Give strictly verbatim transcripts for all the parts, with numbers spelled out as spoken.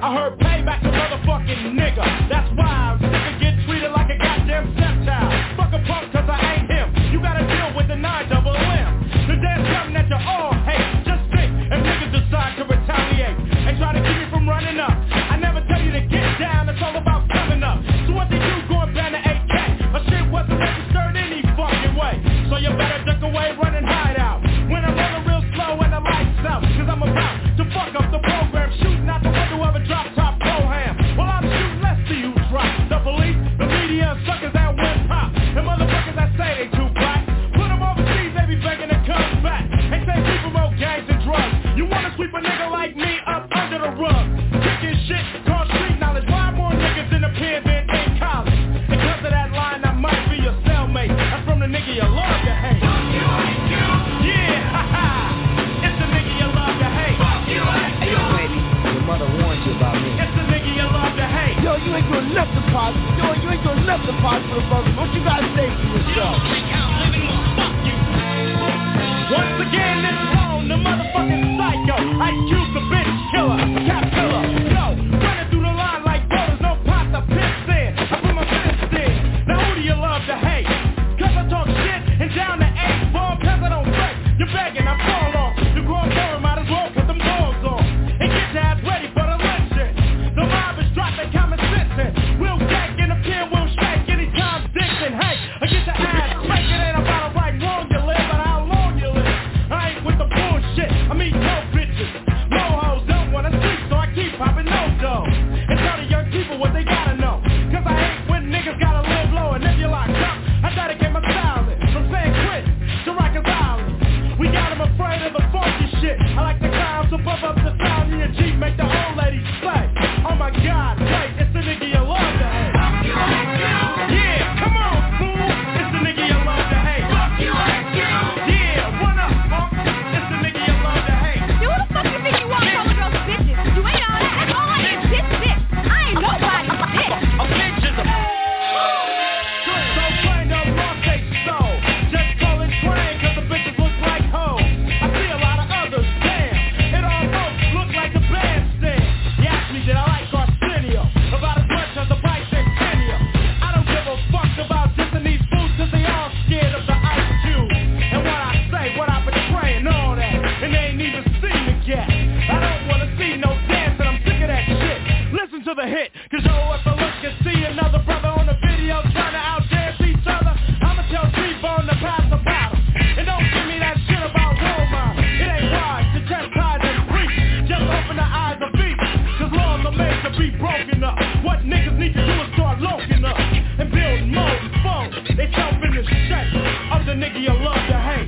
I heard payback's a motherfucking nigga. That's why I'm sick of getting treated like a goddamn stepchild. Fuck a punk cause I ain't him. You gotta deal with the nine double M. The damn something that you all hate. Just think if niggas decide to retaliate and try to keep me from running up. I never tell you to get down, it's all about coming up. So what they do going ban the A K? My shit wasn't registered any fucking way. So you better duck away, run and hide out. When I'm rolling real slow and the lights out, cause I'm about to fuck up the program. Shooting out the window of a drop top pro-ham. Well, I'm shooting less to you drop. The police, the media, suckers that win pop. The motherfuckers that say they too black. Put them overseas, they be begging to come back. They say we promote gangs and drugs. You wanna sweep a nigga like me up under the rug. Kicking shit, called street knowledge. Why more niggas in the pen than in college? Because of that line, I might be your cellmate. That's from the nigga you love to hate. Yeah, haha. It's the nigga you love to hate. Hey, yo, baby, your mother warned you about me. It's the nigga you love to hate. Yo, you ain't doing nothing positive. Yo, you ain't doing nothing positive, brother. What you gotta say for yourself? Once again, it's on the motherfucking psycho. Ice Cube, the bitch killer, cat killer. Yo, running through the line like boulders, no pot to piss in. I put my fist in. Now who do you love to hate? Cause I talk shit and down to eight ball, cause I don't break. You're begging, I fall off. You grow more, might as well put them dogs on. And get your ass ready for the lynching. The mob is dropping common sense in. We'll gag in the pen, we'll shake anytime Dixon. Hey, I get your ass breaking, ain't about a right wrong you live, but how long you live. I ain't with the bullshit, I mean no bitches. No hoes don't wanna sleep, so I keep popping no dough. And tell the young people what they gotta know. Cause I hate when niggas gotta live low. And if you're locked up, I dedicate my silence from saying quit to rockin' violence. We got them afraid of the funky shit. I like the clowns to bump up the sound in your Jeep, make the old ladies play. Oh my god, wait, it's the nigga you love to hate. Yeah, come on, fool. It's the nigga you love to hate. Yeah, run up, punk. It's the nigga you love to hate. Dude, who the fuck you think you are calling girls bitches? You ain't all that. That's all I am, bitch, bitch. I ain't nobody's bitch. A bitch is a so plain up lost they soul. Just call it train, cause the bitches look like hoes. I see a lot of others, damn. It almost look like a bandstand. You asked me did I like Arsenio? About as much as the bicentennial. I don't give a fuck about dissing these fools, cause they all scared of the Ice Cube. And what I say, what I betray and all that. And they ain't even seen it yet. I don't wanna see no dancing, I'm sick of that shit. Listen to the hit, cause yo, if I look and see another brother on the video trying to outdance each other, I'ma tell T-Bone to pass the battle. And don't give me that shit about role model. It ain't wise to chastise and preach. Just open the eyes of beef, cause laws are made to be broken up. What niggas need to do is start loking up and build more phones. They jump in the shape of the nigga you love to hate.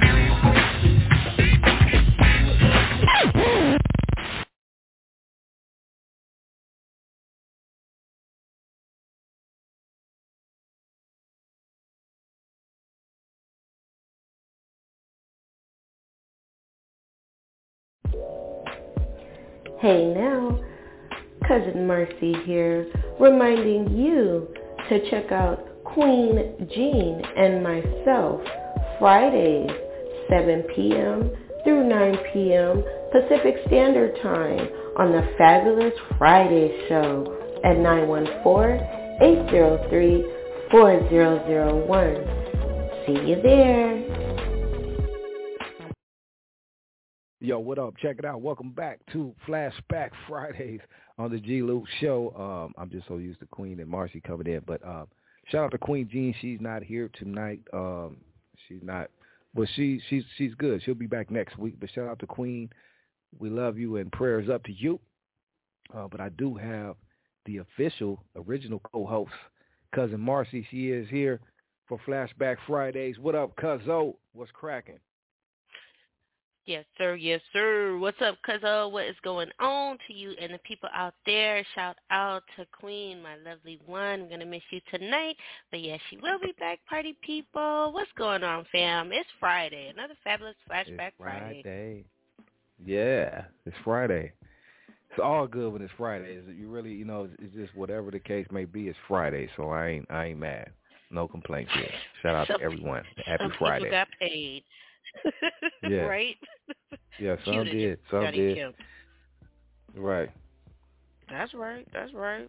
Hey now, Cousin Mercy here, reminding you to check out Queen Jean and myself Fridays, seven p.m. through nine p.m. Pacific Standard Time on the Fabulous Friday Show at nine one four, eight zero three, four zero zero one. See you there. Yo, what up? Check it out. Welcome back to Flashback Fridays on the G. Luke Show. Um, I'm just so used to Queen and Marcy covered in, but um, shout out to Queen Jean. She's not here tonight. Um, she's not, but she she's she's good. She'll be back next week. But shout out to Queen. We love you and prayers up to you. Uh, but I do have the official, original co-host, Cousin Marcy. She is here for Flashback Fridays. What up, Cuzzo? What's cracking? Yes, sir. Yes, sir. What's up, Cuzzo? What is going on to you and the people out there? Shout out to Queen, my lovely one. I'm going to miss you tonight. But, yes, she will be back, party people. What's going on, fam? It's Friday. Another fabulous Flashback it's Friday. Friday. Yeah, it's Friday. It's all good when it's Friday. You really, you know, it's just whatever the case may be, it's Friday. So I ain't I ain't mad. No complaints here. Shout out some, to everyone. Happy some Friday. Some people got paid. Yeah. Right? Yeah, some Cuted did. Some Johnny did. Kim. Right. That's right. That's right.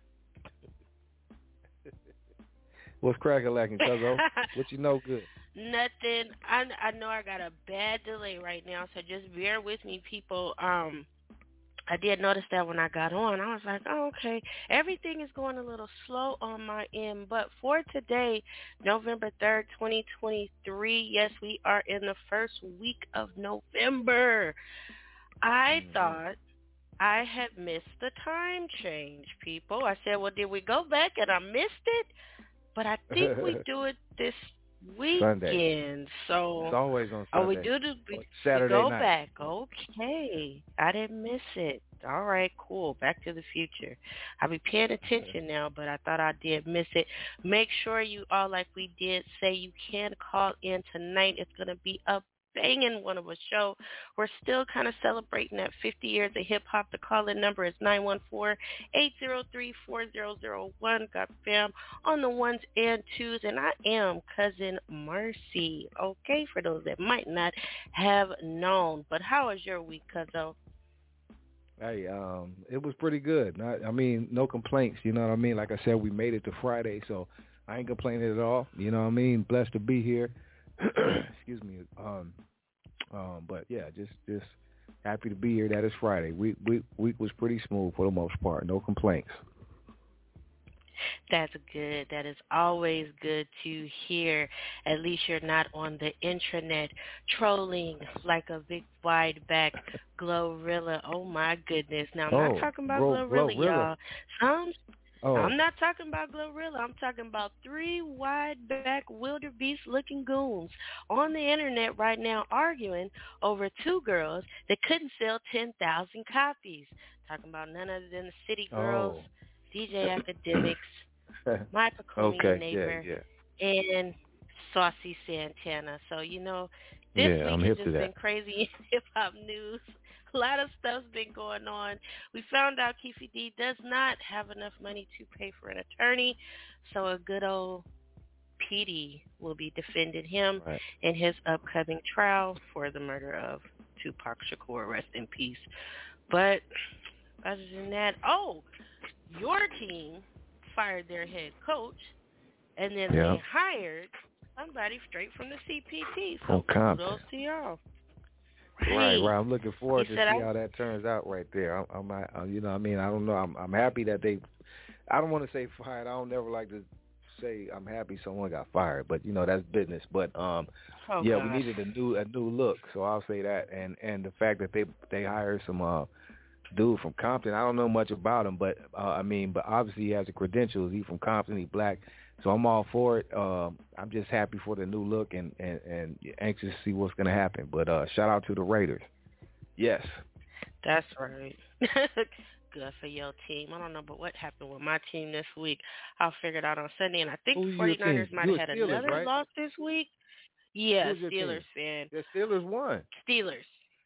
What's crack-a-lacking, cuzzo? What you know good? Nothing. I, I know I got a bad delay right now, so just bear with me, people. Um, I did notice that when I got on. I was like, oh, okay. Everything is going a little slow on my end. But for today, November third, twenty twenty-three, yes, we are in the first week of November. I mm-hmm. thought I had missed the time change, people. I said, well, did we go back and I missed it? But I think we do it this weekend. Sunday. So it's always on Sunday. Oh, we do the we, Saturday we go night. back. Okay. I didn't miss it. All right, cool. Back to the future. I'll be paying attention now, but I thought I did miss it. Make sure you all, like we did say, you can call in tonight. It's going to be a banging one of a show. We're still kind of celebrating that fifty years of hip-hop. The call-in number is nine one four, eight zero three, four zero zero one. Got fam on the ones and twos, and I am Cousin Marcy, okay, for those that might not have known. But how was your week, Cuzzo? Hey, um, it was pretty good. Not, I mean, no complaints, you know what I mean? Like I said, we made it to Friday, so I ain't complaining at all. You know what I mean? Blessed to be here. Excuse me. Um, um, but yeah, just just happy to be here. That is Friday. Week week week was pretty smooth for the most part. No complaints. That's good. That is always good to hear. At least you're not on the intranet trolling like a big wide back Glorilla. Oh my goodness. Now I'm oh, not talking about Glo- Glorilla, Glorilla. y'all. Some Oh. I'm not talking about Glorilla. I'm talking about three wide-back wildebeest-looking goons on the internet right now arguing over two girls that couldn't sell ten thousand copies. Talking about none other than the City Girls, oh. D J Academics, my Paconian okay, neighbor, yeah, yeah. and Saucy Santana. So, you know, this yeah, week I'm has hip just to that. been crazy in hip-hop news. A lot of stuff's been going on. We found out Keefe D does not have enough money to pay for an attorney, so a good old P D will be defending him right. in his upcoming trial for the murder of Tupac Shakur. Rest in peace. But other than that, oh, your team fired their head coach, and then yeah. they hired somebody straight from the C P T. So oh, kudos to y'all. Right, right. I'm looking forward he to see I, how that turns out right there. I'm, I'm, I'm, you know, what I mean, I don't know. I'm, I'm happy that they. I don't want to say fired. I don't never like to say I'm happy someone got fired, but you know that's business. But um, oh yeah, gosh. we needed a new, a new look. So I'll say that, and and the fact that they they hired some uh dude from Compton. I don't know much about him, but uh, I mean, but obviously he has the credentials. He's from Compton. He's black. So I'm all for it. Um, I'm just happy for the new look and, and, and anxious to see what's going to happen. But uh, shout out to the Raiders. Yes. That's right. Good for your team. I don't know, but what happened with my team this week? I'll figure it out on Sunday. And I think Who's the forty-niners might have had Steelers, another right? loss this week. Yeah, Steelers team? fan. The Steelers won. Steelers.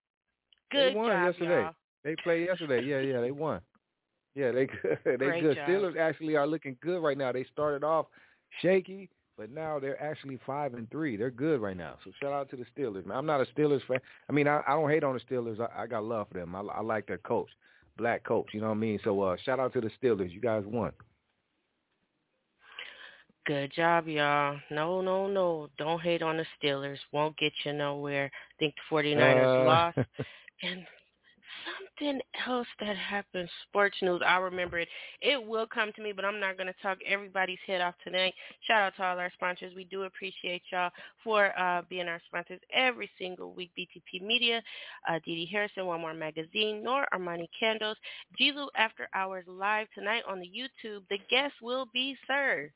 Good they won job, yesterday. y'all. They played yesterday. Yeah, yeah, they won. Yeah, they good. they Great good. job. Steelers actually are looking good right now. They started off shaky, but now they're actually five and three. They're good right now. So shout out to the Steelers, man. I'm not a Steelers fan. I mean, I, I don't hate on the Steelers. I, I got love for them. I, I like their coach, black coach. You know what I mean? So uh, shout out to the Steelers. You guys won. Good job, y'all. No, no, no. Don't hate on the Steelers. Won't get you nowhere. I think the forty-niners uh... lost. And something else that happened, sports news, I remember it. It will come to me, but I'm not going to talk everybody's head off tonight. Shout out to all our sponsors. We do appreciate y'all for uh, being our sponsors every single week. B T P Media, uh, Dee Dee Harrison, One More Magazine, Nor Armani Candles, Jilu After Hours live tonight on the YouTube. The guest will be Sir.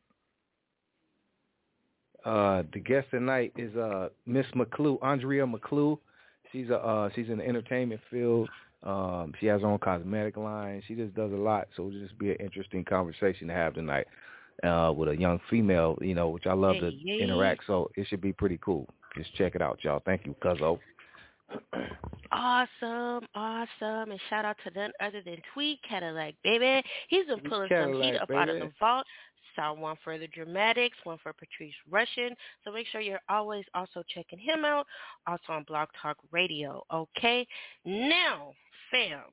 Uh, the guest tonight is uh, Miss McClue, Andrea McClue. She's a uh, she's in the entertainment field. Um, she has her own cosmetic line. She just does a lot. So it'll just be an interesting conversation to have tonight uh, with a young female, you know, which I love hey, to hey. interact. So it should be pretty cool. Just check it out, y'all. Thank you, Cuzzo. Awesome, awesome. And shout out to none other than Tweet Cadillac, baby. He's been pulling Cadillac, some heat up baby. out of the vault. Saw one for the Dramatics, one for Patrice Rushen. So make sure you're always also checking him out, also on Blog Talk Radio, okay? Now, fam,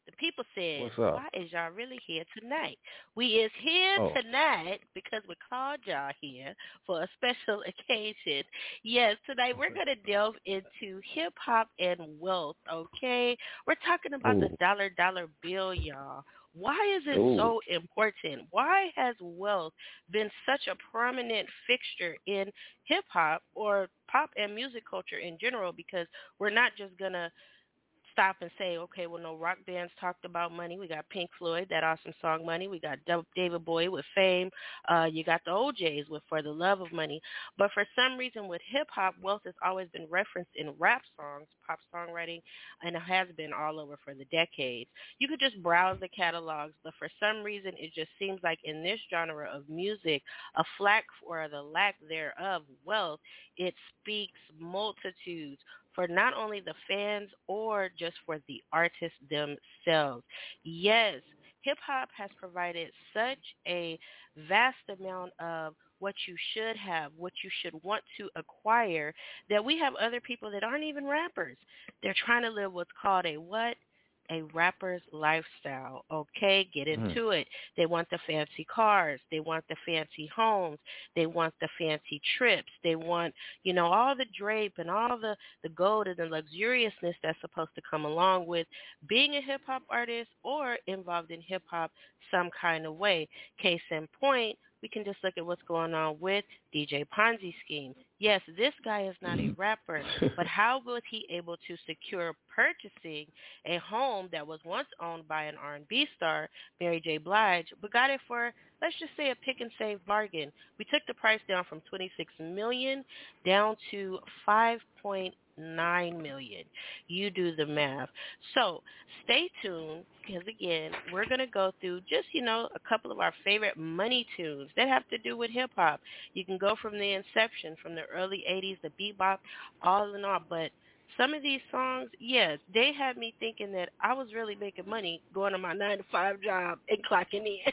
The people said, What's up? why is y'all really here tonight? We is here Oh. tonight because we called y'all here for a special occasion. Yes, tonight we're going to delve into hip-hop and wealth, okay? We're talking about Ooh. the dollar dollar bill, y'all. Why is it Ooh. so important? Why has wealth been such a prominent fixture in hip-hop or pop and music culture in general? Because we're not just going to stop and say, okay, well, no rock bands talked about money. We got Pink Floyd, that awesome song Money. We got David Bowie with Fame. Uh, you got the O Js with For the Love of Money. But for some reason with hip-hop, wealth has always been referenced in rap songs, pop songwriting, and it has been all over for the decades. You could just browse the catalogs, but for some reason it just seems like in this genre of music, a flack or the lack thereof wealth, it speaks multitudes for not only the fans or just for the artists themselves. Yes, hip-hop has provided such a vast amount of what you should have, what you should want to acquire, that we have other people that aren't even rappers. They're trying to live what's called a what? A rapper's lifestyle, okay? Get into mm. it. They want the fancy cars. They want the fancy homes. They want the fancy trips. They want, you know, all the drape and all the, the gold and the luxuriousness that's supposed to come along with being a hip-hop artist or involved in hip-hop some kind of way. Case in point, we can just look at what's going on with D J Ponzi scheme. Yes, this guy is not a rapper, but how was he able to secure purchasing a home that was once owned by an R and B star, Mary J. Blige, but got it for, let's just say, a pick and save bargain? We took the price down from twenty-six million dollars down to five point nine million dollars. You do the math. So stay tuned, because again, we're going to go through just, you know, a couple of our favorite money tunes that have to do with hip-hop. You can go from the inception, from the early eighties, the bebop, all in all, but some of these songs, yes, they had me thinking that I was really making money going to my nine to five job and clocking in.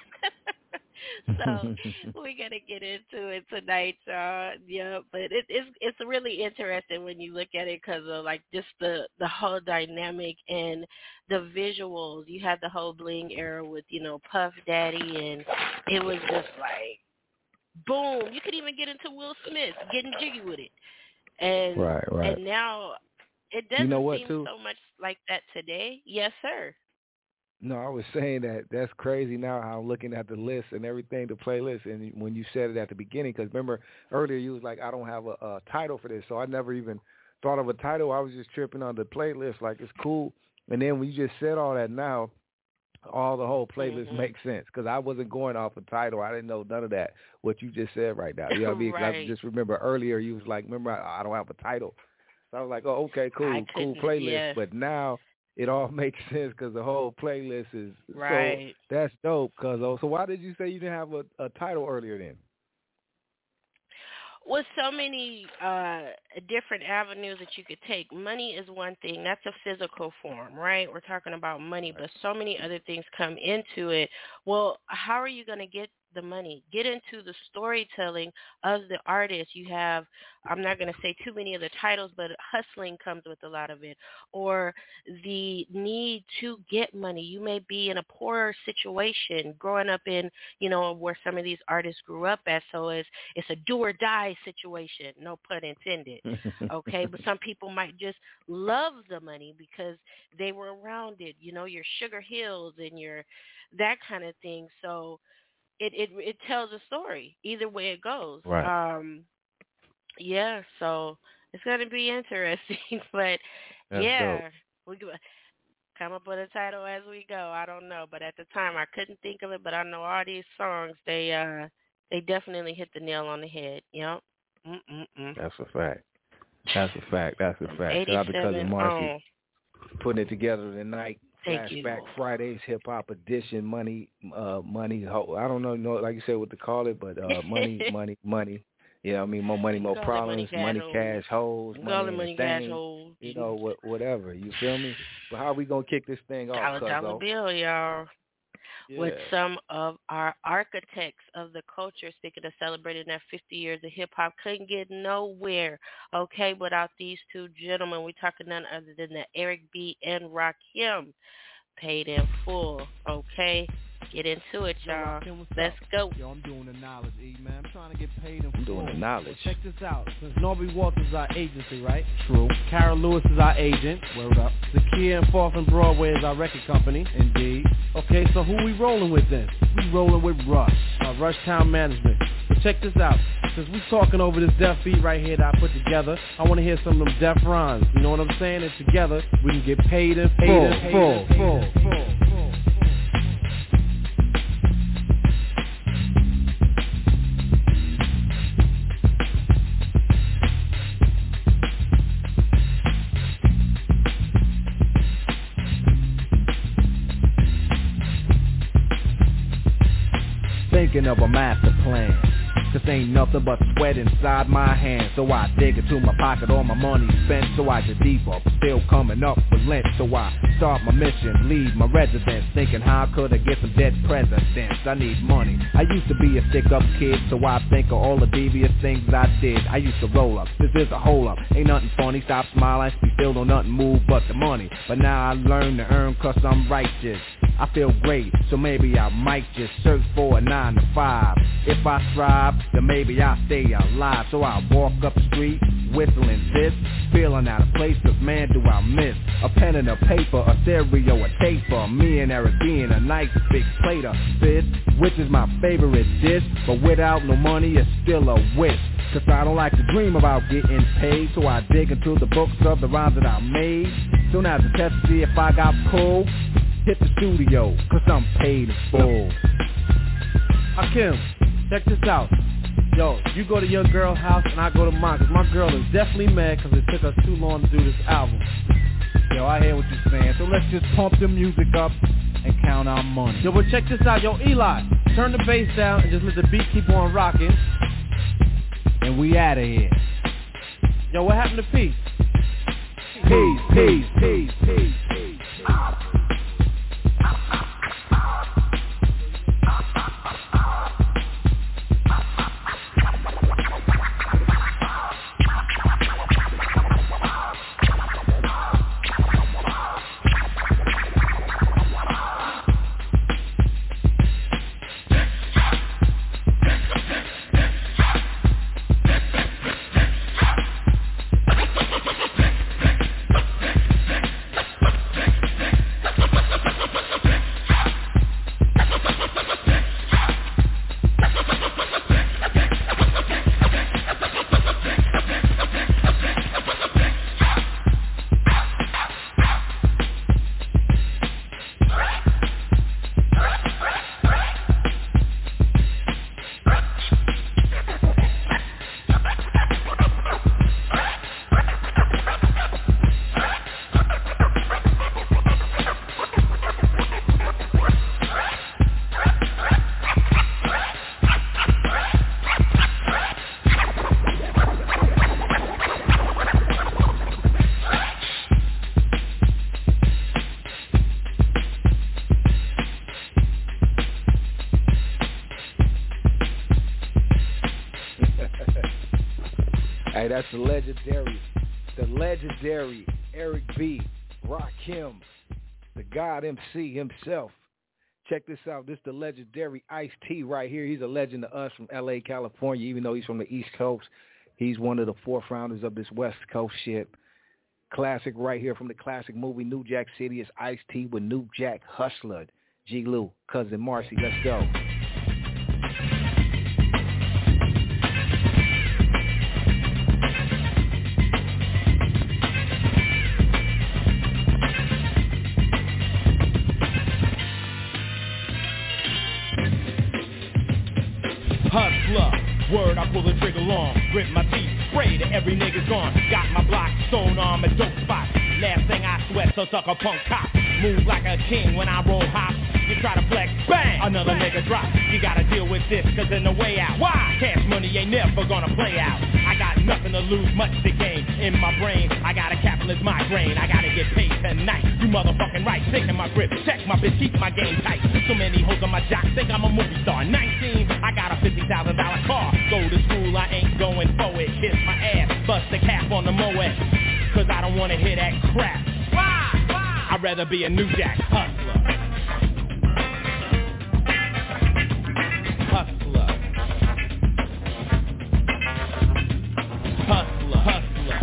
So we're gonna get into it tonight, y'all. Yeah, but it, it's it's really interesting when you look at it because of like just the the whole dynamic and the visuals. You had the whole bling era with, you know, Puff Daddy, and it was just like boom. You could even get into Will Smith getting jiggy with it, and right, right. and now it doesn't you know what, seem too? so much like that today. Yes, sir. No, I was saying that that's crazy now how I'm looking at the list and everything, the playlist, and when you said it at the beginning, because remember earlier you was like, I don't have a, a title for this, so I never even thought of a title. I was just tripping on the playlist like it's cool, and then when you just said all that now, all the whole playlist mm-hmm. makes sense, because I wasn't going off a title. I didn't know none of that, what you just said right now. You know what I mean? Right. I just remember earlier you was like, remember, I, I don't have a title. So I was like, oh, okay, cool, cool playlist, yeah. but now it all makes sense because the whole playlist is right. so that's dope. Cause oh, so why did you say you didn't have a, a title earlier then? With so many uh, different avenues that you could take, money is one thing. That's a physical form, right? We're talking about money, but so many other things come into it. Well, how are you going to get the money? Get into the storytelling of the artist. You have, I'm not going to say too many of the titles, but hustling comes with a lot of it, or the need to get money. You may be in a poorer situation growing up in, you know, where some of these artists grew up at, so it's, it's a do or die situation, no pun intended, okay? But some people might just love the money because they were around it, you know, your Sugar Hills and your that kind of thing. So It, it it tells a story either way it goes. Right. Um, yeah, so it's gonna be interesting. But That's yeah, dope. we could come up with a title as we go. I don't know, but at the time I couldn't think of it. But I know all these songs, they uh they definitely hit the nail on the head. Yep. Mm-mm-mm. That's a fact. That's a fact. That's a fact. Shout out to Cousin Marcy oh. putting it together tonight. Thank you. Flashback Fridays, hip hop edition, money, uh, money. Ho- I don't know, know, like you said, what to call it, but uh, money, money, money. You know what I mean? More money, more problems. Money, money cash holes. Money, money, cash holes. You know, what, whatever. You feel me? But how are we gonna kick this thing off? Dollar dollar bill, y'all. Yeah. With some of our architects of the culture, speaking of celebrating their fifty years of hip-hop, couldn't get nowhere, okay, without these two gentlemen. We're talking none other than the Eric B. and Rakim. paid in full, okay? Get into it, y'all. Let's go. Yo, I'm doing the knowledge, E, man. I'm trying to get paid in full. I'm doing the knowledge. Well, check this out. Since Norby Walters is our agency, right? True. Carol Lewis is our agent. Word up. Zakia and Fourth and Broadway is our record company. Indeed. Okay, so who we rolling with then? We rolling with Rush, uh, Rush Town Management. But check this out. Since we talking over this deaf beat right here that I put together, I want to hear some of them deaf rhymes. You know what I'm saying? And together, we can get paid in full, full, full, full, full, full. Thinking of a master plan, cause ain't nothing but sweat inside my hands. So I dig into my pocket, all my money spent. So I get deeper, still coming up for Lent. So I start my mission, leave my residence, thinking how could I get some dead presidents. I need money. I used to be a stick-up kid, so I think of all the devious things I did. I used to roll up, this is a hole-up. Ain't nothing funny, stop smiling, still don't nothing move but the money. But now I learn to earn cause I'm righteous. I feel great, so maybe I might just search for a nine to five. If I strive, then maybe I'll stay alive. So I walk up the street, whistling this, feeling out of place, cause man do I miss a pen and a paper, a stereo, a taper. Me and Eric being a nice big plate of fish, which is my favorite dish. But without no money, it's still a wish. Cause I don't like to dream about getting paid, so I dig into the books of the rhymes that I made. Soon as I test to see if I got pulled, hit the studio, cause I'm paid in full. Hakim, check this out. Yo, you go to your girl's house and I go to mine, cause my girl is definitely mad cause it took us too long to do this album. Yo, I hear what you're saying, so let's just pump the music up and count our money. Yo, but check this out. Yo, Eli, turn the bass down and just let the beat keep on rocking. And we outta here. Yo, what happened to Peace? Peace, peace, peace, peace, peace. Hey, that's the legendary, the legendary Eric B, Rakim, the God M C himself. Check this out. This is the legendary Ice-T right here. He's a legend to us from L A, California, even though he's from the East Coast. He's one of the forefounders of this West Coast shit. Classic right here from the classic movie New Jack City. It's Ice-T with New Jack Hustler. G. Lou, Cousin Marcy, let's go. Hustler, word, I pull the trigger long, grit my teeth, spray to every nigga's gone. Got my block sewn on my dope spot. Last thing I sweat, so suck a punk cop. Move like a king when I roll hop. You try to flex, bang, another bang. Nigga drop. You gotta deal with this, cause in the way out. Why? Cash money ain't never gonna play out. I got nothing to lose, much to gain. In my brain, I got a capitalist migraine. I gotta get paid tonight. You motherfucking right, taking my grip. Check my bitch, keep my game tight. So many hoes on my jock, think I'm a movie star. nineteen, I got a fifty thousand dollar car. Go to school, I ain't going for it. Kiss my ass, bust the cap on the Moet. Cause I don't wanna hear that crap. Why? Why? I'd rather be a New Jack hustler. Hustler. Hustler. Hustler.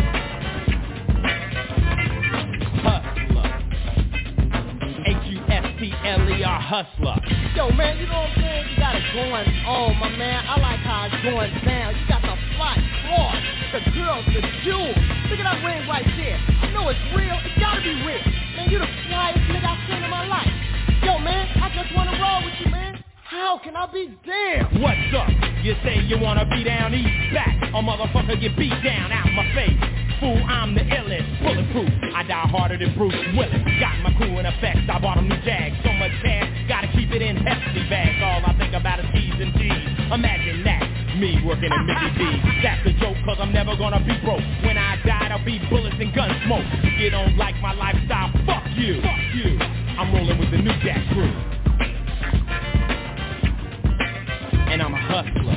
Hustler. H U S T L E R hustler. Yo, man, you know what I'm saying? You got it going on, my man. I like how it's going down. You got the fly floor, the girls, the jewels. Look at that ring right there. I know it's real. It's gotta be real. Man, you the flyest nigga I've seen in my life. Yo, man, I just wanna roll with you, man. How can I be damn? What's up? You say you wanna be down, east back. A motherfucker get beat down out my face. Fool, I'm the illest, bulletproof. I die harder than Bruce Willis. Got my crew in effect, I bought them new Jags. So much cash, gotta keep it in hefty bags. All I think about is T's and G's. Imagine that, me working in Mickey D's. That's a joke, cause I'm never gonna be broke. When I die, I'll be bullets and gun smoke. If you don't like my lifestyle, fuck you, fuck you. I'm rolling with the New Jack crew. And I'm a hustler.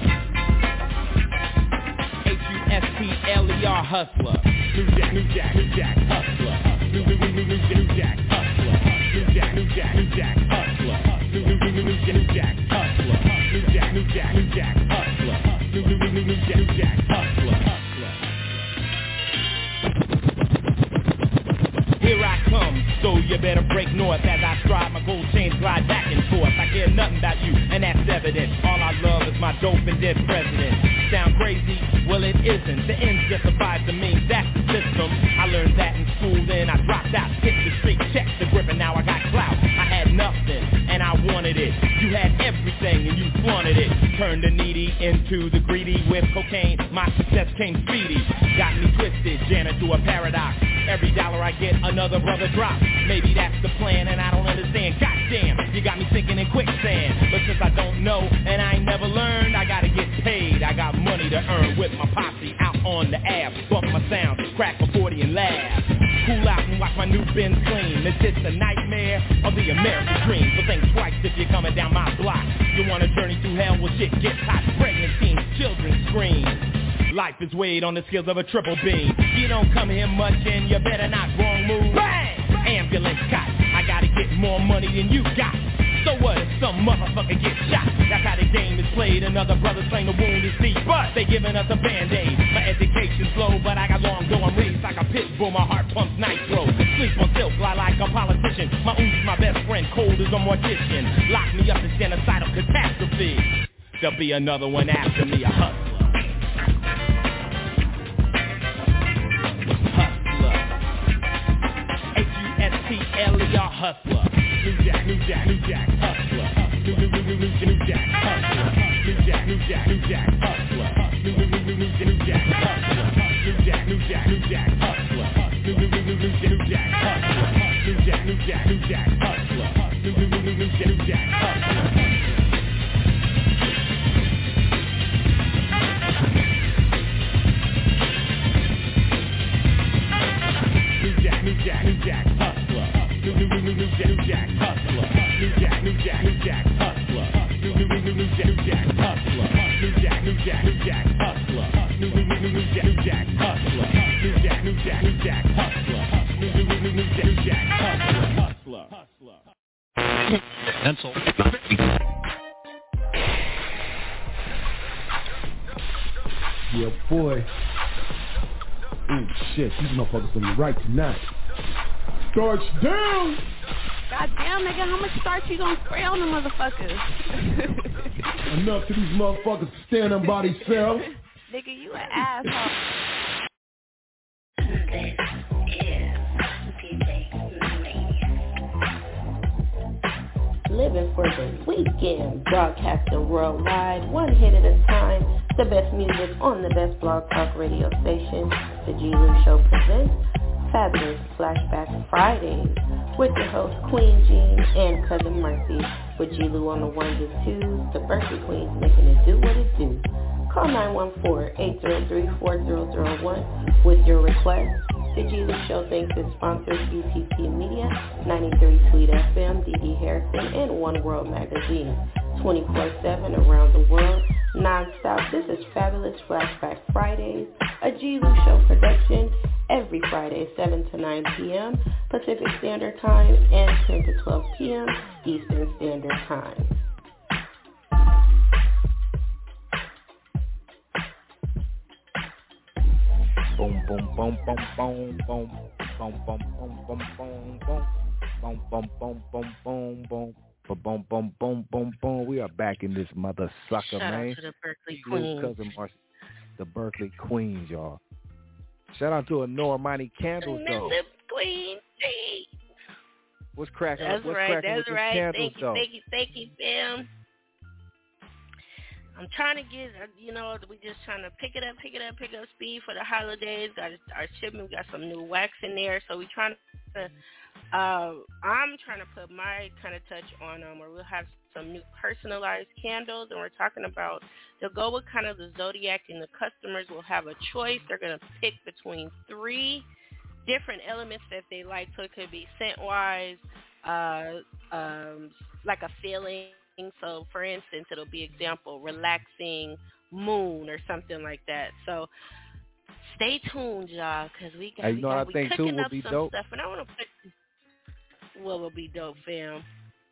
H U S T L E R hustler. New Jack, New Jack, New Jack hustler. New New New New New New Jack hustler. New Jack, New Jack, New Jack hustler. New New New New New New Jack hustler. New Jack, New Jack, New Jack hustler. New New New New New New Jack hustler. Here I come, so you better break north as I stride my gold chains glide back and forth. I care nothing about you, and that's evident. All I love is my dope and dead president. Sound crazy? Well, it isn't. The end justifies the means, that's the system. I learned that in school, then I dropped out. Hit the street, checked the grip, and now I got clout. I had nothing, and I wanted it. You had everything, and you flaunted it. Turned the needy into the greedy with cocaine. My success came speedy. Got me twisted, Janet to a paradox. Every dollar I get, another brother drops. Maybe that's the plan, and I don't understand. Goddamn, you got me sinking in quicksand. But since I don't know, and I ain't never learned, I gotta get paid. I got money to earn with my posse out on the ab. Bump my sound, crack a forty and laugh. Cool out and watch my new Benz clean. Is this a nightmare or the American dream? So think twice if you're coming down my block. You want a journey through hell? Well, shit gets hot. Pregnant teens, children scream. Life is weighed on the scales of a triple beam. You don't come here much and you better not wrong move. Bang! Ambulance cop. I gotta get more money than you got. So what if some motherfucker gets shot? That's how the game is played. Another brother slain, the wound is deep, but they giving us a band-aid. My education's low, but I got long go. I'm raised like a pit bull. My heart pumps nitro. Sleep on silk, fly like a politician. My ooze my best friend, cold as a mortician. Lock me up in genocidal catastrophe. There'll be another one after me, a hustler. L E R hustler. New Jack, New Jack, New Jack hustler. New New New New New New Jack hustler. New Jack, New Jack, New Jack hustler. New New New New New New Jack hustler. New Jack, New Jack, New Jack hustler. New New New New New New Jack hustler. New Jack, New Jack, New Jack hustler. New New New New New New Jack hustler. New Jack, New Jack, New Jack hustler. New New New New New Jack, New Jack hustler. New Jack, New Jack, New Jack hustler. New New New New New Jack, New Jack hustler. New Jack, New Jack, New Jack hustler. New New New New New Jack, New Jack hustler. New Jack, New Jack, New Jack hustler. New New New New New Jack, New Jack hustler. Hustler, hustler. Pencil. Yeah, boy. Oh shit, these motherfuckers gonna be right tonight. Starch down! Goddamn, nigga, how much starch you gonna spray on the motherfuckers? Enough to these motherfuckers to stand on body cell. Nigga, you an asshole. Living for the weekend, broadcasting worldwide, one hit at a time. The best music on the best blog talk radio station. The G. Lou Show presents Fabulous Flashback Fridays with your host Queen Jean and Cousin Mercy, with G. Lou on the ones and twos, the Berkeley Queens making it do what it do. Call nine one four, eight zero three, four zero zero one with your request. The G. Lou Show thanks its sponsors U T P Media, ninety-three Tweet F M, D D Harrison, and One World Magazine. twenty-four seven around the world, non-stop. This is Fabulous Flashback Fridays, a G. Lou Show production. every Friday, seven to nine p.m. Pacific Standard Time and ten to twelve p.m. Eastern Standard Time. Boom, boom, boom, boom, boom, boom, boom, boom, boom, boom, boom, boom, boom, boom, boom, boom, boom, boom. Boom, boom, boom, boom, boom. We are back in this mother sucker, Shout man. out to the Berkeley Little Queens. cousin Marcy, the Berkeley Queens, y'all. Shout out to Anora Money Candles, though. The Queen. Hey. What's cracking? That's What's right. cracking That's with right. these candles, Thank you. though? Thank you. Thank you, fam. I'm trying to get, uh, you know, we just trying to pick it up, pick it up, pick up speed for the holidays. Got our shipment. We got some new wax in there, so we trying to. Uh, I'm trying to put my kind of touch on them, where we'll have some new personalized candles, and we're talking about they'll go with kind of the zodiac, and the customers will have a choice. They're gonna pick between three different elements that they like, so it could be scent-wise, uh, um, like a feeling. So, for instance, it'll be example relaxing moon or something like that. So, stay tuned, y'all, because we got Hey, you we know got what I we think, too, cooking would up be some dope? stuff, and I want to put what will be dope, fam.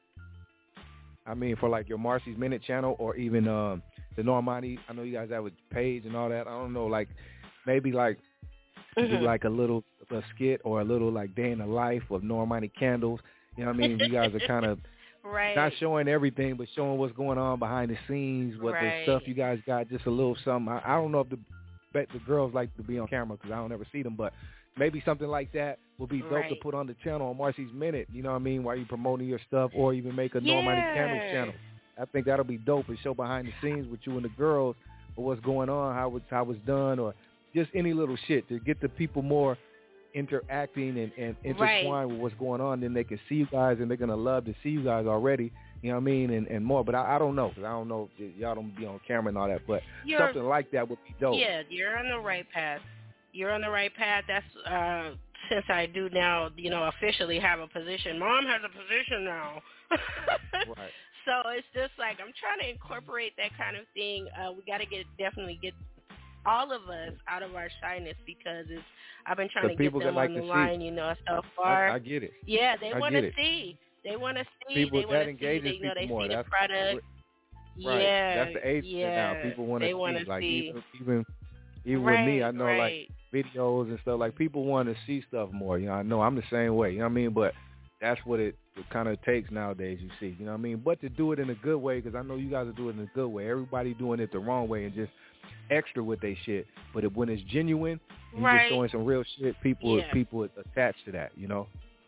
I mean, for like your Marcy's Minute channel or even um, the Normani. I know you guys have a page and all that. I don't know, like maybe like Mm-hmm. do like a little a skit or a little like day in the life of Normani Candles. You know what I mean? You guys are kind of right. not showing everything, but showing what's going on behind the scenes, what Right. the stuff you guys got, just a little something. I, I don't know if the bet the girls like to be on camera because I don't ever see them, but maybe something like that would be dope Right. to put on the channel on Marcy's Minute. You know what I mean? While you promoting your stuff, or even make a Yeah. Normani Candles channel. I think that'll be dope and show behind the scenes with you and the girls, or what's going on, how it's how it's done, or just any little shit to get the people more interacting and, and intertwined Right. with what's going on. Then they can see you guys, and they're gonna love to see you guys already. You know what I mean, and, and more. But I, I don't know, because I don't know if y'all don't be on camera and all that. But You're- something like that would be dope. Yeah, you're on the right path. You're on the right path. That's uh, since I do now, you know, officially have a position. Mom has a position now. Right. So it's just like I'm trying to incorporate that kind of thing. Uh, we got to get definitely get all of us out of our shyness, because it's I've been trying The to get people them that like on the to see. line, you know, so far. I, I get it. Yeah, they I want get to it. see. They want to see. People they that want to see. engages They, you know, they people more. see the That's product. Right. Yeah, That's the age yeah. now. People want They to wanna see. Like see. even even even right, with me, I know right. like videos and stuff. Like people want to see stuff more. You know, I know I'm the same way. You know what I mean? But that's what it, it kind of takes nowadays. You see, you know what I mean? But to do it in a good way, because I know you guys are doing it in a good way. Everybody doing it the wrong way and just extra with their shit. But if, when it's genuine, and you're Right. just showing some real shit, people Yeah. people attached to that. You know.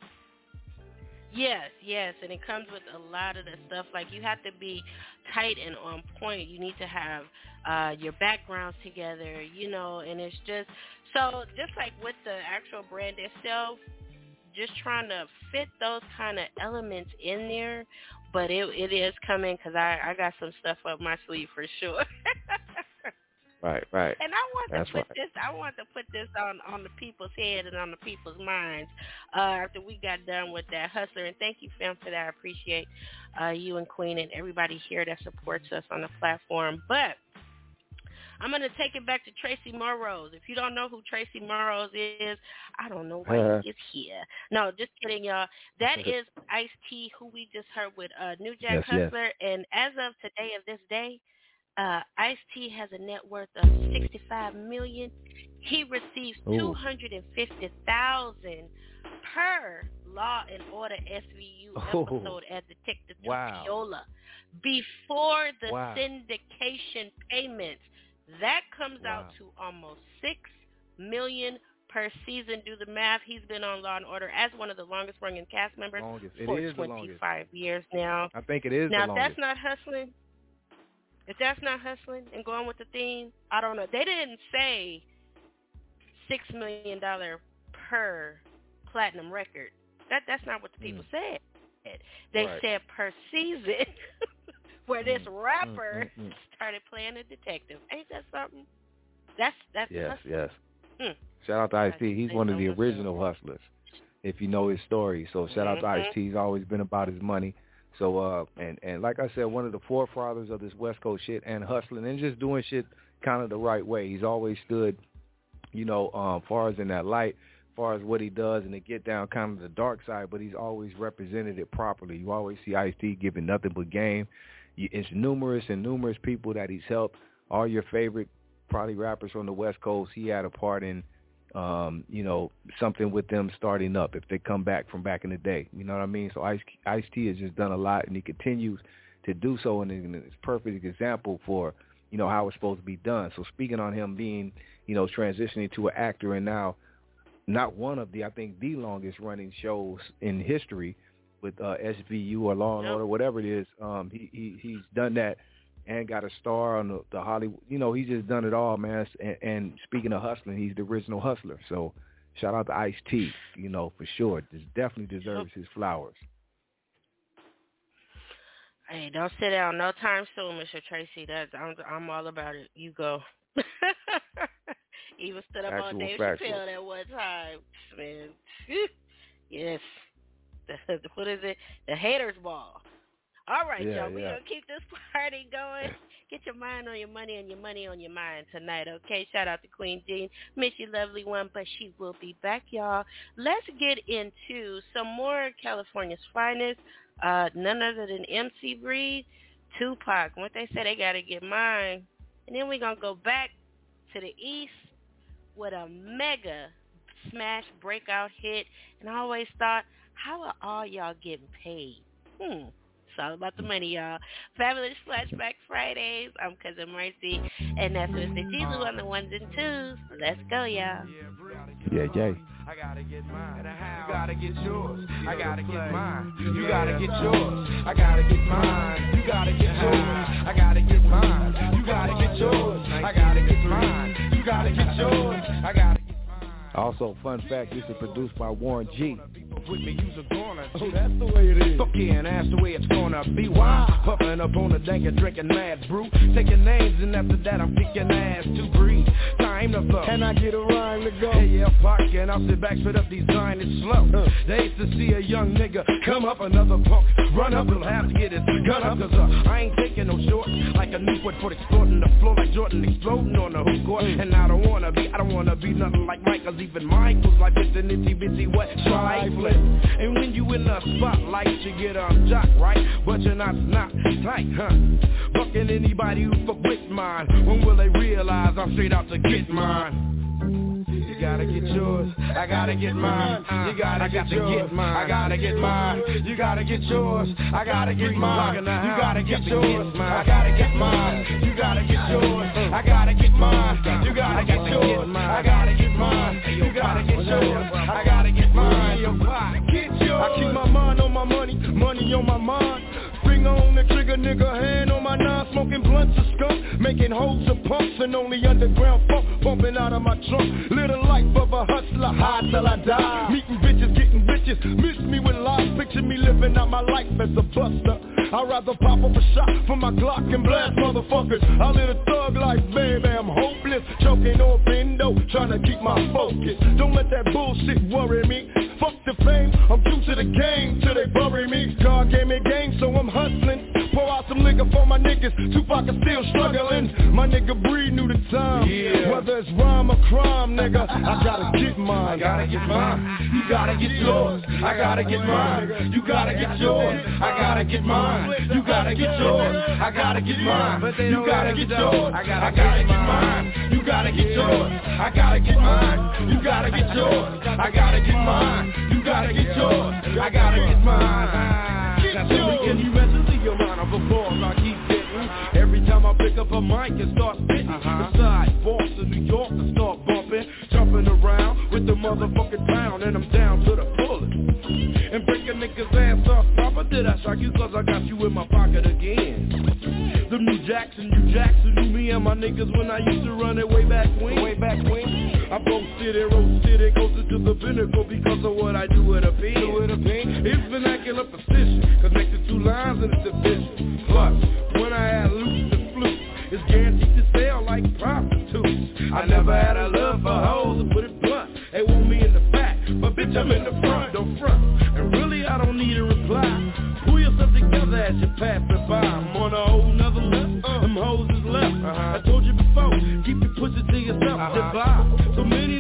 Yes, yes, and it comes with a lot of the stuff. Like, you have to be tight and on point. You need to have uh, your backgrounds together, you know, and it's just, so just like with the actual brand itself, just trying to fit those kind of elements in there, but it it is coming, because I, I got some stuff up my sleeve for sure. Right, right. And I want That's to put right. this. I want to put this on, on the people's head and on the people's minds. Uh, after we got done with that hustler, and thank you, fam, for that. I appreciate uh, you and Queen and everybody here that supports us on the platform. But I'm gonna take it back to Tracy Morrows. If you don't know who Tracy Morrows is, I don't know why Uh-huh. he is here. No, just kidding, y'all. That is Ice-T, who we just heard with uh, New Jack Yes, yes. Hustler. And as of today, of this day, Uh, Ice-T has a net worth of sixty-five million dollars. He receives Ooh. two hundred fifty thousand dollars per Law and Order S V U Oh. episode as Detective Wow. Tuciola. Before the Wow. syndication payments, that comes out Wow. to almost six million dollars per season. Do the math. He's been on Law and Order as one of the longest running cast members Longest. It for is the longest. twenty-five years now. I think it is Now, the if longest. that's not hustling, if that's not hustling and going with the theme, I don't know. They didn't say six million dollars per platinum record. That That's not what the people Mm. said. They Right. said per season, where this Mm, rapper mm, mm, mm. started playing a detective. Ain't that something? That's that's Yes, hustling. yes. Mm. Shout out to I Ice-T. can He's say one of so the myself. original hustlers, if you know his story. So shout out to Mhm. Ice-T. He's always been about his money. So, uh, and, and like I said, one of the forefathers of this West Coast shit and hustling and just doing shit kind of the right way. He's always stood you know, um, far as in that light, far as what he does and to get down kind of the dark side, but he's always represented it properly. You always see Ice-T giving nothing but game. It's numerous and numerous people that he's helped. All your favorite probably rappers from the West Coast, he had a part in, um, you know, something with them starting up if they come back from back in the day. You know what I mean? So Ice, Ice-T has just done a lot, and he continues to do so, and it's a perfect example for, you know, how it's supposed to be done. So speaking on him being, you know, transitioning to an actor, and now not one of the, I think, the longest running shows in history with uh, S V U or Law and Order, whatever it is. Um, he, he he's done that and got a star on the, the Hollywood. You know, he's just done it all, man. And, and speaking of hustling, he's the original hustler. So shout out to Ice-T, you know, for sure. This definitely deserves his flowers. Hey, don't sit down no time soon, Mister Tracy. That's I'm I'm all about it. You go. Even stood up on Dave Chappelle that one time, man. Yes. The, what is it? The haters ball. All right, yeah, y'all. We're yeah. going to keep this party going. Get your mind on your money and your money on your mind tonight, okay? Shout out to Queen Jean. Miss you, lovely one, but she will be back, y'all. Let's get into some more California's finest. Uh, none other than M C Breed, Tupac. What they say, they got to get mine. And then we're going to go back to the East with a mega smash breakout hit. And I always thought, how are all y'all getting paid? Hmm. It's all about the money, y'all. Fabulous Flashback Fridays. I'm Cousin Mercy. And that's Mister G-Lou on the ones and twos. Let's go, y'all. Yeah, Jay. I gotta get mine. You gotta get yours. I gotta get mine. You gotta get yours. I gotta get mine. You gotta get yours. I gotta get mine. You gotta get yours. I gotta get mine. You gotta get yours. I gotta get mine. Also, fun fact, this is produced by Warren G. With me, use a corner. Oh, that's the way it is. Fuck yeah, and that's the way it's gonna be. Why? Puffing up on the dank and drinking mad brew. Taking names, and after that, I'm kicking ass to breathe. Time to flow. Can I get a rhyme to go? Hey, yeah, fuck, and I'll sit back, spit up these lines, it's slow. Uh. They used to see a young nigga come up, another punk. Run up, he'll have to get his gun up, cause uh, I ain't taking no short. Like a Newport for exploding the floor, like Jordan exploding on the hoop court. Mm. And I don't wanna be, I don't wanna be nothing like Mike, cause even Mike was like this and itty bitty what? Trifling. And when you in the spotlight, you get um jock, right? But you're not not tight, huh? Bucking anybody who fuck with mine. When will they realize I'm straight out to get mine? You gotta get yours, I gotta get mine. You gotta get yours, I gotta get mine. You gotta get yours, I gotta get mine. You gotta get yours, I gotta get mine. You gotta get yours, I gotta get mine. You gotta get yours, I gotta get mine. You gotta get yours, I gotta get mine. Get yours. I keep my mind on my money, money on my mind. Finger on the trigger, nigga, hand on my nine, smoking blunts of skunk, making holes of pumps and only underground funk bumping out of my trunk. Little life of a hustler, high till I die. Meeting bitches, getting riches, miss me with lies, picture me living out my life as a buster. I'd rather pop up a shot for my Glock and blast motherfuckers. I live a thug life, baby, I'm hopeless, choking on window, trying to keep my focus. Don't let that bullshit worry me. Fuck the fame, I'm true to the game till they bury me. God gave me game, so I'm hustling. Pour out some liquor for my niggas, Tupac is still struggling. My nigga Breed knew the time, yeah. Whether it's rhyme or crime, nigga, I gotta get mine. I gotta get mine, you gotta get yours. I gotta get mine, you gotta get yours. I gotta get mine, you gotta get yours. I gotta get mine, you gotta get yours. I gotta get mine, you gotta get yours. I gotta get mine, you gotta get yours. I gotta get mine, you gotta get yours. I gotta get mine. Now tell me, can you mentally your mind of a boss I keep getting? Every time I pick up a mic and start spitting, uh-huh. Beside Boston, New York, I start bumping, jumping around with the motherfucking pound, and I'm down to the fullest. And break a nigga's ass off proper. Did I shock you cause I got you in my pocket again? The New Jackson, New Jackson knew me and my niggas when I used to run it way back when. Way back when. I boasted and roasted it closer to the pinnacle because of what I do with a pen. Do with a pen. It's vernacular precision, connected two lines in a division. Plus, when I had loose the flute, it's guaranteed to sell like prostitutes. I never had a love for hoes, to put it blunt. They want me in the back, but bitch I'm in the front, don't front. And really I don't need a reply. Pull yourself together as you pass me by. I'm on a whole nother level, uh, them hoes is left. Uh-huh. I told you before, keep your pussy to yourself, uh-huh. Goodbye. So many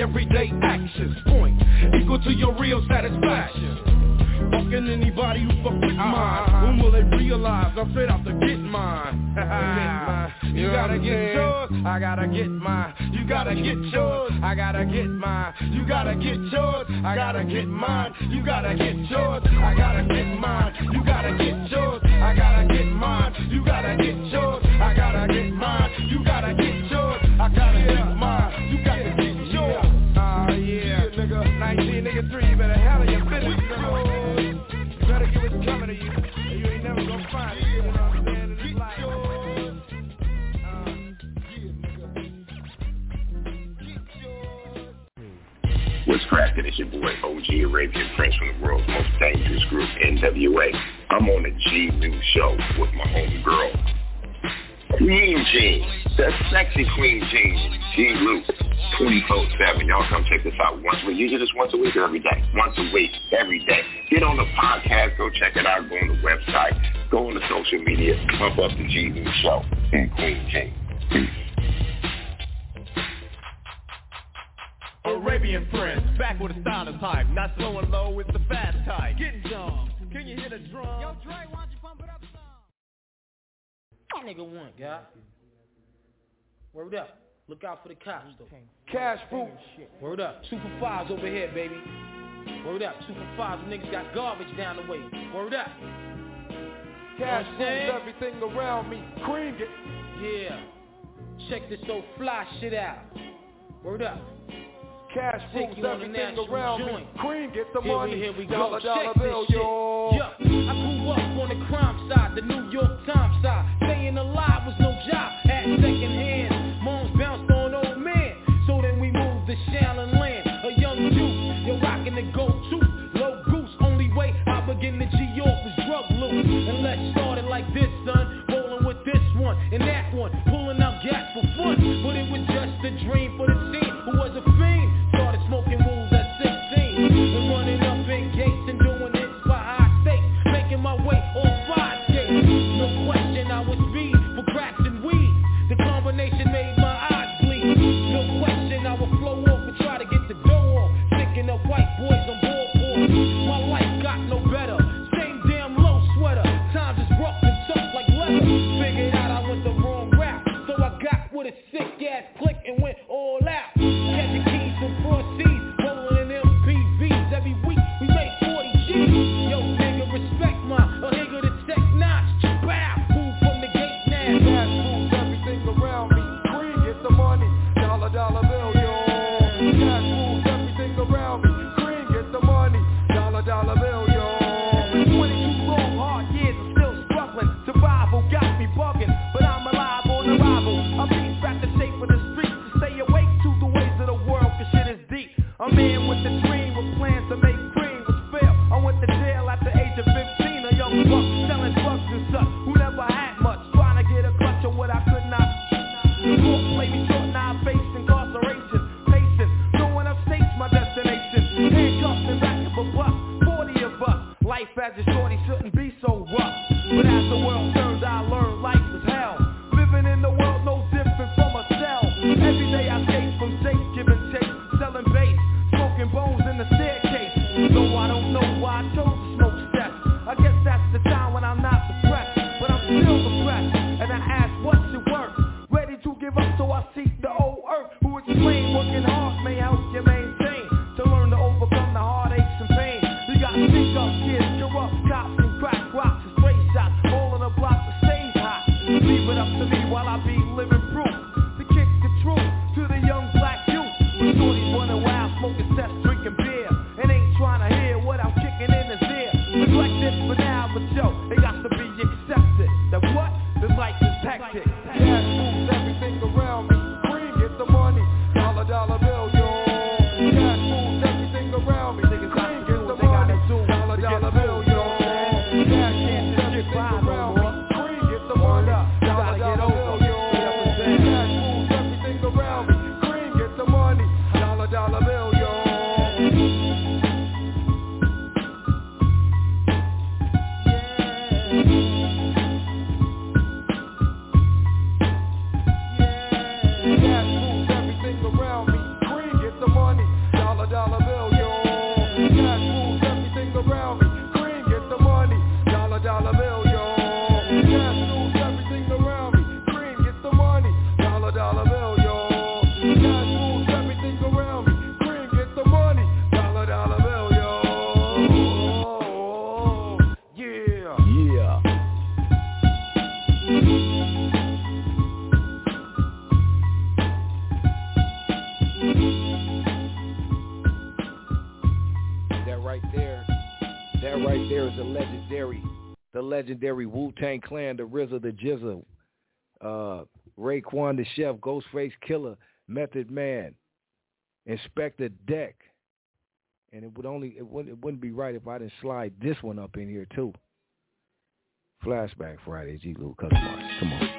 everyday actions. Point equal to your real satisfaction. Fucking anybody who fuck with mine. When will they realize I'm straight out to get mine? You gotta get yours, I gotta get mine. You gotta get yours, I gotta get mine. You gotta get yours, I gotta get mine. You gotta get yours, I gotta get mine. You gotta get yours, I gotta get mine. You gotta get yours, I gotta get mine. You gotta get yours, I gotta get mine. You gotta get yours. Ah yeah, nigga, nineteen nigga three, you better handle your business. You better get what's coming to you, or you ain't never gonna find it. You know what I'm saying? In this life. What's cracking? It's your boy O G Arabian Prince from the world's most dangerous group, N W A. I'm on the G News show with my homegirl, Queen Jean, the sexy Queen Jean, G Luke, twenty-four seven. Y'all come check this out once a week. Usually just once a week or every day. Once a week, every day. Get on the podcast, go check it out, go on the website, go on the social media, pump up the G News show and Queen Jean. Peace. Arabian Prince, back with a style of type. Not slow and low, it's the fast type. Getting dumb. Can you hear the drum? Yo, Dre, why don't you pump it up some? That nigga one, guy. Word up. Look out for the cops, though. Cash fruit. Word up. Super fives over here, baby. Word up. Super fives, niggas got garbage down the way. Word up. Cash fruit, everything around me. Cream it. Yeah. Check this old fly shit out. Word up. Cash Take fruit, everything around joint. me. Cream, get the here money. We, here we dollar, go. dollar Check bill, this shit. yo. Yo, I grew up on the crime side, the New York Times side. Staying alive was no job. At second hand, moms bounced on old man. So then we moved to Shaolin Land. A young youth, you're rocking the go-to. Low goose, only way I begin to G-York was drug loot. And let's start it like this, son. Rolling with this one and that one. Pulling out gas for fun. But it was just a dream for the team who was a fiend. Started smoking rules at sixteen. And running up in gates and doing hits for high stakes. Making my way on five skates. No question I was speed for cracks and weed. The combination made my eyes bleed. No question I would flow off and try to get the dough off. Picking up white boys on board boards. My life got no better. Same damn low sweater. Times is rough and tough like leather. Figured out I went the wrong route. So I got with a sick ass click and went all out. Catching keys from proceeds. Rolling in M P Vs. Every week we make forty G's. Yo, nigga, respect my a nigga to tech notch. Bow. Move from the gate now. Cash fruit, everything around me. Cream, get the money. Dollar, dollar bill, yo. Cash fruit, everything around me. Cream, get the money. Dollar, dollar bill, yo. twenty-two long hard years, I'm still struggling. Survival got me bugging, but I'm alive on arrival. I'm beat back the shape of the streets to stay awake to the ways of the world, cause shit is deep. A man with a dream with plans to make cream was fail. I went to jail at the age of fifteen, a young buck selling drugs and such, who never had much, trying to get a clutch of what I could not. The court played me short, now I face incarceration. Patient, knowing I've staged my destination. Handcuffed and back of a buck, forty of us. Life as a shorty shouldn't be so rough. But as the world turns, I learned life is hell. Living in the world no different from a cell. Every day I escape from safe, giving chase, selling base, smoking bones in the staircase. No, I don't know why I chose to smoke steps. I guess that's the time when I'm not depressed, but I'm still depressed. And I ask, what's your worth? Ready to give up, so I seek the old earth, who explain working hard may help you maintain, to learn to overcome the heartaches and pain. You got to think up kids, corrupt cops and crack rocks and stray shots, all in the block that stays hot. Leave it up to me while I be living proof to kick the truth to the young black youth. When shorties running wild, smoking cess, drinking beer, and ain't trying to hear what I'm kicking in his ear. Neglect it for now, but yo, it got to be accepted. That what? This life is hectic. Cash moves everything around me. Cream, get the money. Dollar, dollar bill, yo. Cash moves everything around me. Niggas cream, get the money. Dollar, dollar bill, That right there is the legendary, the legendary Wu-Tang Clan, the R Z A, the J Z A, uh, Raekwon the Chef, Ghostface Killer, Method Man, Inspector Deck. And it would only it wouldn't, it wouldn't be right if I didn't slide this one up in here too. Flashback Friday, G. Lou Customized. Come on.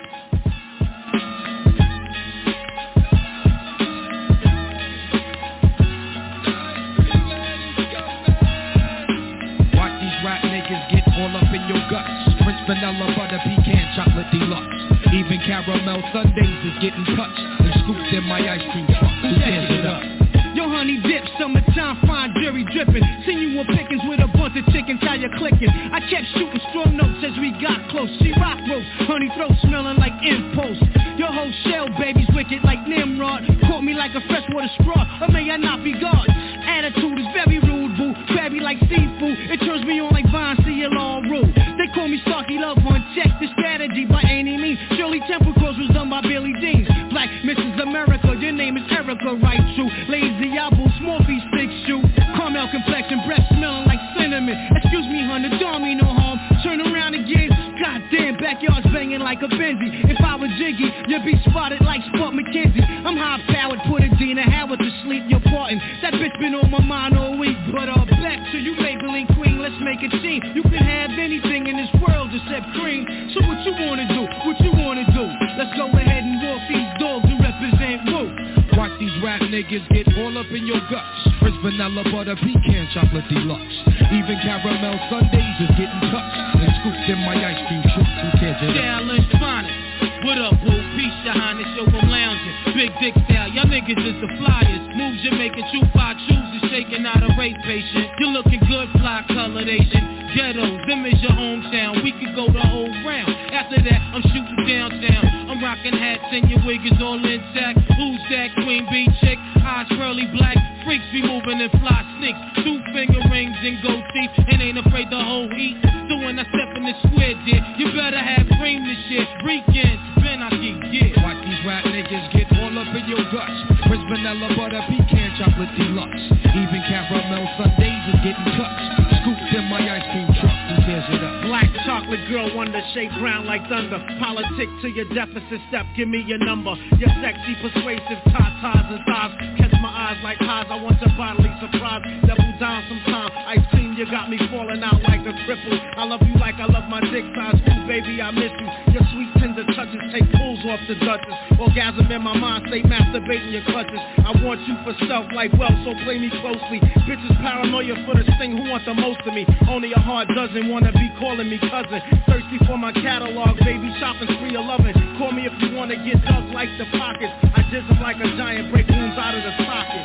Watch these rap niggas get all up in your guts. Prince Vanilla, Butter, Pecan, Chocolate Deluxe. Even caramel sundaes is getting touched and scooped in my ice cream truck. Who tears it up? Yo, honey dip, summertime, fine jury dripping. Seen you on pickings with a bunch of chickens, how you clicking? I kept shooting strong notes as we got close. She rock roast, honey throat smelling like impulse. Your whole shell, baby's wicked like Nimrod. Caught me like a freshwater straw, or may I not be God? Attitude is very rude, boo. Crabby like seafood, it turns me on like Vine, see it all rude. They call me Starkey Love One, check the strategy by any means. Shirley Temple Cross was done by Billy Jeans. Black Missus America, your name is Erica, right? True. Lazy Apple, small feet, stick shoe. Caramel complexion, breath smelling like cinnamon. Excuse me, hun, the dog me no harm. Turn around again, goddamn, backyard's banging like a Benzie. If I were Jiggy, you'd be spotted like Sport McKenzie. I'm high powered, put a Dina Howard to sleep, you're parting. That bitch been on my mind all week. But uh, back to you, Maybelline Queen, let's make it team. You can have anything in this world except cream. So what you wanna do? What you wanna do? Let's go ahead and walk these dogs and represent Woo. Watch these rap niggas get all up in your guts. Prince Vanilla, Butter, Pecan, Chocolate Deluxe. Even caramel sundaes is getting touched and scooped in my ice cream truck. Who cares it up? Challenge Phonics. What up, boo? Peace, your highness, yo, I'm lounging. Big dick style, y'all niggas is the flyers. Moves you're making, two five chooses, shaking out a rape patient. You're looking good, fly colored Asian. Ghettos, them is your hometown. We could go the whole round. After that, I'm shooting downtown. I'm rocking hats and your wig is all intact. Who's that queen bee chick? Eyes curly black. Freaks be moving in fly sneaks. Two finger rings and gold teeth. And ain't afraid the whole heat. So when I step in the square, dear, you better have cream this shit. Weekends, Ben I keep, yeah. Watch these rap niggas get all up in your guts. Prince Vanilla, Butter, Pecan, Chocolate Deluxe. Even caramel sundaes is getting touched. Scooped in my ice cream truck. Who tears it up? Black chocolate girl, wonder shake ground like thunder. Politic to your deficit step, give me your number. Your sexy, persuasive tatas and thighs. Catch my eyes like highs, I want your bodily surprise. Double down sometime, ice cream, you got me falling out like a cripple. I love you like I love my dick size. Ooh, baby, I miss you. Your sweet tender touches take pulls off the Duchess. Orgasm in my mind, stay masturbating your clutches. I want you for self like wealth, so play me closely. Bitches paranoia for the sting, who want the most of me? Only a hard dozen wanna be calling me cousin. Thirsty for my catalog, baby, shopping spree eleven. Call me if you wanna get dug like the pockets. I jizz them like a giant, break wounds out of the socket.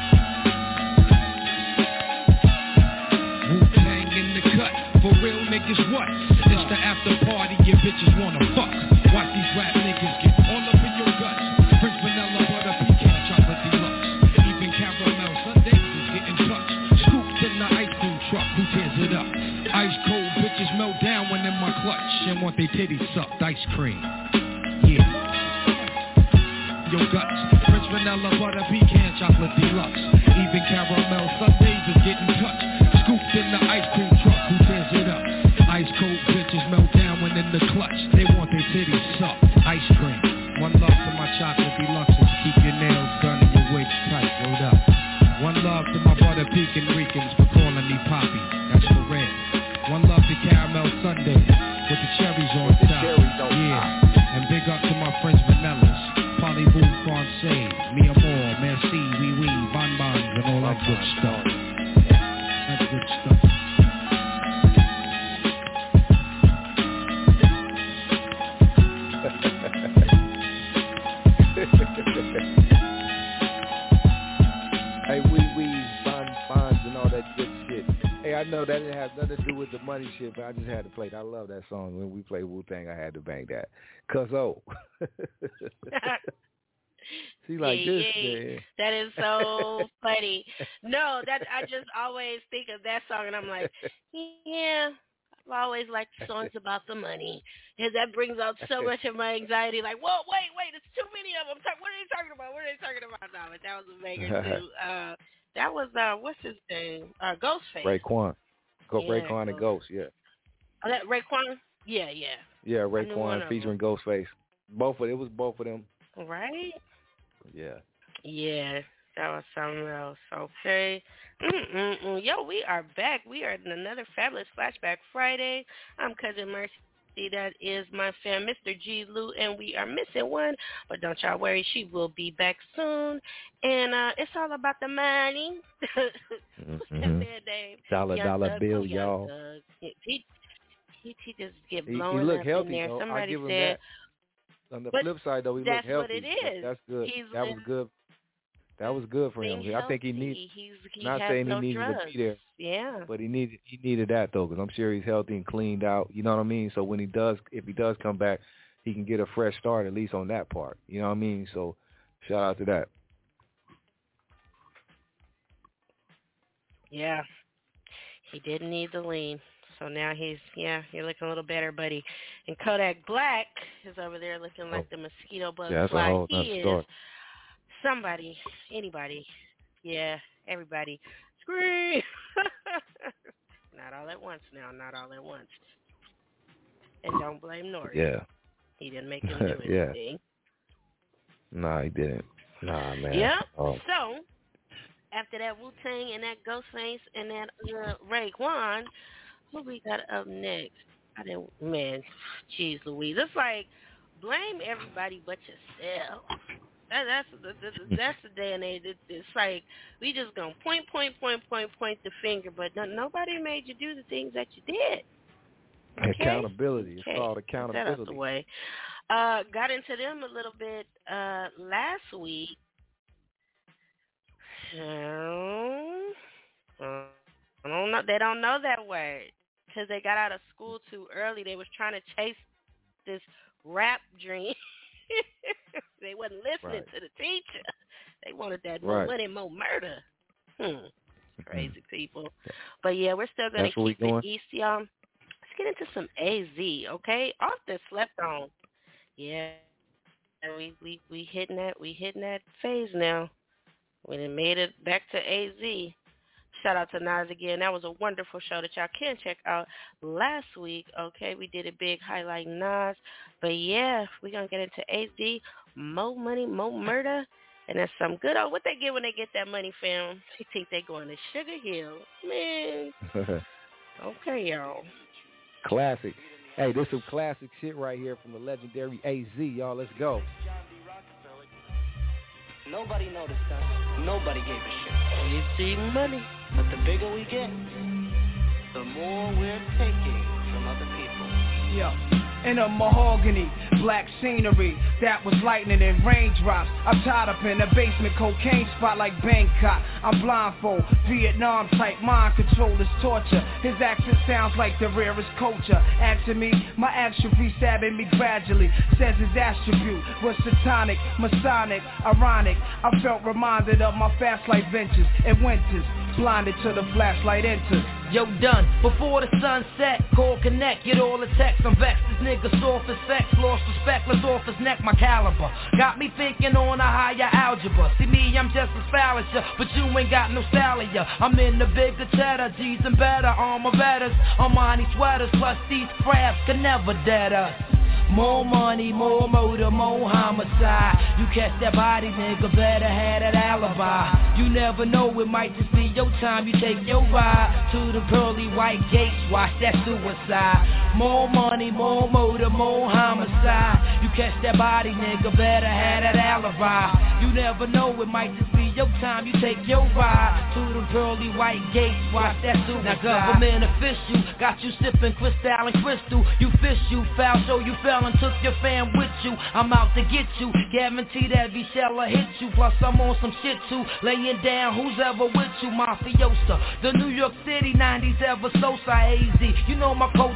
Wu-Tang in the cut, for real niggas what? It's the after party, your bitches wanna fuck. Watch these rap niggas get all up in your guts. Prince Vanilla, Butter, Pecan, Chocolate Deluxe. Even caramel sundaes is getting touched. Scooped in the ice cream truck, who tears it up? Ice cold bitches melt down when in my clutch and want they titties sucked. Ice cream, yeah. Your guts, Prince Vanilla, Butter, Pecan, Chocolate Deluxe. Even caramel sundaes is getting touched. Scooped in the ice cream truck, who tears it up? Ice cold bitches melt down when in the clutch. They want their titties sucked. Ice cream. One love to my Chocolate Deluxes. Keep your nails done and your wigs tight. Rolled up. One love to my Butter Pecan Ricans for calling me Poppy. That's for real. One love to caramel sundae with the cherries on top. Yeah. And big up to my friends Vanillas. Polly-Boo, Francais, Mi Amor, Merci, Oui Oui, Bon Bons, and all that good stuff. That good stuff. Hey, wee wee, bon bons, and all that good shit. Hey, I know that didn't have nothing to do with the money shit, but I just had to play it. I love that song. When we play Wu-Tang, I had to bang that. Cause oh. See, like yeah, this, yeah. man. That is so funny. No, that I just always think of that song, and I'm like, yeah, I've always liked songs about the money, because that brings out so much of my anxiety. Like, whoa, wait, wait, it's too many of them. What are they talking about? What are they talking about? No, but that was a banger too. Uh, that was uh, what's his name? Uh, Ghostface. Raekwon. Go Yeah, Raekwon and Ghost. Ghost, yeah. Oh, that Raekwon? Yeah, yeah. Yeah, I knew one Raekwon of featuring Ghostface. Both of it was both of them. Right? Yeah. Yeah, that was something else. Okay. Mm-mm-mm. Yo, we are back. We are in another fabulous Flashback Friday. I'm Cousin Mercy. That is my fam, Mister G. Lou, and we are missing one. But don't y'all worry, she will be back soon. And uh, it's all about the money. Mm-hmm. Dollar, Young dollar Thug, bill, Young y'all. Thug. He, he, he just get He, blowing he looked up healthy, in there. though. Somebody I'll give him said, that. On the but flip side, though, he that's looked healthy. what it is. That, that's good. He's that was good. That was good for him. Being I think he healthy. needs. He's, he not has saying no he needed drugs. to be there. Yeah. But he needed he needed that though, because I'm sure he's healthy and cleaned out. You know what I mean? So when he does, if he does come back, he can get a fresh start at least on that part. You know what I mean? So shout out to that. Yeah. He didn't need the lean. So now he's, yeah, you're looking a little better, buddy. And Kodak Black is over there looking like oh. the mosquito bug yeah, that's fly. a whole he nother is story. somebody, anybody. Yeah, everybody. Scream! Not all at once now, not all at once. And don't blame Nori. Yeah. He didn't make him do anything. Yeah. Nah, he didn't. Nah, man. Yeah. Oh. So, after that Wu-Tang and that Ghostface and that uh, Raekwon, who we got up next? I didn't, man, jeez Louise. It's like, blame everybody but yourself. That, that's the, that's the day and age. It, it's like, we just going to point, point, point, point, point the finger, but no, nobody made you do the things that you did. Okay? Accountability. It's okay. called accountability. Get out the way. Uh, got into them a little bit uh, last week. So, uh, I don't know. They don't know that word because they got out of school too early. They was trying to chase this rap dream. They wasn't listening right. to the teacher. They wanted that right. more money, more murder. Hmm. Crazy people. But yeah, we're still gonna That's keep it going. east, y'all. Let's get into some A Z, okay? Off the slept on. Yeah. We we we hitting that we hitting that phase now. We done made it back to A Z. Shout out to Nas again. That was a wonderful show that y'all can check out last week. Okay, we did a big highlight Nas. But yeah, we're going to get into A Z. More money, more murder. And that's some good old, what they get when they get that money, fam? They think they going to Sugar Hill. Man. Okay, y'all. Classic. Hey, this is some classic shit right here from the legendary A Z, y'all. Let's go. Nobody noticed us. Nobody gave a shit. You see money. But the bigger we get, the more we're taking from other people. Yeah. In a mahogany, black scenery that was lightning and raindrops. I'm tied up in a basement cocaine spot like Bangkok. I'm blindfold, Vietnam type mind control is torture. His accent sounds like the rarest culture. Asking me, my atrophy stabbing me gradually. Says his attribute was satanic, masonic, ironic. I felt reminded of my fast life ventures and winters. Blinded till the flashlight enters. Yo, done. Before the sun set, call connect, get all the texts. I'm vexed, this nigga soft as sex. Lost respect, let's off his neck, my caliber. Got me thinking on a higher algebra. See me, I'm just as foul as ya, but you ain't got no style of ya. I'm in the bigger cheddar, G's and better, armor betters. Armani sweaters, plus these crabs can never dead us. More money, more murder, more homicide. You catch that body, nigga, better have that alibi. You never know, it might just be your time. You take your ride to the pearly white gates, watch that suicide. More money, more murder, more homicide. You catch that body, nigga, better have that alibi. You never know, it might just be your time. You take your ride to the pearly white gates, watch that suicide. Now government official, got you sipping crystal and crystal. You fish, you foul, so you fell and took your fam with you. I'm out to get you, guarantee that V-Shella hit you. Plus I'm on some shit too, laying down who's ever with you, mafiosa. The New York City nineties ever so A Z. You know my culture now,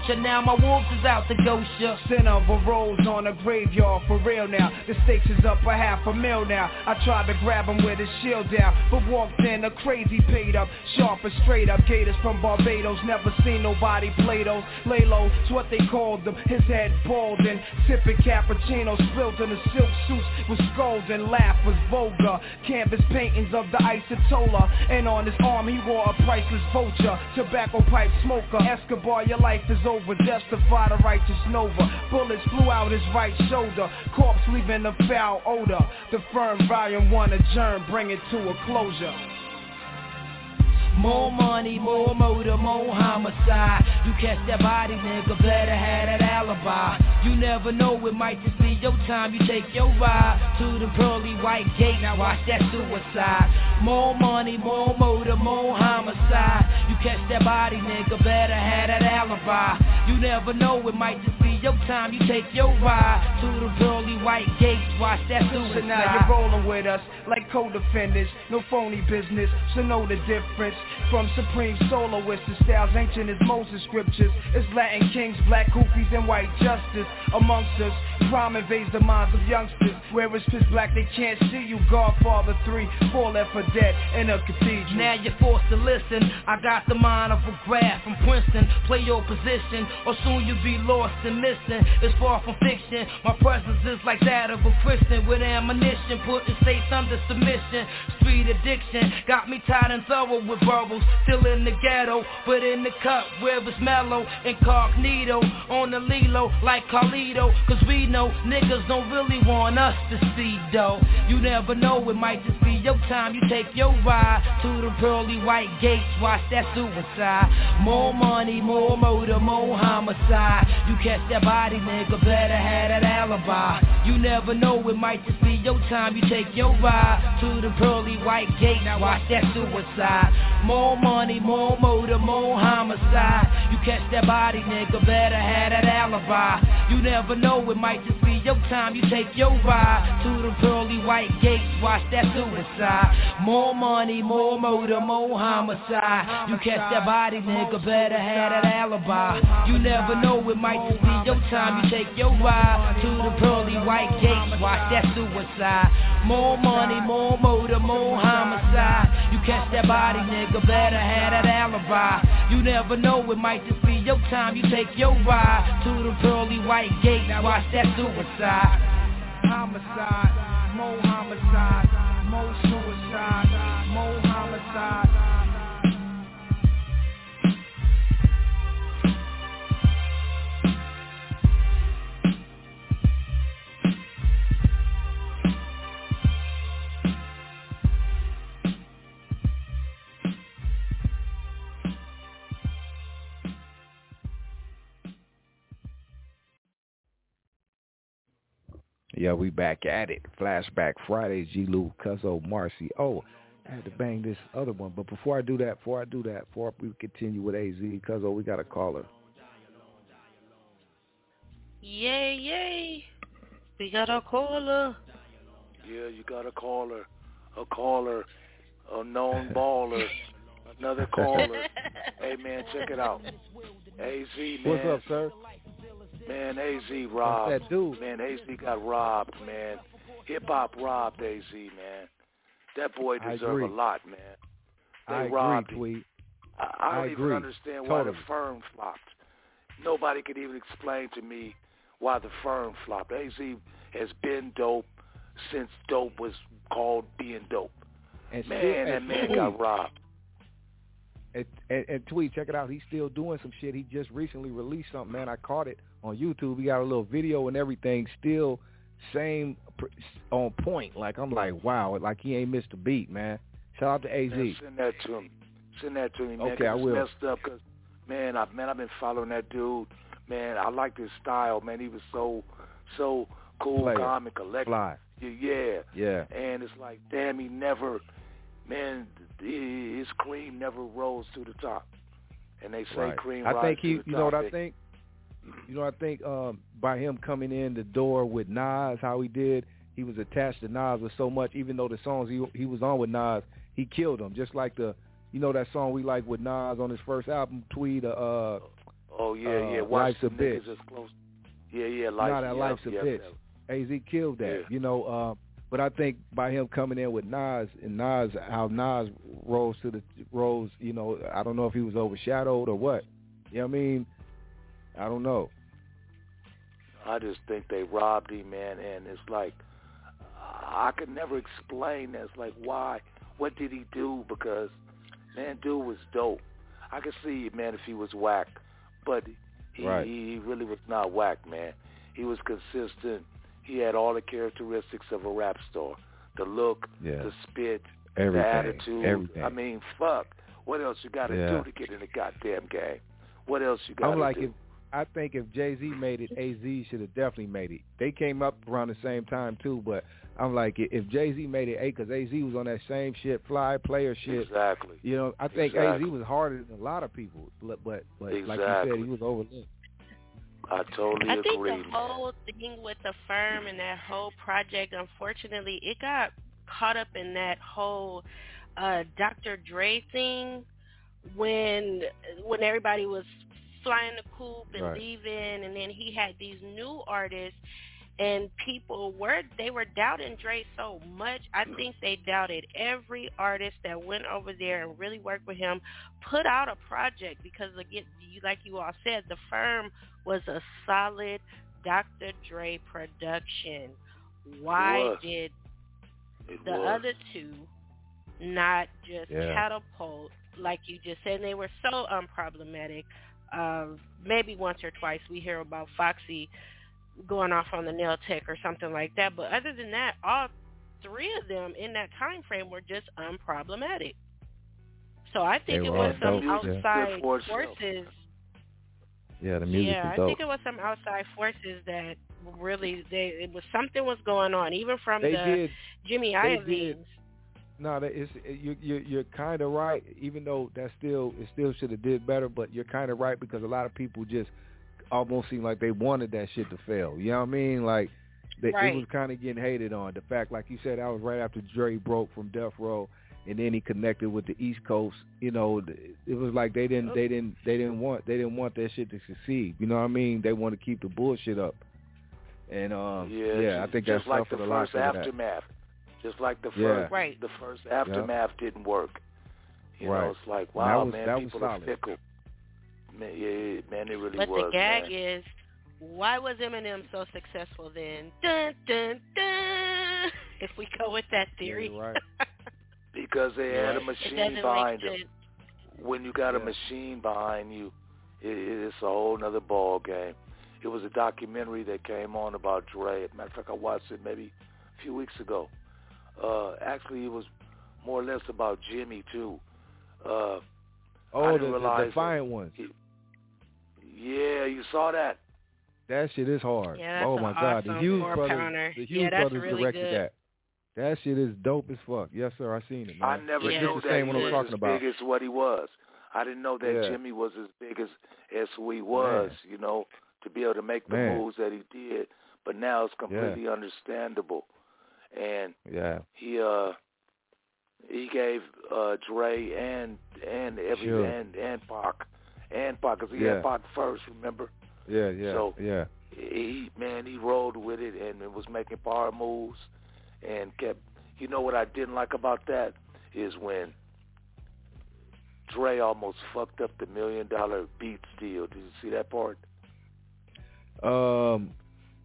my wolves is out to ghost ya. Center of a rose on a graveyard, for real now. The stakes is up a half a mil now. I tried to grab him with his shield down, but walked in a crazy paid up, sharp and straight up. Gators from Barbados, never seen nobody play those. Lay low, it's what they called them. His head bald and sipping cappuccino, spilled in the silk suits with skulls and laugh was vulgar. Canvas paintings of the Isotola, and on his arm he wore a priceless vulture. Tobacco pipe smoker, Escobar, your life is over. Justify the righteous Nova. Bullets flew out his right shoulder, corpse leaving a foul odor. The firm volume one adjourned, bring it to a closure. More money, more motor, more homicide. You catch that body, nigga, better have that alibi. You never know, it might just be your time. You take your ride to the pearly white gate, now watch that suicide. More money, more motor, more homicide. You catch that body, nigga, better have that alibi. You never know, it might just be your time. You take your ride to the pearly white gate, watch that suicide. So now you're rolling with us like co-defendants, no phony business, so know the difference. From supreme soloists to styles ancient as Moses scriptures, it's Latin kings, black hoopies, and white justice amongst us. Crime invades the minds of youngsters. Where it's pitch black, they can't see you. Godfather three, four left for dead in a cathedral. Now you're forced to listen. I got the mind of a graph from Princeton. Play your position, or soon you'll be lost and missing. It's far from fiction. My presence is like that of a Christian with ammunition, putting states under submission. Street addiction got me tied and thorough with verbals. Still in the ghetto, but in the cup where it's mellow. Incognito on the Lilo like Carlito. Cause we know niggas don't really want us to see though. You never know, it might just be your time. You take your ride to the pearly white gates, watch that suicide. More money, more motor, more homicide. You catch that body, nigga, better have that alibi. You never know, it might just be your time. You take your ride to the pearly white gates, watch that suicide. More money, more motor, more homicide. You catch that body, nigga, better have that alibi. You never know, it might just be your time. You take your ride to the pearly white gates, watch that suicide. More money, more motor, more homicide. You catch that body, nigga, better have that alibi. You never know, it might just be your time. You take your ride to the pearly white gates, watch that suicide. More money, more motor, more homicide. You catch that body, nigga, better have that alibi. You never know, it might just be your time. You take your ride to the pearly white gate, watch that suicide. Homicide, more homicide, more suicide, more homicide. Yeah, we back at it. Flashback Fridays, G. Lou, Cuzzo, Marcy. Oh, I had to bang this other one. But before I do that, before I do that, before we continue with A Z, Cuzzo, we got a caller. Yay, yay. We got a caller. Yeah, you got a caller. A caller. A known baller. Another caller. Hey, man, check it out. A Z, man. What's up, sir? Man, A Z robbed. That's that dude. Man, A Z got robbed, man. Hip-hop robbed A Z, man. That boy deserve a lot, man. They I robbed agree, Tweet. I, I don't I even agree. understand totally. why the firm flopped. Nobody could even explain to me why the firm flopped. A Z has been dope since dope was called being dope. And man, still, that and man Tweet, got robbed. And, and, and Tweet, check it out. He's still doing some shit. He just recently released something, man. I caught it on YouTube. He got a little video and everything. Still same on point. Like, I'm like, wow. Like, he ain't missed a beat, man. Shout out to A Z. Man, send that to him. Send that to me, man. Okay, I will. It's messed up because, man, I, man, I've been following that dude. Man, I like his style, man. He was so, so cool, Player. calm, and collected. Fly. Yeah. Yeah. And it's like, damn, he never, man, his cream never rose to the top. And they say Right. cream I rises think he, to the you know what top. I think? You know what I think? Um, by him coming in the door with Nas, how he did, he was attached to Nas with so much. Even though the songs he he was on with Nas, he killed him. Just like the, you know, that song we like with Nas on his first album, Tweed. Uh, Oh yeah, uh, yeah. Watch Life's a niggas Bitch. as close. Yeah, yeah. Life, Nah, that yeah, Life's a yeah, Bitch. yeah. A Z killed that. Yeah. You know, uh, but I think by him coming in with Nas and Nas, how Nas rose to the rose. You know, I don't know if he was overshadowed or what. You know what I mean? I don't know. I just think they robbed him, man, and it's like I could never explain that. It's like, why? What did he do? Because, man, dude was dope. I could see, man, if he was whack, but he, right. he really was not whack, man. He was consistent. He had all the characteristics of a rap star. The look, yeah. the spit, everything, the attitude. Everything. I mean, fuck. What else you got to yeah. do to get in the goddamn game? What else you got to I'm like, do? if, I think if Jay-Z made it, A Z should have definitely made it. They came up around the same time, too, but I'm like, if Jay-Z made it, because A Z was on that same shit, fly player shit. Exactly. You know, I think exactly. A Z was harder than a lot of people, but, but, but exactly. like you said, he was overlooked. I totally I think agree. the whole thing with the firm and that whole project, unfortunately, it got caught up in that whole uh, Doctor Dre thing when when everybody was flying the coop and right. leaving, and then he had these new artists, and people were they were doubting Dre so much. I think they doubted every artist that went over there and really worked with him, put out a project, because again, like you all said, the firm was a solid Doctor Dre production. Why did it the was. other two not just yeah. catapult, like you just said? They were so unproblematic. Um, maybe once or twice we hear about Foxy going off on the nail tech or something like that, but other than that, all three of them in that time frame were just unproblematic. So I think they it were was some dope, outside yeah. forces. Yeah, the music yeah, was dope. I think it was some outside forces that really they it was something was going on, even from they the did, Jimmy they Iovines. Did. No, that is you. You you're kind of right. Even though that still it still should have did better, but you're kind of right because a lot of people just almost seem like they wanted that shit to fail. You know what I mean? Like they, right. it was kind of getting hated on. The fact, like you said, that was right after Dre broke from Death Row, and then he connected with the East Coast. You know, it was like they didn't they didn't they didn't want they didn't want that shit to succeed. You know what I mean? They want to keep the bullshit up. And um, yeah, yeah, just, I think that's just like suffered the a lot first from aftermath. that. Just like the Yeah. first, right. the first aftermath yeah. didn't work. You right. know, it's like, wow, was, man, people are solid. fickle. Man, yeah, man, it really but was. But the gag man. is, why was Eminem so successful then? Dun dun dun. If we go with that theory, yeah, right. because they yeah, had a machine behind them. When you got yeah. a machine behind you, it, it's a whole nother ball game. It was a documentary that came on about Dre. As a matter of fact, I watched it maybe a few weeks ago. Uh, actually, it was more or less about Jimmy, too. Uh, oh, the, the Defiant ones. He, yeah, you saw that? That shit is hard. Yeah, that's oh, my an God. awesome The Hughes brothers, pounder. the Hughes yeah, that's brothers really directed good. that. That shit is dope as fuck. Yes, sir. I seen it, man. I never yeah. knew the that same he one was I'm talking as about. big as what he was. I didn't know that yeah. Jimmy was as big as, as who he was, man. you know, to be able to make the man. moves that he did. But now it's completely yeah. understandable. And yeah. he uh he gave uh Dre and and every sure. and and Pac and Pac because he yeah. had Pac first, remember? Yeah, yeah. So yeah. he man he rolled with it and it was making power moves and kept. You know what I didn't like about that is when Dre almost fucked up the million dollar Beats deal. Did you see that part? Um.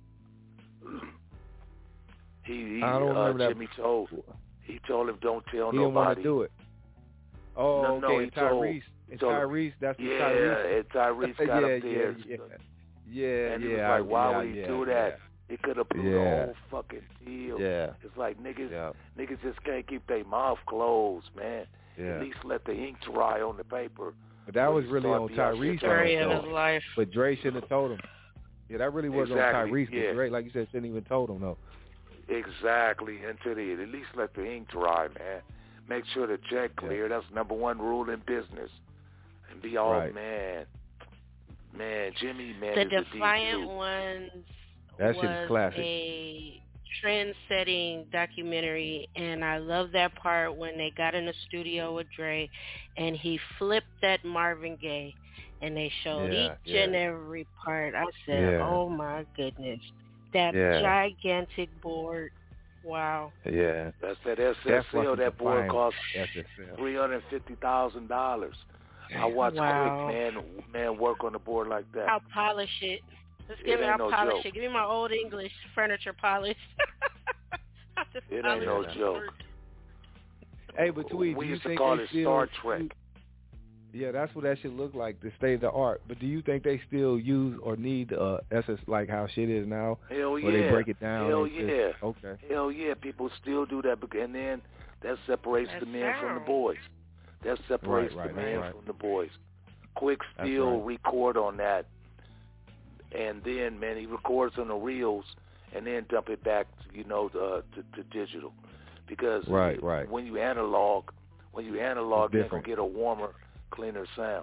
He, he I don't uh, remember Jimmy that. told he told him don't tell he nobody. He didn't want to do it. Oh, no, okay. No, and he told, Tyrese. he And told Tyrese. That's the yeah, Tyrese. and Tyrese got yeah, up there. Yeah, yeah. Yeah, and yeah. he was like, why yeah, would he yeah, do yeah. that? He could have blew yeah. the whole fucking deal. Yeah. It's like niggas, yeah. niggas just can't keep their mouth closed, man. Yeah. At least let the ink dry on the paper. But that was really on Tyrese. Story of his life. But Dre shouldn't have told him. Yeah, that really was exactly. on Tyrese. Yeah. But Dre, like you said, shouldn't even told him though. Exactly. Until they at least let the ink dry, man. Make sure the check clear. Yeah. That's number one rule in business. And be all right. man. Man, Jimmy, man, the is Defiant a Ones that was shit is classic. a trend-setting documentary, and I love that part when they got in the studio with Dre, and he flipped that Marvin Gaye, and they showed Yeah, each yeah. and every part. I said, Yeah. oh my goodness, that Yeah. gigantic board. Wow. Yeah. That's that S S That's L. fucking That board defiant cost S S L. three hundred fifty thousand dollars. I watched Wow. Quick man man work on the board like that. I'll polish it. Let's It give me. ain't I'll no polish joke. it. Give me my old English furniture polish. I'll just It polish ain't no the joke. board. Hey, but Tweet, We do you used to think call they it still Star Trek. use- Yeah, that's what that should look like, the state of the art. But do you think they still use or need uh, S S like how shit is now? Hell Where yeah. they break it down? Hell and just- yeah. okay. Hell yeah. People still do that, bec- and then that separates That the men from the sound. boys. That separates Right, right, the men right. from the boys. Quick That's still right. record on that, and then man, he records on the reels, and then dump it back, you know, uh, to, to digital, because Right, right. when you analog, when you analog, you're gonna different. get a warmer, cleaner sound.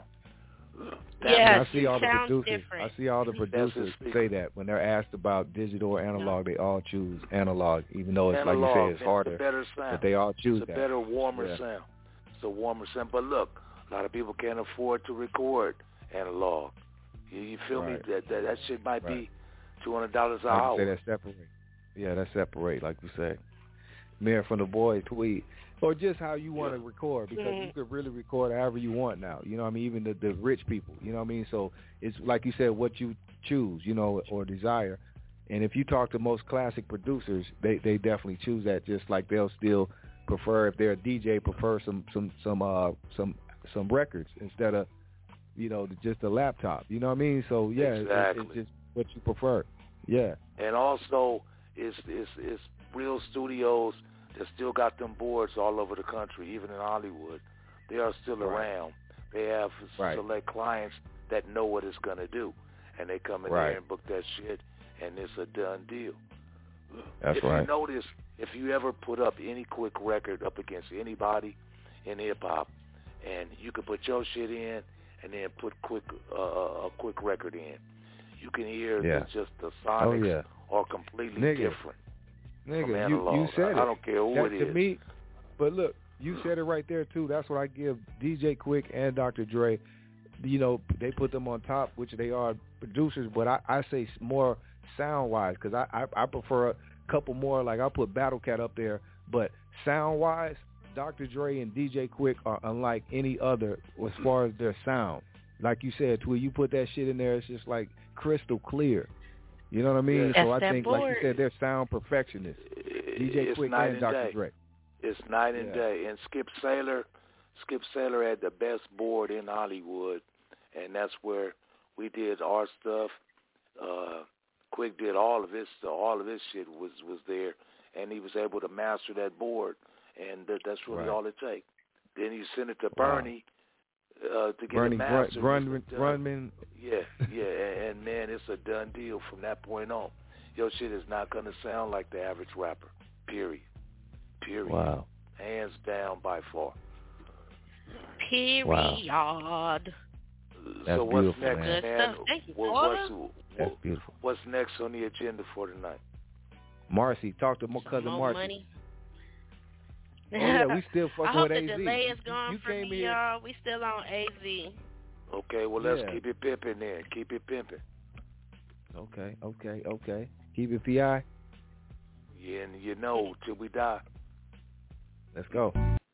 Yes, I see all it the sounds producers. different. I see all the That's producers his say that when they're asked about digital or analog, they all choose analog, even though it's analog, like you say it's man, harder, It's a better sound. but they all choose It's a that. better, warmer Yeah. sound. It's a warmer sound. But look, a lot of people can't afford to record analog. You, you feel Right. me? That, that that shit might Right. be two hundred dollars an Like hour. you say, that separate. Yeah, that separate, like you say. Man from the boy tweet. Or just how you want to record, because Mhm. you could really record however you want now. You know what I mean? Even the, the rich people, you know what I mean? So it's like you said, what you choose, you know, or desire. And if you talk to most classic producers, they, they definitely choose that, just like they'll still prefer, if they're a D J, prefer some some some uh some some records instead of, you know, just a laptop. You know what I mean? So yeah, it's, Exactly. it's just what you prefer. Yeah. And also, it's, it's, it's real studios that still got them boards all over the country, even in Hollywood. They are still Right. around. They have Right. select clients that know what it's going to do. And they come in Right. there and book that shit, and it's a done deal. That's if right. you notice, if you ever put up any quick record up against anybody in hip-hop, and you can put your shit in and then put quick uh, a quick record in, you can hear Yeah. that just the Oh, sonics yeah. are completely Nigga. different. from Nigga, you, analog. you said it. I don't care who that, it to is. me, but look, you said it right there too. That's what I give D J Quick and Doctor Dre. You know, they put them on top, which they are producers, but I, I say more sound-wise, because I, I, I prefer a couple more. Like, I put Battle Cat up there, but sound-wise, Doctor Dre and D J Quick are unlike any other as far as their sound. Like you said, Tweet, you put that shit in there, it's just like crystal clear. You know what I mean? Yeah. So I That's that think, like you board. said, they're sound perfectionists. D J It's Quick night and and Doctor day. Dre. It's night and Yeah. day. And Skip Saylor, Skip Saylor had the best board in Hollywood, and that's where we did our stuff. Uh, Quick did all of his, all of his shit was was there, and he was able to master that board, and th- that's really Right. all it takes. Then you send it to Wow. Bernie uh, to get Bernie it Grun, mastered. Grunman, It's a done- Grunman. Yeah, yeah, and, and man, it's a done deal from that point on. Your shit is not gonna sound like the average rapper. Period. Period. Wow. Hands down by far. Period. That's so what's beautiful, next, man. Good man? stuff. Thank you, What- Porter. what's, That's what- beautiful. what's next on the agenda for tonight? Marcy, talk to my cousin More Marcy. money. Oh, yeah, we still I fucking hope with the A Z. delay is gone You for came me, here- y'all. We still on A Z. Okay, well let's Yeah. keep it pimping then. Keep it pimping. Okay, okay, okay. Keep it P I. Yeah, and you know till we die. Let's go.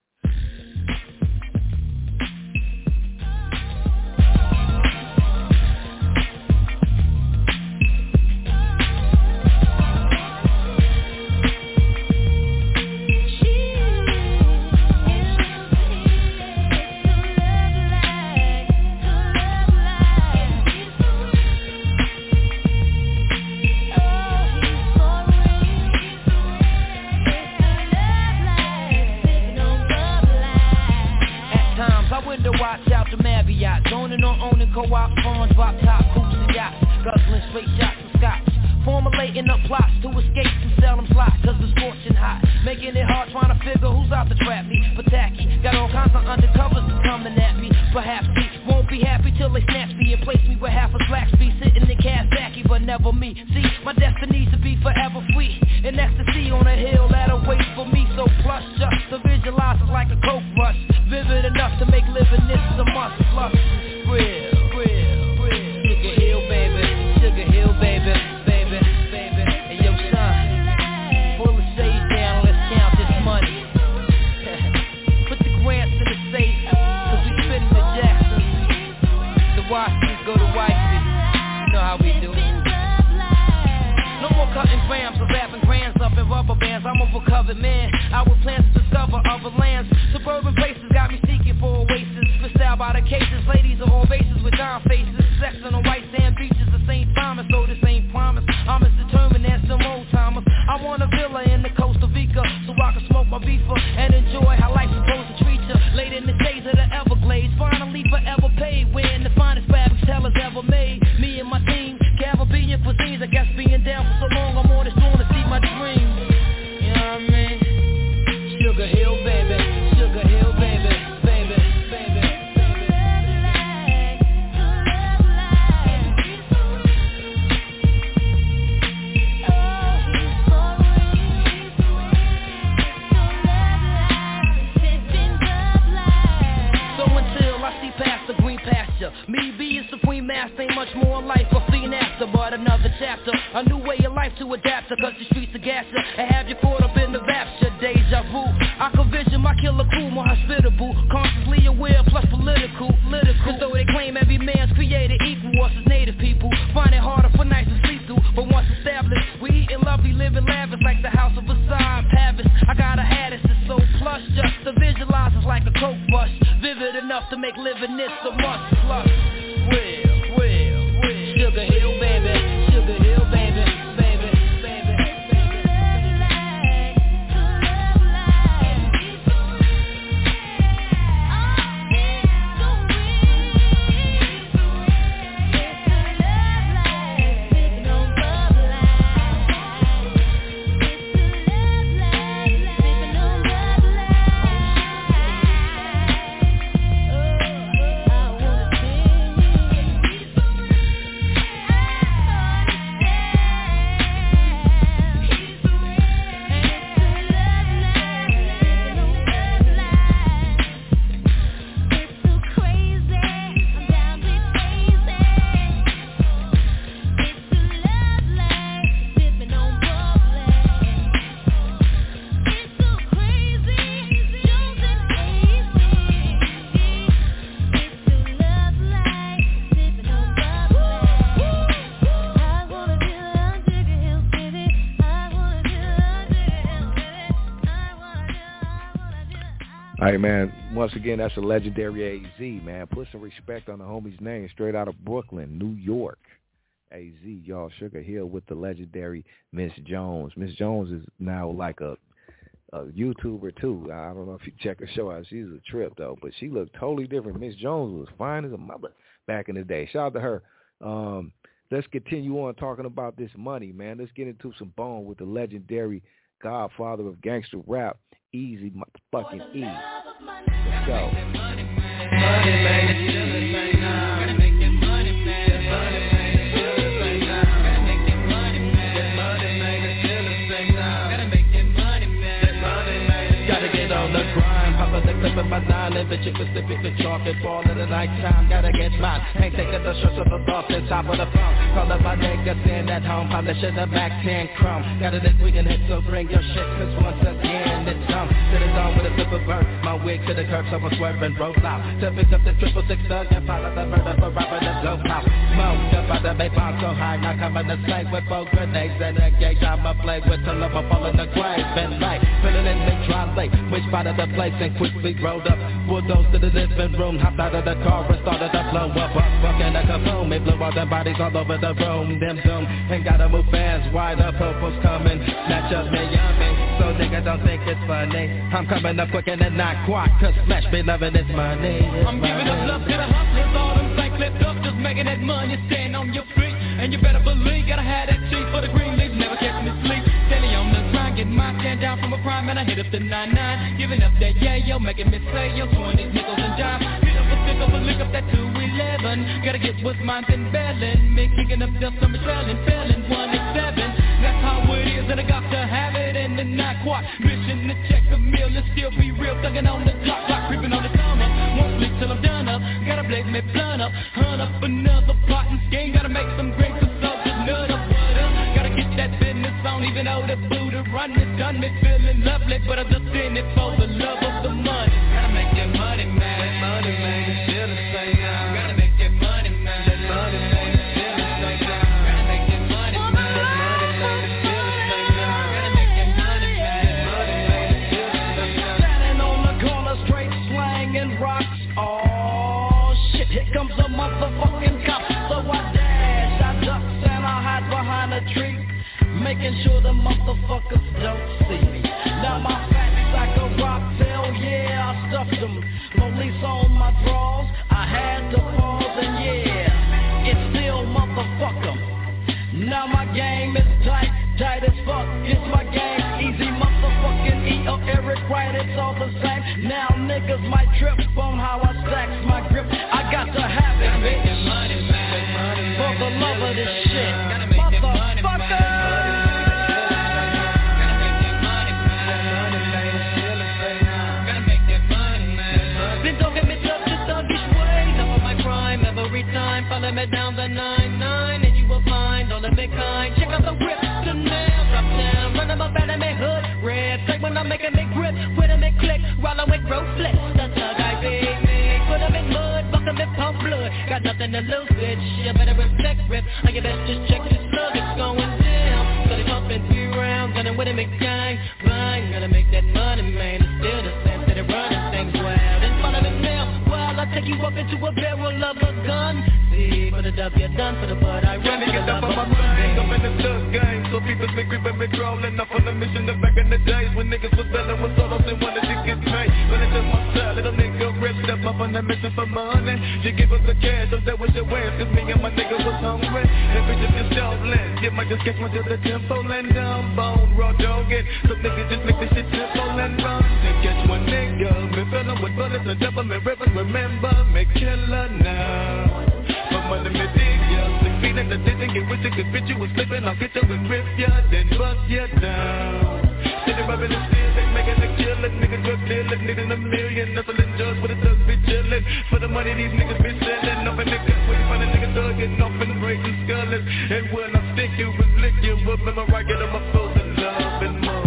Watch out the Marriott, zoning on owning co-op pawns, drop top hoops and yachts, guzzling straight shots and scotch, formulating up plots to escape and sell them slots, cause it's scorching hot, making it hard trying to figure who's out to trap me, but tacky, got all kinds of undercovers that's coming at me, perhaps he won't be happy till they snatch me and place me where half a slack be sitting in Kazaki, but never me, see, my destiny's to be forever free, in ecstasy on a hill that'll wait for me, so plush just to visualize it like a coke rush, vivid enough to make living this a must, plus it's real, real. go to wifey. You know how we do. No more cutting grams or wrapping grams up in rubber bands. I'm a recovered man. Our plans to discover other lands. Suburban places got me seeking for oasis. Spit out by the cases. Ladies of all races with dime faces. Sex on the white sand beaches of Saint Thomas. Though this ain't promise, I'm as determined as some old timers. I want a villa in the Costa Rica, so I can smoke my reefer and enjoy how life's supposed to treat you. Late in the days of the Everglades, finally forever paid. Wearing the finest fabrics tellers ever made. Me and my team, Caribbean cuisines. I guess being down for so long, I'm on this door to see my dreams. You know what I mean? Sugar Hill, baby. Sugar Hill, baby. Baby, baby. Me being supreme master ain't much more life or seeing after, but another chapter, a new way of life to adapt to, cause the streets are gas ya and have you caught up in the rapture, deja vu. I can vision my killer crew more hospitable, consciously aware plus political, political. Cause though they claim every man's created equal, us as native people find it harder for nights to sleep through, but once established, we eating lovely, living lavish like the house of Versailles, Paris. I got a hat, it's so plush, just to visualize it's like a coke brush, vivid enough to make living this a must. Plus, real, real, real. Sugar Hill, baby. Sugar Hill, baby. Baby, baby, All right, man. Once again, that's a legendary A Z, man. Put some respect on the homie's name. Straight out of Brooklyn, New York. A Z, y'all. Sugar Hill with the legendary Miss Jones. Miss Jones is now like a, a YouTuber, too. I don't know if you check her show out. She's a trip, though. But she looked totally different. Miss Jones was fine as a mother back in the day. Shout out to her. Um, let's continue on talking about this money, man. Let's get into some bone with the legendary godfather of gangster rap, Easy motherfucking E. Let's go. Money, Clipping my nine, live the chick Pacific, the chocolate ball in the nighttime, gotta get mine. Ain't taking the shirts of the thoughts, the top of the phone. Call up my niggas in at home, polishing the back ten chrome. Got it this weekend hit, so bring your shit, cause once again it's on. To the zone with a flip of bird, my wig to the curb, so I'm swerving, roll out. To fix up the triple six thug and follow the murder for robbing the blow out. Smoked up by the bay bomb so high, now coming to slay with four grenades and a gauge. I'ma play with till I'm fall in the grave. Been like, filling in the dry lake, which part of the place and quickly rolled up, bulldoze to the living room, hopped out of the car and started to blow up, up, fucking a kaboom, it blew all the bodies all over the room, them zoom, and gotta move fast, why the purple's coming, snatch up me yummy, so nigga don't think it's funny, I'm coming up quick and then not quite, cause Smash be loving this money, it's I'm money. Giving up love to the hustlers, all them fake clipped up, just making that money, stand on your feet, and you better believe, gotta have that cheap for the green leaf, never catch me sleep, steady on the grind, get my stand down from a crime, and I hit up the nine nine, giving up that yeah, yo, making me say, yo, twenty nickels and dimes, hit up a stick up a lick up that two eleven, gotta get what's mine's and bailing, me kicking up dust, I'm trailing, failing, one and seven, that's how it is, and I got to have it, and then not quite, mission to check the meal, and still be real, thugging on the clock, clock creeping on the summer, won't sleep till I'm done up, gotta blaze me blunt up, hunt up another plot and scheme, gotta make some great results, just nut up, butter, gotta get that business on, even though the Buddha run is done, me feeling lovely, but I'm just in it for the love of the money, gotta make that money, man, money, man, it's still the same now, gotta make that money, man, that money. for the love of this shit. Motherfucker. Every time, follow me down the nine nine, and you will find all of the kind. Check out the whip, the nail, drop down, run them up out of my hood, red. Take when I'm making me grip, put them in click, rollin' with road flex. The tug I big me, put them in mud, fuck them in pump blood. Got nothing to lose, bitch, you better respect rip. I you best just check this slug, it's going down. So they pumping three rounds, gunning with him in gang. Blind, gonna make that money, man. It's still the same, so they running things wild. And follow me now, while I take you up into a barrel of a gun. See, for the W done, for the bud I run. Get up on my brain, I'm in the thug game. So people been creeping, been crawling up on the mission. The back in the days when niggas was selling with solos and wanted to get paid. But it's just my style, little nigga ripped up up on the mission for money. You give us the cash, so that was your way. Cause me and my nigga was hungry. And bitch, if you're stolen, you might just catch one to the tempo and down bone, raw dogging. So niggas just make this shit simple and run. To catch one nigga, me filling with bullets and double me rivers. Remember, me killer now. But money me dig ya, six feet in the ditch and get with you. Cause bitch you was slipping, I'll get you and rip ya, then bust ya down. City rubbing the steel, they making a killin'. Nigga drug dealing, needing a million. Nothing just with the thugs be chillin'. For the money these niggas be sellin'. Off in the cut when you find a nigga thuggin'. Off in the breaking skullin'. And when I stick you and flick you up in my right, get on my soul and love and more.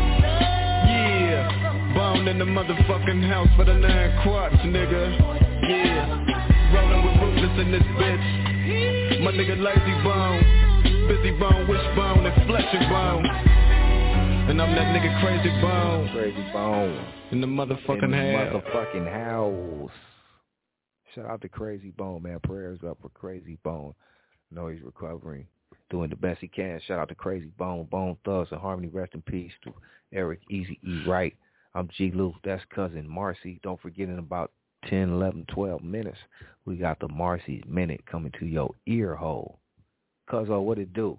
Yeah, bound in the motherfucking house for the nine quads, nigga. Yeah. Rollin' with ruthless in this bitch. My nigga lazy bone, busy bone, wishbone, and flesh and bone. And I'm that nigga crazy bone, crazy bone in the motherfucking in the house. Motherfucking house. Shout out to Crazy Bone, man. Prayers up for Crazy Bone. I know he's recovering, doing the best he can. Shout out to Crazy Bone, Bone Thugs and Harmony. Rest in peace to Eric Easy E. Wright. I'm G. Lou. That's cousin Marcy. Don't forget in about ten, eleven, twelve minutes, we got the Marcy's Minute coming to your ear hole. Cuzzo, what it do?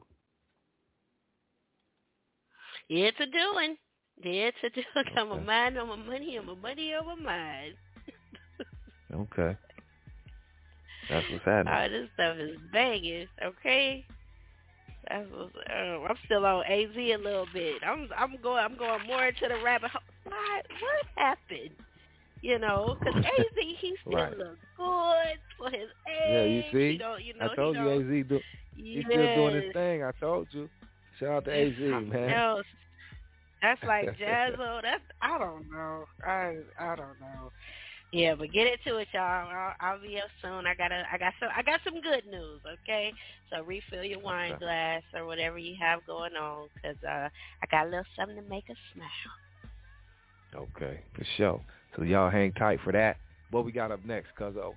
It's a doing. It's a doing. I'm a mind on my money. I'm a money on my mind. Okay. That's what's happening. Oh, this stuff is banging, okay? That's what's, uh, I'm still on A Z a little bit. I'm I'm going I'm going more into the rabbit hole. What, what happened? You know, because A Z, he still right. looks good for his age. Yeah, you see? You know, you know, I told you A Z, do, yes. he's still doing his thing. I told you. Shout out to A Z, man. Else. That's like Jazzo. That's, I don't know. I I don't know. Yeah, but get into it, y'all. I'll, I'll be up soon. I gotta, I got some, I got some good news. Okay, so refill your wine glass or whatever you have going on, cause uh, I got a little something to make us smile. Okay, for sure. So y'all hang tight for that. What we got up next, Cuzzo?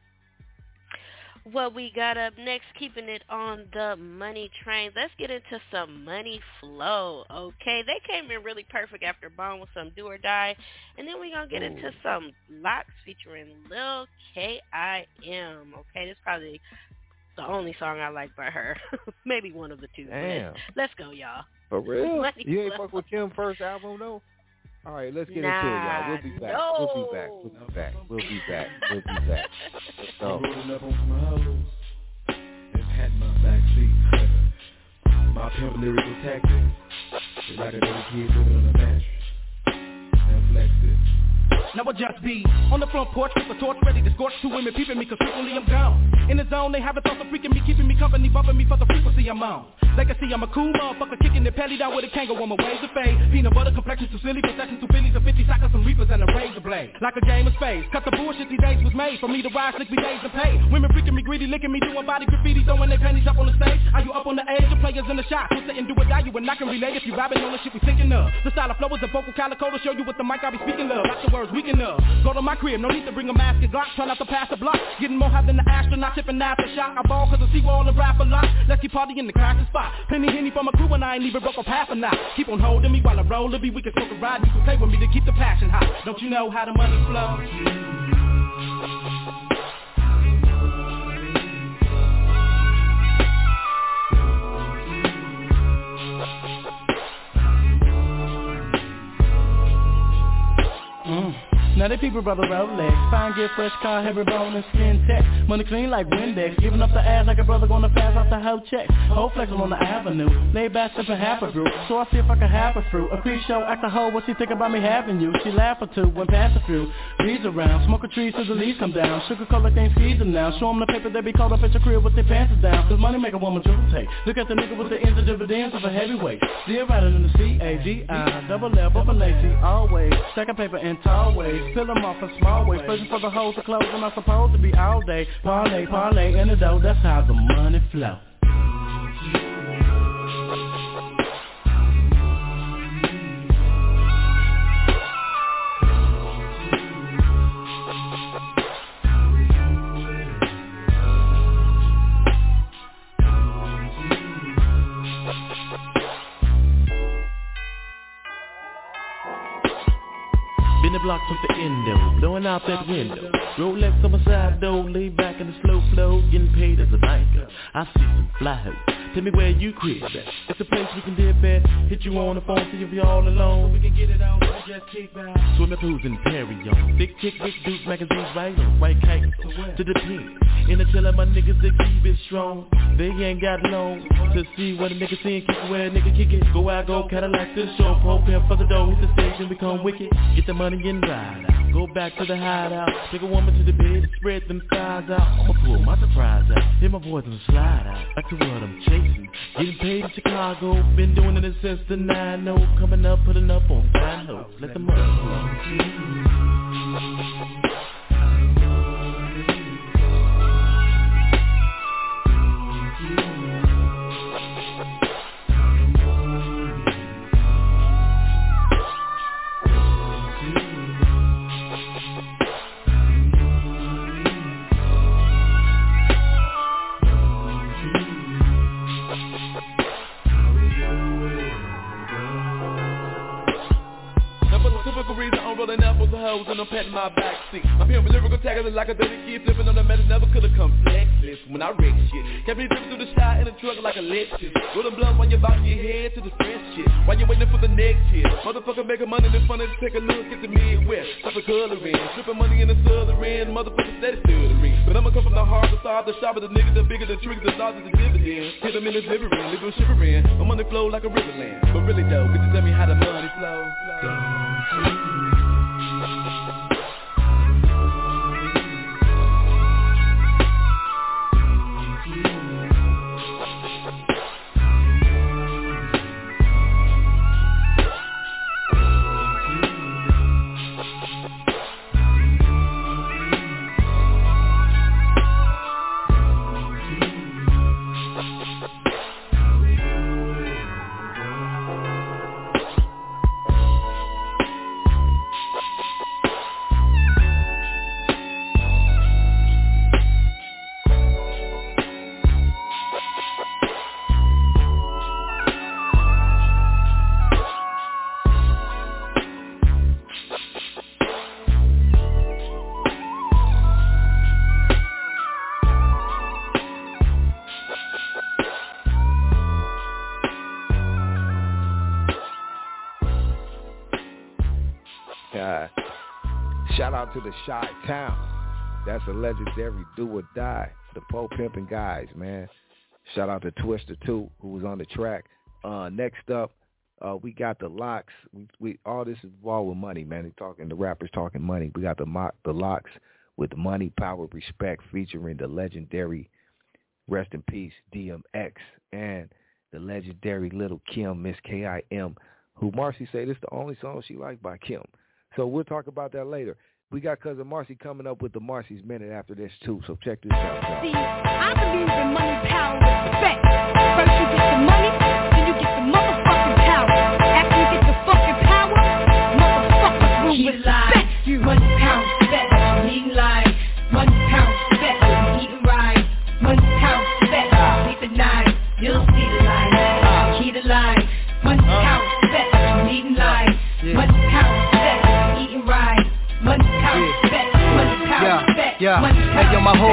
What we got up next, keeping it on the money train. Let's get into some money flow, okay? They came in really perfect after Bone with some Do or Die. And then we're going to get Ooh. into some Locks featuring Lil K I M, okay? This is probably the only song I like by her. Maybe one of the two. Damn. Let's go, y'all. For real? Money you ain't flow. fuck with Kim's first album, though? All right, let's get nah, into it, y'all. We'll be back. No. We'll be back. We'll be back. We'll be back. We'll be back. Let's go. Rolling up on some hollows and pat my backseat. My pimp lyrical tactics. Like a little kid living on a mattress. Now flex it. Now I just be on the front porch with a torch ready to scorch two women peeping me cause frequently I'm gone. In the zone they have a thought of freaking me, keeping me company, bumping me for the frequency I'm on. Legacy, I'm a cool motherfucker kicking the pelly down with a kangaroo on my ways of fade. Peanut butter complexion too silly, possession two billies of fifty sockers, some reapers and a razor blade. Like a game of spades, cut the bullshit these days was made for me to rise, slick me days and pay. Women freaking me greedy, licking me, doing body graffiti, throwing their panties up on the stage. Are you up on the age of players in the shot? Who's sitting do or die, you and I can relate if you vibing on the shit we thinking of. The style of flow is a vocal calico to show you what the mic I be speaking of. Like the words we can of. Go to my crib, no need to bring a mask and Glock, try not to pass the block. Getting more hot than the astronaut, tipping after shot. I ball cause I see all and rap a lot. Let's keep partying the crashing spot. Plenty Henny for my crew and I ain't even broke up half a knot. Keep on holding me while I roll it, be we can smoke a ride. You can play with me to keep the passion hot. Don't you know how the money flows? Now Now they people brother Rolex, fine get fresh car, heavy bone and skin tech. Money clean like Windex, giving up the ass like a brother gonna pass off the whole check. Whole flexing on the avenue, lay back sipping half a brew. So I see if I can have a fruit. A creep show, act a hoe, what she think about me having you? She laugh or two when pass a few. Bees around, smoke a tree till the leaves come down. Sugar color can't squeeze them now. Show them the paper, they be caught up at your crib with their pants down. Cause money make a woman triple take. Look at the nigga with the ends of dividends of a heavyweight. Still riding in the C A G I, double L, bubble lacy, always. Stacking paper in tall ways, fill them off in small ways. Searching for the holes to close, and I'm supposed to be all day. Parlay, parlay in the dough, that's how the money flow. Been the block took the endo, blowing out that window. Rolex on my side though, lay back in the slow flow, getting paid as a biker. I see some fly hoes. Tell me where you crib at. It's a place we can dip at. Hit you on the phone, see if you're all alone. We can get it on, we just kick back. Swimming pools in Perry on. Big chick, big dudes, magazines right on. Right kite to the pin. In the chiller, my niggas they keep it strong. They ain't got long to see what a nigga seeing. Kick it where a nigga kick it. Go out, go Cadillac to the show. Pull pimp for the dough, hit the stage and become wicked. Get the money and ride out. Go back to the hideout. Take a woman to the bed, spread them thighs out. I'ma pull my surprise out. Hit my boys and slide out. Back to what I'm chasing. Getting paid in Chicago. Been doing it since the nine oh. Coming up, putting up on fine notes. Let the money flow. Rolling apples and hoes and I'm patting my backseat. I'm hearing lyrical tagging like a dirty kid flipping on the metal, never could've come flexless when I wreck shit. Can't be driven through the shot in a truck like a Lexus. Rolling blunt while you're bouncing your head to the fresh shit. While you're waiting for the next hit. Motherfucker making money, it's funny to take a look at the Midwest. Stop the coloring, slipping money in the southern. Motherfucker steady stuttering. But I'ma come from the heart, the side, the shop of the niggas, the bigger the trigger, the larger the dividend. Hit them in the delivering, leave them shivering. My money flow like a riverland. But really though, could you tell me how the money flow? Don't to the Chi-Town. That's a legendary do or die. The Poe Pimpin' guys, man. Shout out to Twister too, who was on the track. Uh, next up, uh, we got the Locks. We, we all this is involved with money, man. They talking the rappers talking money. We got the mo- the Locks with Money, Power, Respect, featuring the legendary, rest in peace, D M X, and the legendary Little Kim, Miss K I M, who Marcy said this is the only song she liked by Kim. So we'll talk about that later. We got Cousin Marcy coming up with the Marcy's Minute after this, too, so check this out. See, I believe in money, power, respect. First you get the money, then you get the motherfucking power. After you get the fucking power, motherfuckers will respect you. Money, power, respect, eating live. Money, power, respect, eating right. Money, power, respect, sleep at night. You'll see the light, key the light. Money, power, respect, eating live. Money, power, respect, eating right. Money, power, respect, money, power, respect, yeah, money, yeah. Hey, yo, my whole clique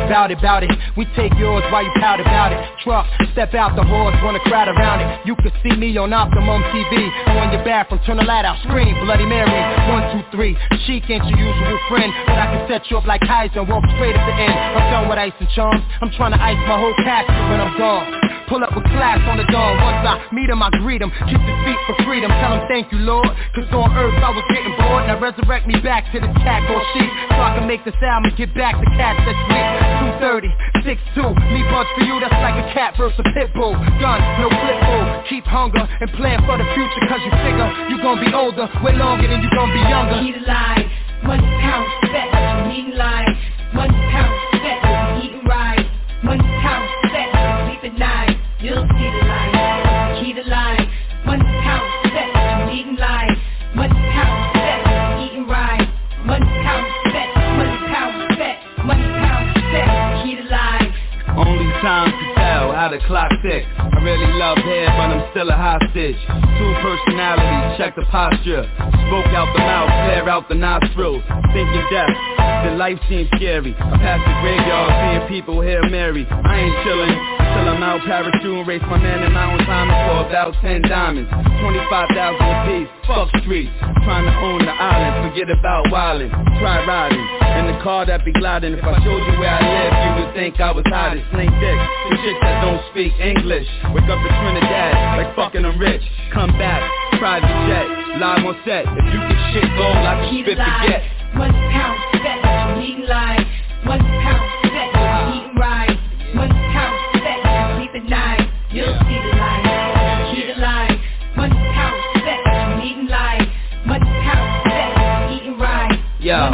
bout it, bout it. We take yours while you pout about it. Truck, step out the horse, wanna crowd around it. You can see me on Optimum T V. On your bathroom, turn the light out, scream, Bloody Mary. One, two, three. Chic ain't your usual friend, but I can set you up like Tyson, walk straight at the end. I'm done with ice and charms. I'm trying to ice my whole casket when I'm gone. Pull up with class on the dawn. Once I meet him, I greet him. Kiss his feet for freedom. Tell him thank you, Lord. Cause on earth I was getting bored. Now resurrect me back to the cat or sheep, so I can make this album and get back to cats that sleep. two thirty, six two. Me punch for you, that's like a cat versus a pit bull. Gun, no flip bull. Keep hunger and plan for the future. Cause you figure you gon' be older way longer than you gon' be younger. Eat alive, one pound fat, eating live. One pound fat, eating right. One pound fat, sleep at night. You'll see the light, key the light. One pound fat, eating light. One pound fat, eating right. One pound fat, one pound fat, one pound fat, key the light. Only time to tell how the clock ticks. I really love hair, but I'm still a hostage. Two personalities, check the posture. Smoke out the mouth, clear out the nostrils. Thinking death, the life seems scary. I pass the graveyard, seeing people here marry. I ain't chillin' till I'm out parachuting. Race my man in mountain climbing for about ten diamonds. Twenty-five thousand a piece, fuck streets. Trying to own the island, forget about wildin'. Try riding, in the car that be gliding. If I showed you where I live, you would think I was hiding. Snake dick, the chicks that don't speak English. Wake up in Trinidad, like fucking I'm rich. Come back, private jet, live on set. If you get shit gold, I can spit forget. One pound fat, eating live. One pound fat, eating right. One pound fat, sleep at night. You'll see the light, key the light. One pound fat, eating live. One pound fat, eating right. Yo,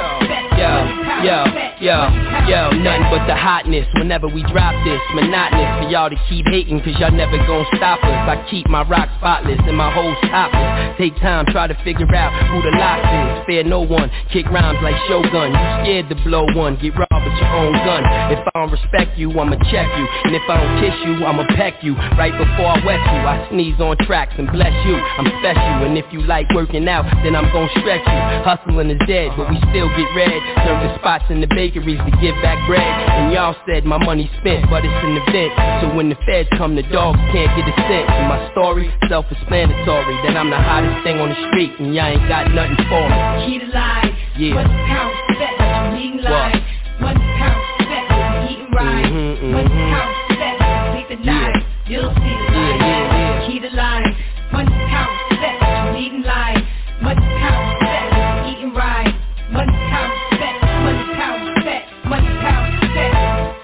yo, yo, yo, yo, nothing but the hotness whenever we drop this. Monotonous for y'all to keep hating, cause y'all never gon' stop us. I keep my rock spotless and my whole topless. Take time, try to figure out who the lock is. Spare no one, kick rhymes like Shogun. You scared to blow one, get robbed with your own gun. If I don't respect you, I'ma check you. And if I don't kiss you, I'ma peck you. Right before I wet you, I sneeze on tracks and bless you. I'm special, and if you like working out, then I'm gon' stretch you. Hustling is dead, but we still get red. Serving spots in the bakeries to give back bread. And y'all said my money spent, but it's an event. So when the feds come, the dogs can't get a cent. And my story, self-explanatory, that I'm the hottest thing on the street, and y'all ain't got nothing for me. Key to life, yeah. One pound fat, eating live. One pound fat, eating right. Mm-hmm, mm-hmm. One pound fat, sleep at night. Yeah. You'll see the light, yeah, yeah, yeah. Key to life. One pound fat, eating live. One pound fat, eating right. One pound fat, one pound fat, one pound fat.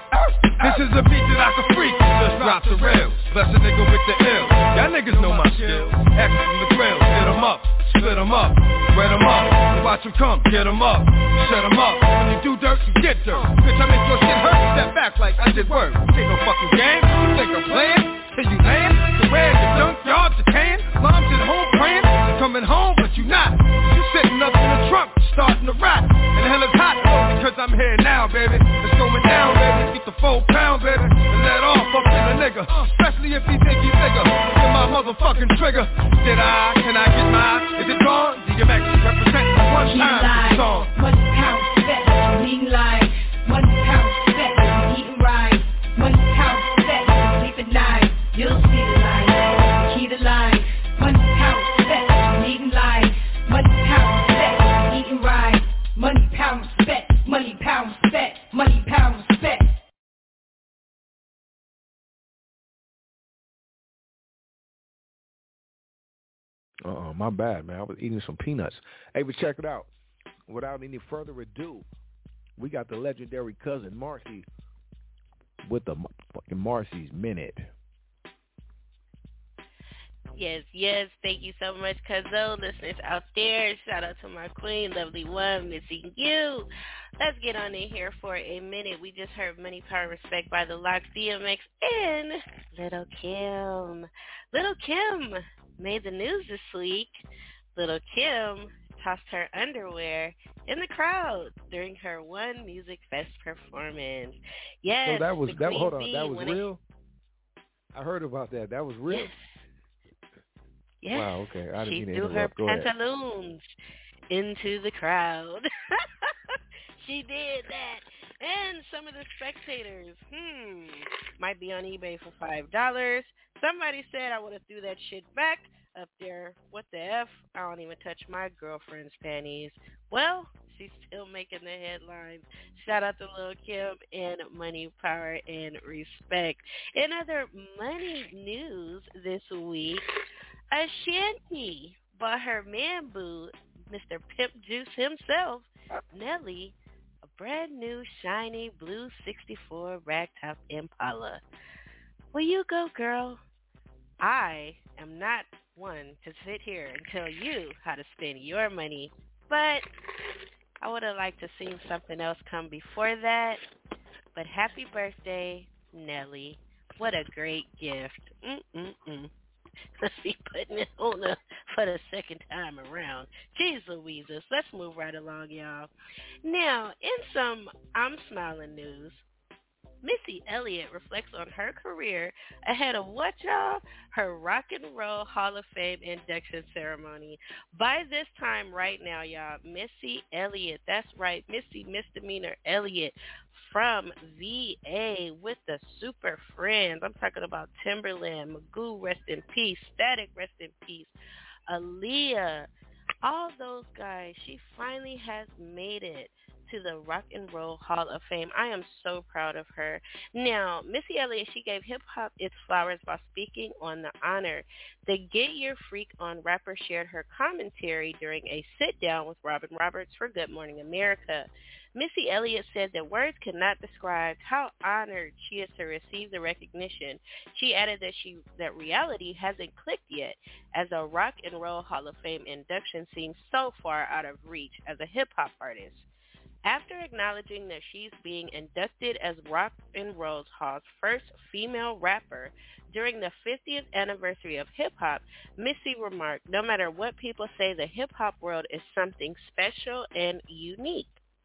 This is a beat that I can freak, just drop the rails. Bless a nigga with the ill. Y'all niggas know my skill. X from the grill, hit 'em up, split 'em up, wet 'em up, watch 'em come, get 'em up, shut 'em up. When you do dirt, you get dirt. Bitch, I make your shit hurt, step back like I did work. Ain't no fucking game, you think I'm playing? Till you land, so where the junkyard decaying? Mom's at home praying, coming home, but you not. You sitting up in the trunk, starting to rot. And hell is hot, oh, because I'm here now, baby. It's going down, baby. Get the full pound, baby. And let off up in a nigga. Especially if he think he bigger. Get my motherfucking trigger. Did I? Can I get mine? Is it gone? D M X represent the one time for the song. One pound fat, eating live. One pound fat, eating right. One pound fat, sleep at night. You'll see the light, key the light. One pound fat, eating live. One pound fat, eating right. Money pound fat, money pound fat, money pound fat. Uh-uh, my bad, man. I was eating some peanuts. Hey, but check it out. Without any further ado, we got the legendary cousin Marcy with the fucking Marcy's Minute. Yes, yes. Thank you so much, Cuzzo. Listeners out there, shout out to my queen, lovely one, missing you. Let's get on in here for a minute. We just heard Money, Power, Respect by the Lox, D M X, and Little Kim. Little Kim made the news this week. Little Kim tossed her underwear in the crowd during her One Music Fest performance. Yes, so that was that. Hold on, Bee that was real. It, I heard about that. That was real. Yes. Yes. Wow. Okay. I didn't she mean to threw her interrupt. Go ahead. pantaloons into the crowd. She did that. And some of the spectators, hmm, might be on eBay for five dollars. Somebody said I would have threw that shit back up there. What the F? I don't even touch my girlfriend's panties. Well, she's still making the headlines. Shout out to Lil' Kim and Money, Power, and Respect. In other money news this week, Ashanti bought her man boo, Mister Pimp Juice himself, Nelly, a brand new shiny blue sixty-four ragtop Impala. Well, you go, girl. I am not one to sit here and tell you how to spend your money, but I would have liked to seen something else come before that. But happy birthday, Nelly. What a great gift. Mm-mm-mm. Let's be putting it on the, for the second time around. Jeez Louises. Let's move right along, y'all. Now, in some I'm Smiling news, Missy Elliott reflects on her career ahead of what, y'all? Her Rock and Roll Hall of Fame induction ceremony. By this time right now, y'all, Missy Elliott, that's right, Missy Misdemeanor Elliott from V A with the Super Friends. I'm talking about Timberland, Magoo, rest in peace, Static, rest in peace, Aaliyah, all those guys. She finally has made it to the Rock and Roll Hall of Fame. I am so proud of her. Now, Missy Elliott, she gave hip-hop its flowers by speaking on the honor. The Get Your Freak On rapper shared her commentary during a sit-down with Robin Roberts for Good Morning America. Missy Elliott said that words cannot describe how honored she is to receive the recognition. She added that she that reality hasn't clicked yet, as a Rock and Roll Hall of Fame induction seems so far out of reach as a hip-hop artist. After acknowledging that she's being inducted as Rock and Roll Hall's first female rapper during the fiftieth anniversary of hip-hop, Missy remarked, "No matter what people say, the hip-hop world is something special and unique."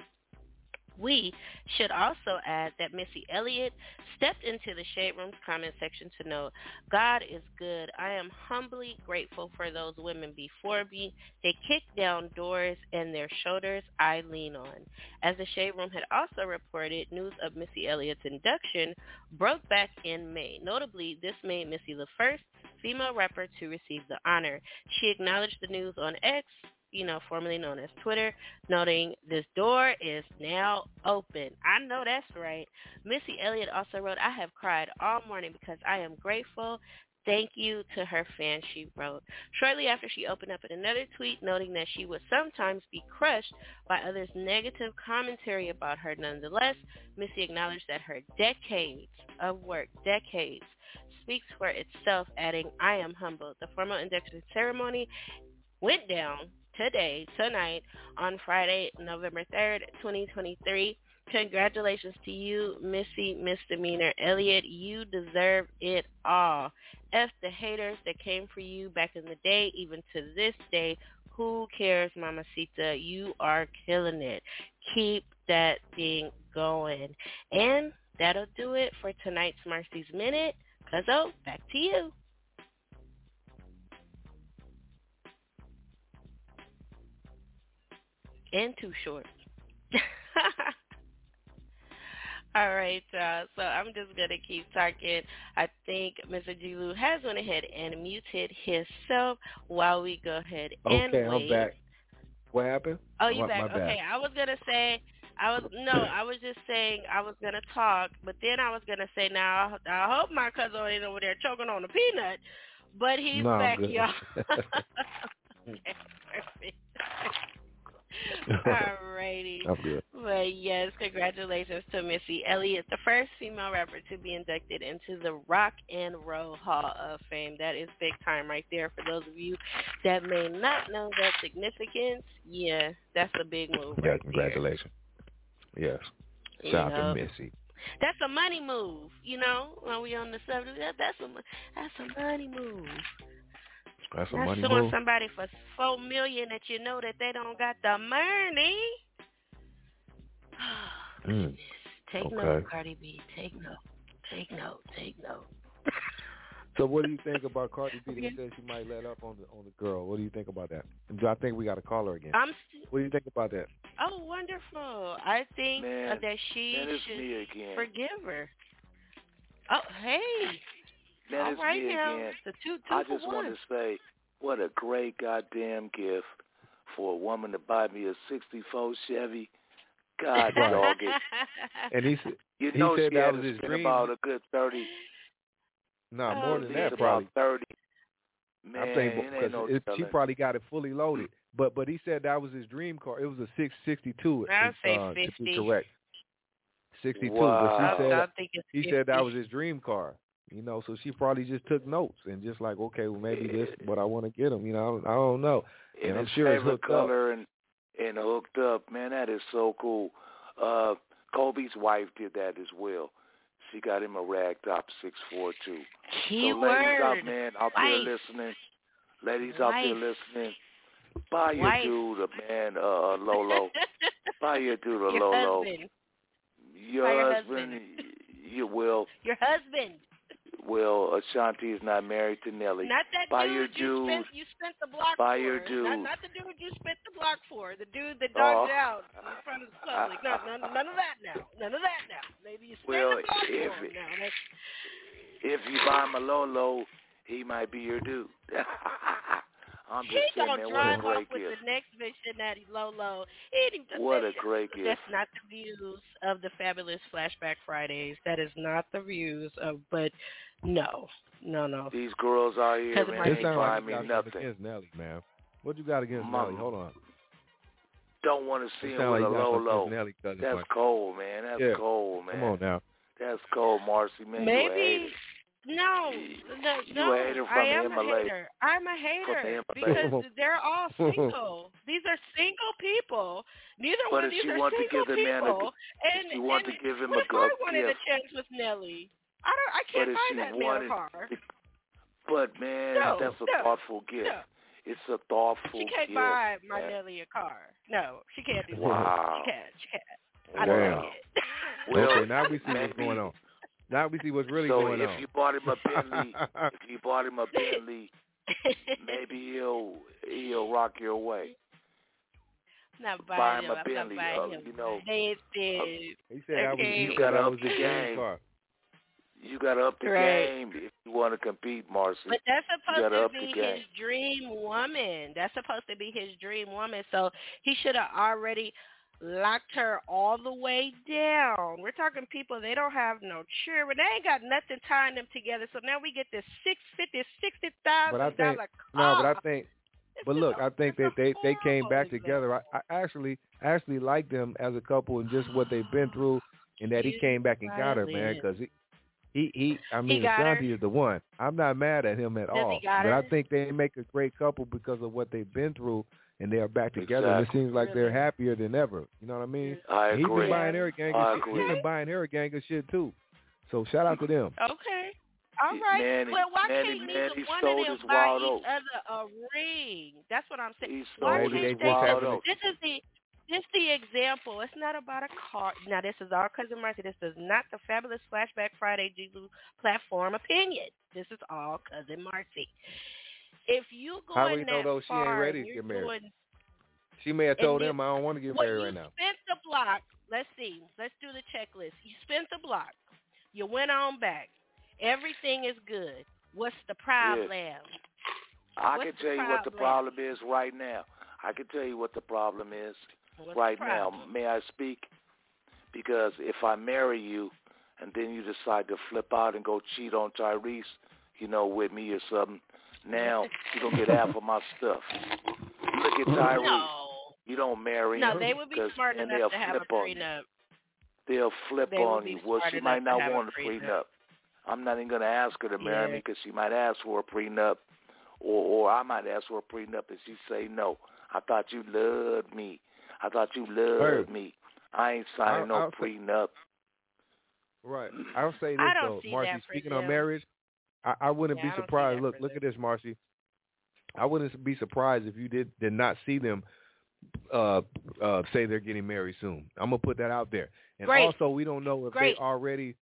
We should also add that Missy Elliott stepped into the Shade Room's comment section to note, "God is good. I am humbly grateful for those women before me. They kicked down doors and their shoulders I lean on." As the Shade Room had also reported, news of Missy Elliott's induction broke back in May. Notably, this made Missy the first female rapper to receive the honor. She acknowledged the news on X, you know, formerly known as Twitter, noting, "This door is now open." I know that's right. Missy Elliott also wrote, "I have cried all morning because I am grateful. Thank you," to her fans, she wrote. Shortly after, she opened up in another tweet, noting that she would sometimes be crushed by others' negative commentary about her. Nonetheless, Missy acknowledged that her decades of work, decades, speaks for itself, adding, "I am humbled." The formal induction ceremony went down today, tonight, on Friday, November third, twenty twenty-three. Congratulations to you, Missy Misdemeanor Elliott. You deserve it all. F the haters that came for you back in the day, even to this day. Who cares, Mamacita? You are killing it. Keep that thing going. And that'll do it for tonight's Marcy's Minute. Cuzzo, back to you. And too short. All right, uh, so I'm just going to keep talking. I think Mister G-Lou has went ahead and muted himself while we go ahead and okay, wait. I'm back. What happened? Oh, you my, back? my bad. Okay, I was going to say, I was no, I was just saying I was going to talk, but then I was going to say, now, I hope my cousin ain't over there choking on a peanut, but he's no, back, good. y'all. Okay, perfect. Alrighty. I'm good. But yes, congratulations to Missy Elliott, the first female rapper to be inducted into the Rock and Roll Hall of Fame. That is big time right there. For those of you that may not know that significance, yeah, that's a big move. Yeah, right congratulations. There. Yes. Shout Yep. out to Missy. That's a money move, you know. When we on the subject, that, that's a that's a money move. That's a Not money suing move. somebody for four million that you know that they don't got the money. Mm. Take Okay. note, Cardi B. Take note. Take note. Take note. So what do you think about Cardi B? He said she might let up on the on the girl. What do you think about that? I think we got to call her again. I'm what do you think about that? Oh, wonderful. I think Man, uh, that she man, it's should me again. forgive her. Oh, hey. Man, All it's right me now. again. The two, two I for just one. want to say, what a great goddamn gift for a woman to buy me a sixty-four Chevy. God dog it. And he said, You he know said she that had was to his spend dream. about a good thirty. No, Oh, more than At that probably. about thirty. Man, I think it because ain't no it, she telling. probably got it fully loaded. But but he said that was his dream car. It was a six sixty-two. I'll say uh, to be fifty. correct. sixty-two. Wow. But she said I think it's he fifty. said that was his dream car. You know, so she probably just took notes and just like, okay, well maybe this is what I want to get him. You know, I don't, I don't know. In And I'm his sure it's favorite hooked color up. and and hooked up. Man, that is so cool. Uh, Kobe's wife did that as well. She got him a ragtop six four two. So ladies out, man, out there Wife. listening, ladies out there Wife. listening, buy your Wife. dude a man, uh, Lolo. Buy your dude a Your Lolo. husband. Your Buy your husband, husband. you will. Your husband. Well, Ashanti is not married to Nelly. Not that Buy dude your you dude. spent you spent the block Buy for. your Not, dude. not the dude you spent the block for. The dude that Oh. dogged you out in front of the public. No, none, none of that now. None of that now. Maybe you spent Well, the block if for him it- now. That's, If you buy him a Lolo, he might be your dude. I'm he just saying, gonna man, drive what a off great with gift. the next big Cincinnati Lolo. He didn't even- What a great gift. That's not the views of the Fabulous Flashback Fridays. That is not the views of. But no, no, no. These girls out here, Because man, my- It ain't sounds like buying you me got something nothing. against Nelly, man. What you got against Mama. Nelly? Hold on. Don't want to see It him sounds with like a you got something Lolo. against Nelly, cousin That's Marcy. cold, man. That's Yeah. cold, man. Come on now. That's cold, Marcy, man. You a Maybe hater. no, no, no. a hater from I am the a Himalayas. hater. I'm a hater Himalayas. because they're all single. These are single people. Neither But one of if these she are want to single give the man a- people. and if she want and to give him what a if I good wanted gift? a chance with Nelly? I don't. I can't But if buy she that man a wanted- car. But, man, No, that's a no, thoughtful gift. no. It's a thoughtful She can't gift. buy my man. Nelly a car. No, she can't do Wow. that. She can't. She can't. I don't Wow. see it. Well, Okay, now we see what's maybe- going on. Now we see what's really so going if on. you bought him a Bentley, if you bought him a Bentley, maybe he'll he'll rock your way. Not Buy buying him him. a I'm not Bentley, buying uh, him. you know. They did. He said that was, Okay. he You said gotta that up was the his dream game. car. You got to up the Right. game if you want to compete, Marcy. But that's You supposed gotta to up the be game. his dream woman. That's supposed to be his dream woman. So he should have already locked her all the way down. We're talking people, they don't have no children. They ain't got nothing tying them together. So now we get this six fifty, sixty thousand But I think dollar no, car. but I think, but look, I think that they they came back together. I, I actually actually like them as a couple and just what they've been through, and that he came back and got her, man, because he. He, he, I mean, got Ashanti her. is the one. I'm not mad at him at Does he all. got But I her? think they make a great couple because of what they've been through, and they are back together. And it Exactly. seems like they're happier than ever. You know what I mean? I And he's agree. been buying her a gang I of shit. agree. He's been buying her a gang of shit too. So shout out to them. Okay. All right. Manny- well, why Manny- can't Manny neither one sold of them his buy wild each oats. other a ring? That's what I'm saying. He Why sold can't Maybe his they they just wild having a- oats. This is the this is the example. It's not about a car. Now, this is all Cousin Marcy. This is not the Fabulous Flashback Friday G L U platform opinion. This is all Cousin Marcy. If you go How in we that know though she ain't far ready and to you're get married? doing, She may have and told you- him I don't want to get well, married you right now. spent the block. Let's see. Let's do the checklist. You spent the block. You went on back. Everything is good. What's the problem? I What's can the tell you what the problem? problem is right now. I can tell you what the problem is What's right the now. problem? May I speak? Because if I marry you and then you decide to flip out and go cheat on Tyrese, you know, with me or something, now you're going to get half of my stuff. Look at Tyrese. No. You don't marry No, him. they would be 'cause smart then enough they'll to have a flip on you. prenup. They'll flip They would on be you. Well, smart she enough might to not have a want a prenup. prenup. I'm not even going to ask her to marry Yeah. me because she might ask for a prenup, or or I might ask for a prenup and she say no. I thought you loved me. I thought you loved Hey. me. I ain't signing I'll- no I'll say- prenup. Right. I'll say this I don't though, see Marcy. that for Speaking them. on marriage, I, I wouldn't Yeah, I be don't see surprised. that Look, for look them. at this, Marcy. I wouldn't be surprised if you did did not see them uh, uh, say they're getting married soon. I'm gonna put that out there. And Great. also, we don't know if Great. they already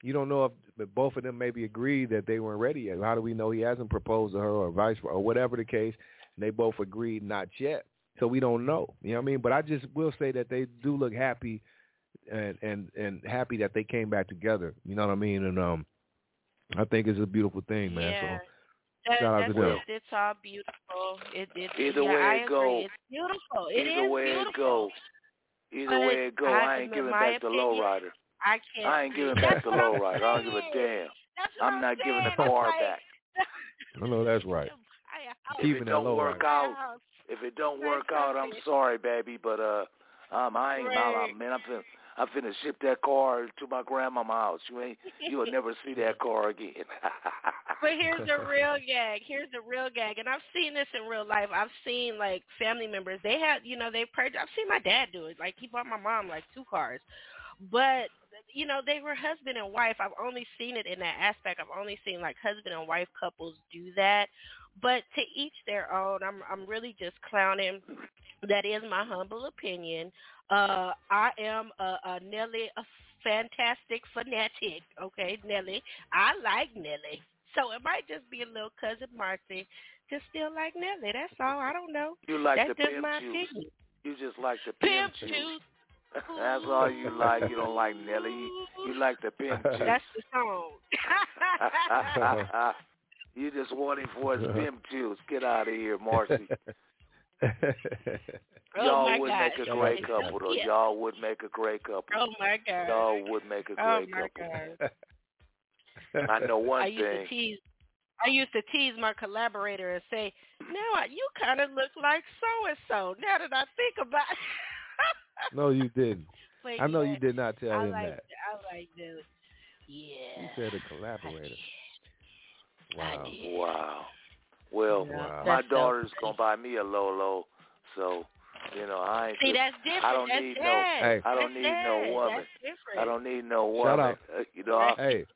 you don't know if, if both of them maybe agreed that they weren't ready yet. How do we know he hasn't proposed to her or vice versa, or whatever the case? And they both agreed not yet. So we don't know. You know what I mean? But I just will say that they do look happy and, and, and happy that they came back together. You know what I mean? And um, I think it's a beautiful thing, man. Yeah. So That, shout out to them. It's, it's all beautiful. It, it, Either yeah, way I it agree. go, It's beautiful. It either is way beautiful. it go, either But way it go, I, I ain't in giving my back the opinion, lowrider. I can't. I ain't giving That's back the what I'm lowrider. I don't give a saying. damn. That's what I'm I'm not giving the saying. car Like, back. I know that's right. If Keeping it that don't low work rider. out, if it don't work out, I'm sorry, baby, but uh, um, I ain't Right. out, man. I'm finna, I'm finna ship that car to my grandma's house. You ain't, you'll never see that car again. But here's the real gag. Here's the real gag, and I've seen this in real life. I've seen like family members. They have, you know, they purchased. I've seen my dad do it. Like he bought my mom like two cars, but you know they were husband and wife. I've only seen it in that aspect. I've only seen like husband and wife couples do that. But to each their own. I'm I'm really just clowning. That is my humble opinion. Uh, I am a, a Nelly, a fantastic fanatic. Okay, Nelly. I like Nelly. So it might just be a little cousin Marcy just still like Nelly. That's all. I don't know. You like That's the just pimp my juice. opinion. You just like the Pimp pimp, juice. juice. That's all you like. You don't like Nelly. You, you like the pimp juice. That's the song. You just want him for his pimp juice. Get out of here, Marcy. Y'all oh would God. make a great couple, though. Yeah. Y'all would make a great couple. Oh my God. Y'all would make a Oh great my couple. God. I know one I used thing. to tease. I used to tease my collaborator and say, "Now you kind of look like so and so." Now that I think about it. No, you didn't. But I know yeah, you did not tell I him like, that. I like that. Yeah. You said a collaborator. Wow. Wow. Well, Yeah, my that's so daughter's funny. gonna buy me a Lolo, so you know I ain't. See, just, that's different. I don't That's need that. no. Hey. I don't That's need no that. woman. That's different. I don't need no Shout woman. out. Uh, you know. I, Hey,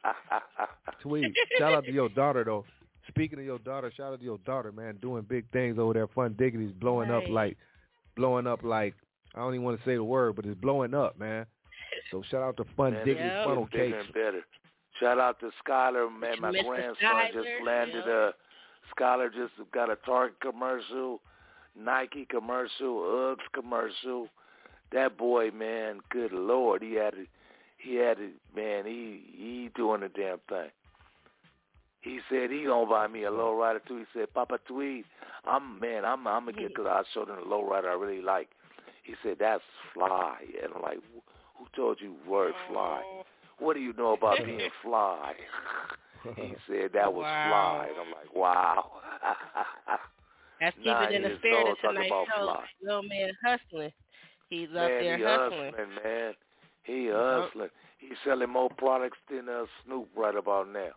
Tweet. Shout out to your daughter though. Speaking of your daughter, shout out to your daughter, man, doing big things over there. Fun Diggity's blowing up Right. like, blowing up like. I don't even want to say the word, but it's blowing up, man. So shout out to Fun Man, Diggity's Yep. Funnel bigger Cakes. and better. Shout out to Skylar, man. My Mister grandson Skylar, just landed yep. a. Skylar just got a Target commercial, Nike commercial, Uggs commercial. That boy, man, good Lord, he had it. He had it, man. He he doing the damn thing. He said he gonna buy me a lowrider too. He said, Papa Tweed, I'm man, I'm I'm gonna get because I showed him the lowrider I really like. He said that's fly, and I'm like, who told you word fly? What do you know about being fly? He said that was Wow. fly, and I'm like, wow. That's Nine keeping in the years spirit old, of talking tonight's about show. fly. Little man hustling. He's up Man, there he hustling. hustling, man. He hustling. He's selling more products than uh, Snoop right about now.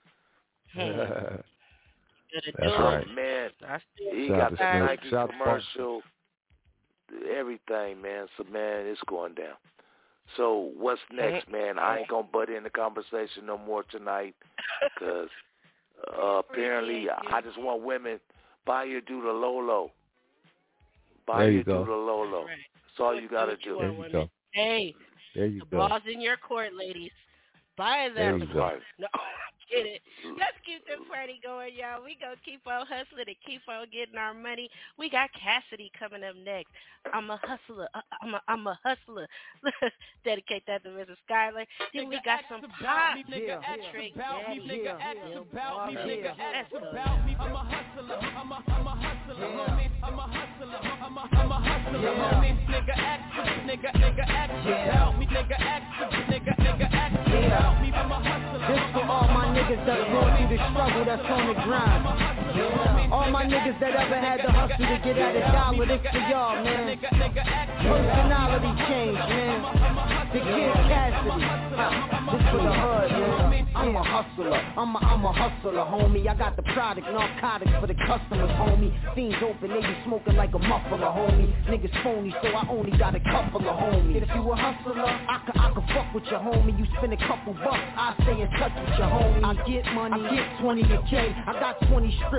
Hmm. That's right. Man, he Shout got out the to Snoop. Nike Shout out to commercial, everything, man. So, man, it's going down. So, what's next, man? I ain't going to butt in the conversation no more tonight because uh, apparently I just want women, buy your dude a Lolo. Buy There you your go. dude a Lolo. That's all you got to do. There you go. Hey, There you the go. ball's in your court, ladies. Buy There them. you go. No, get it. Let's keep this party going, y'all. We gonna keep on hustling and keep on getting our money. We got Cassidy coming up next. I'm a hustler. Uh, I'm a, I'm a hustler. Dedicate that to Missus Skylar. Then we got some pop. Nigga, ask Trick about me, Daddy. nigga, ask about me, nigga, ask Let's go. about me. I'm a hustler, I'm a, I'm a hustler, homie. I'm a hustler, I'm a, I'm a hustler, homie. Nigga, ask, nigga, nigga, ask about me, nigga, ask, nigga, nigga, ask about me. I'm a hustler. This for all my niggas that's going through the struggle, that's on the grind. All my niggas that ever had to hustle to get at a dollar, this for y'all, man. Personality change, man. The Kid Cassidy. This for the hood, man. I'm a hustler. I'm a, I'm a hustler, homie. I got the product, narcotics for the customers, homie. Fiends open, they be smoking like a muffler, homie. Niggas phony, so I only got a couple of homies. If you a hustler, I can, I can fuck with your homie. You spend a couple bucks, I stay in touch with your homie. I get money, I get twenty a K. I got twenty strip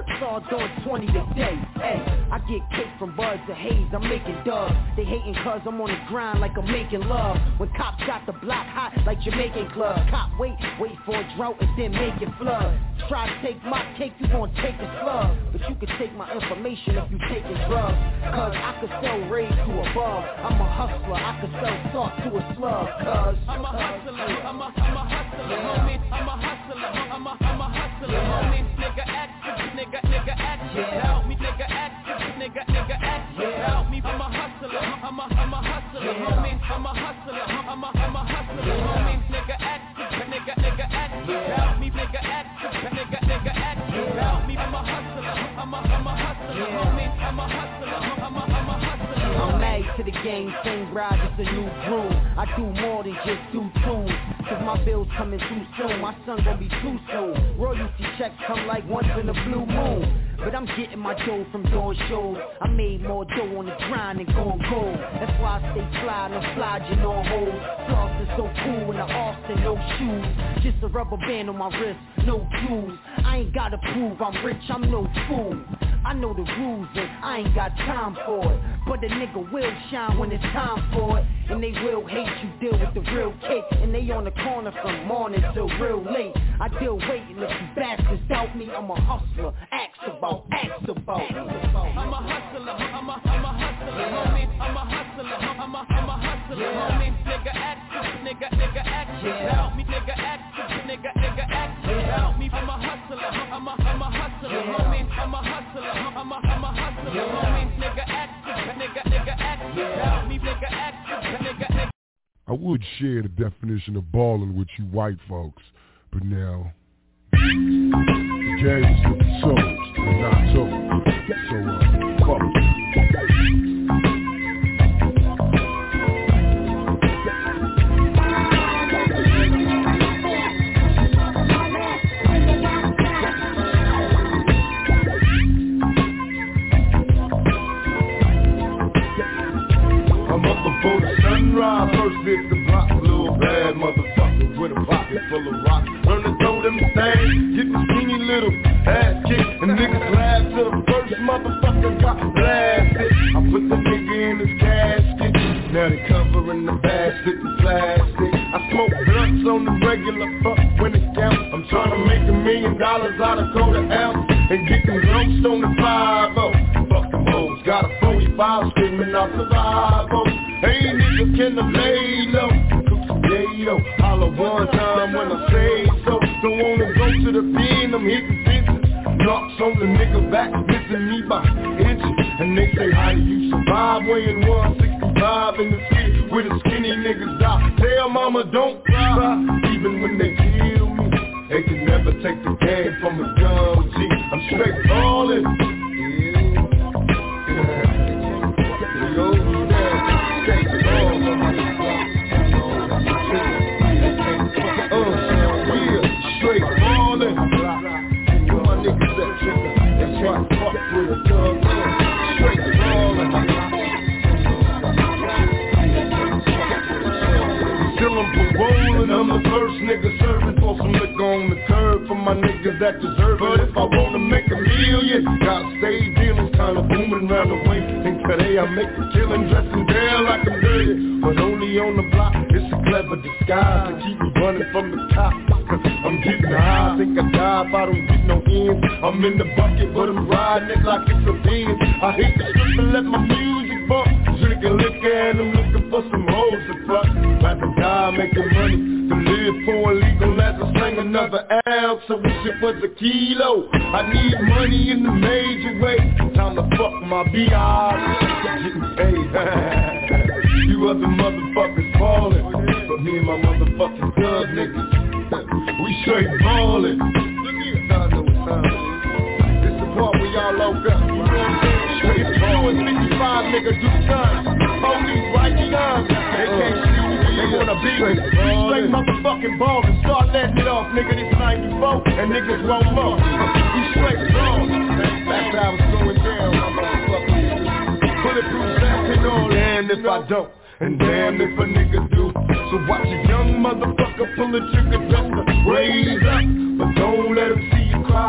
Crips all doing twenty today. Hey, I get cake from buds to haze, I'm making dubs. They hating cause I'm on the grind like I'm making love. When cops got the block hot like Jamaican clubs. Cop wait, wait for a drought and then make it flood. Try to take my cake, you gon' take a slug. But you can take my information if you taking drugs. Cause I could sell rays to above. I'm a hustler, I could sell salt to a slug. Cause I'm a hustler, I'm a, I'm a hustler, homie. I'm a hustler, I'm a, I'm a hustler, homie. Nigga action, nigga, nigga action. Help me, nigga action, nigga, nigga action. Help me, I'm a hustler, I'm a, I'm a hustler, homie. I'm a hustler, I'm a, I'm a hustler, homie. Nigga action, nigga, nigga action. Help me, nigga action, nigga, nigga action. Help me, I'm a hustler, I'm a, I'm a hustler, homie. I'm a hustler, I'm a, I'm a hustler. I'm married to the game, same ride, just a new groove. I do more than just do tunes. Cause my bills coming too soon, my son gon' be too soon. Royalty checks come like once in a blue moon. But I'm getting my dough from doing shows. I made more dough on the grind than going gold. That's why I stay fly, no flogging on hold. Floss is so cool in the Austin, no shoes. Just a rubber band on my wrist, no jewels. I ain't gotta prove I'm rich, I'm no fool. I know the rules and I ain't got time for it. But a nigga will shine when it's time for it. And they will hate you, deal with the real cake. And they on the corner from morning till real late. I deal waiting if you bastards doubt me. I'm a hustler, ask about, ask about. I'm a hustler, I'm a, I'm a hustler, homie. I'm a hustler, I'm a, I'm a hustler, homie. Nigga action, nigga, nigga action. Help me, nigga action, nigga, nigga action. Help me, I'm a hustler, I'm a, I'm a hustler, homie. I'm a hustler, I'm a, I'm a hustler, homie. Nigga action, nigga, nigga action. Help me, nigga action, nigga, nigga. I would share the definition of balling with you white folks, but now the game's with the souls and not so. So uh, fuck it. Sunrise, first hit the block, little bad motherfucker with a pocket full of rocks. Learn to throw them things, get the skinny little ass kick, and niggas laugh till the first motherfucker got blasted. I put the nigga in his casket, now they covering the basket in plastic. I smoke blunts on the regular, fuck when it counts. I'm trying to make a million dollars out of quarter ounce, and get them roast on the five oh. Fuck them hoes, got a forty-five screaming out the five oh. Hey nigga, can I lay low? Cook some yayo, holla one time when I say so. Don't wanna go to the pen, I'm hitting fences. Knocks on the nigga back, missing me by inches. And they say, how do you survive weighing one sixty-five in the city where the skinny niggas die? Tell mama don't cry, even when they kill me. They can never take the game from a gun G. I'm straight ballin'. Yeah, yeah. Go. I'm the first nigga serving for some liquor on the curb for my niggas that deserve it. But if I wanna make a million, gotta stay dealing, kinda booming around the way. And today I make a killing, dressing down like I'm dirty, but only on the block. It's a clever disguise to keep me running from the cops. I'm getting high, I think I die if I don't get no ends. I'm in the bucket, but I'm riding it like it's a Benz. I hate to strip and let my music bump, drinking liquor and I'm looking for some hoes to fuck. Rather die making money to live for illegal as I sling another ounce. I wish it was a kilo. I need money in the major way. Time to fuck my B I. Getting paid. You other motherfuckers ballin', but me and my motherfucking thug niggas, we straight ballin'. Look here, I know what time it is. It's the part where y'all loke up. You know what I'm saying? Straight ballin'. fifty-five nigga do guns. Police right guns. They can't shoot me. They wanna beat me. Straight motherfucking ballin'. Start letting it off, nigga. This ninety-four and niggas won't more. We straight ballin'. That's how it's going down, my motherfucking niggas. Bulletproof vest and all. Damn if I don't. And damn if a nigga do. So watch a young motherfucker pull a trigger just to raise up. But don't let him see you cry.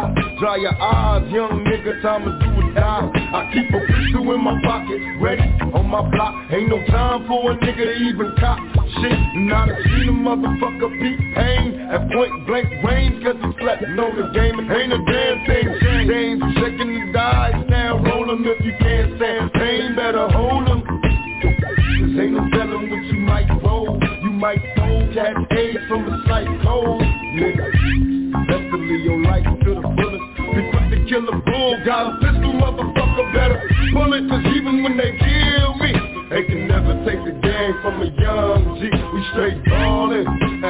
dry your eyes, young nigga, time to do or die. I keep a pistol in my pocket, ready on my block. Ain't no time for a nigga to even cop shit. Not a seen a motherfucker beat pain at point blank range, cause he slept on the game. Ain't a damn thing changed. Shaking the dice, now roll 'em if you can't stand pain, better hold 'em. Cause ain't no telling what you might roll. You might fold, catch AIDS from the psycho, nigga. Best to live your life to the fullest. Be quick to kill a bull, got a pistol, motherfucker, better pull it. Cause even when they kill me, they can never take the game from a young G. We straight ballin', ah,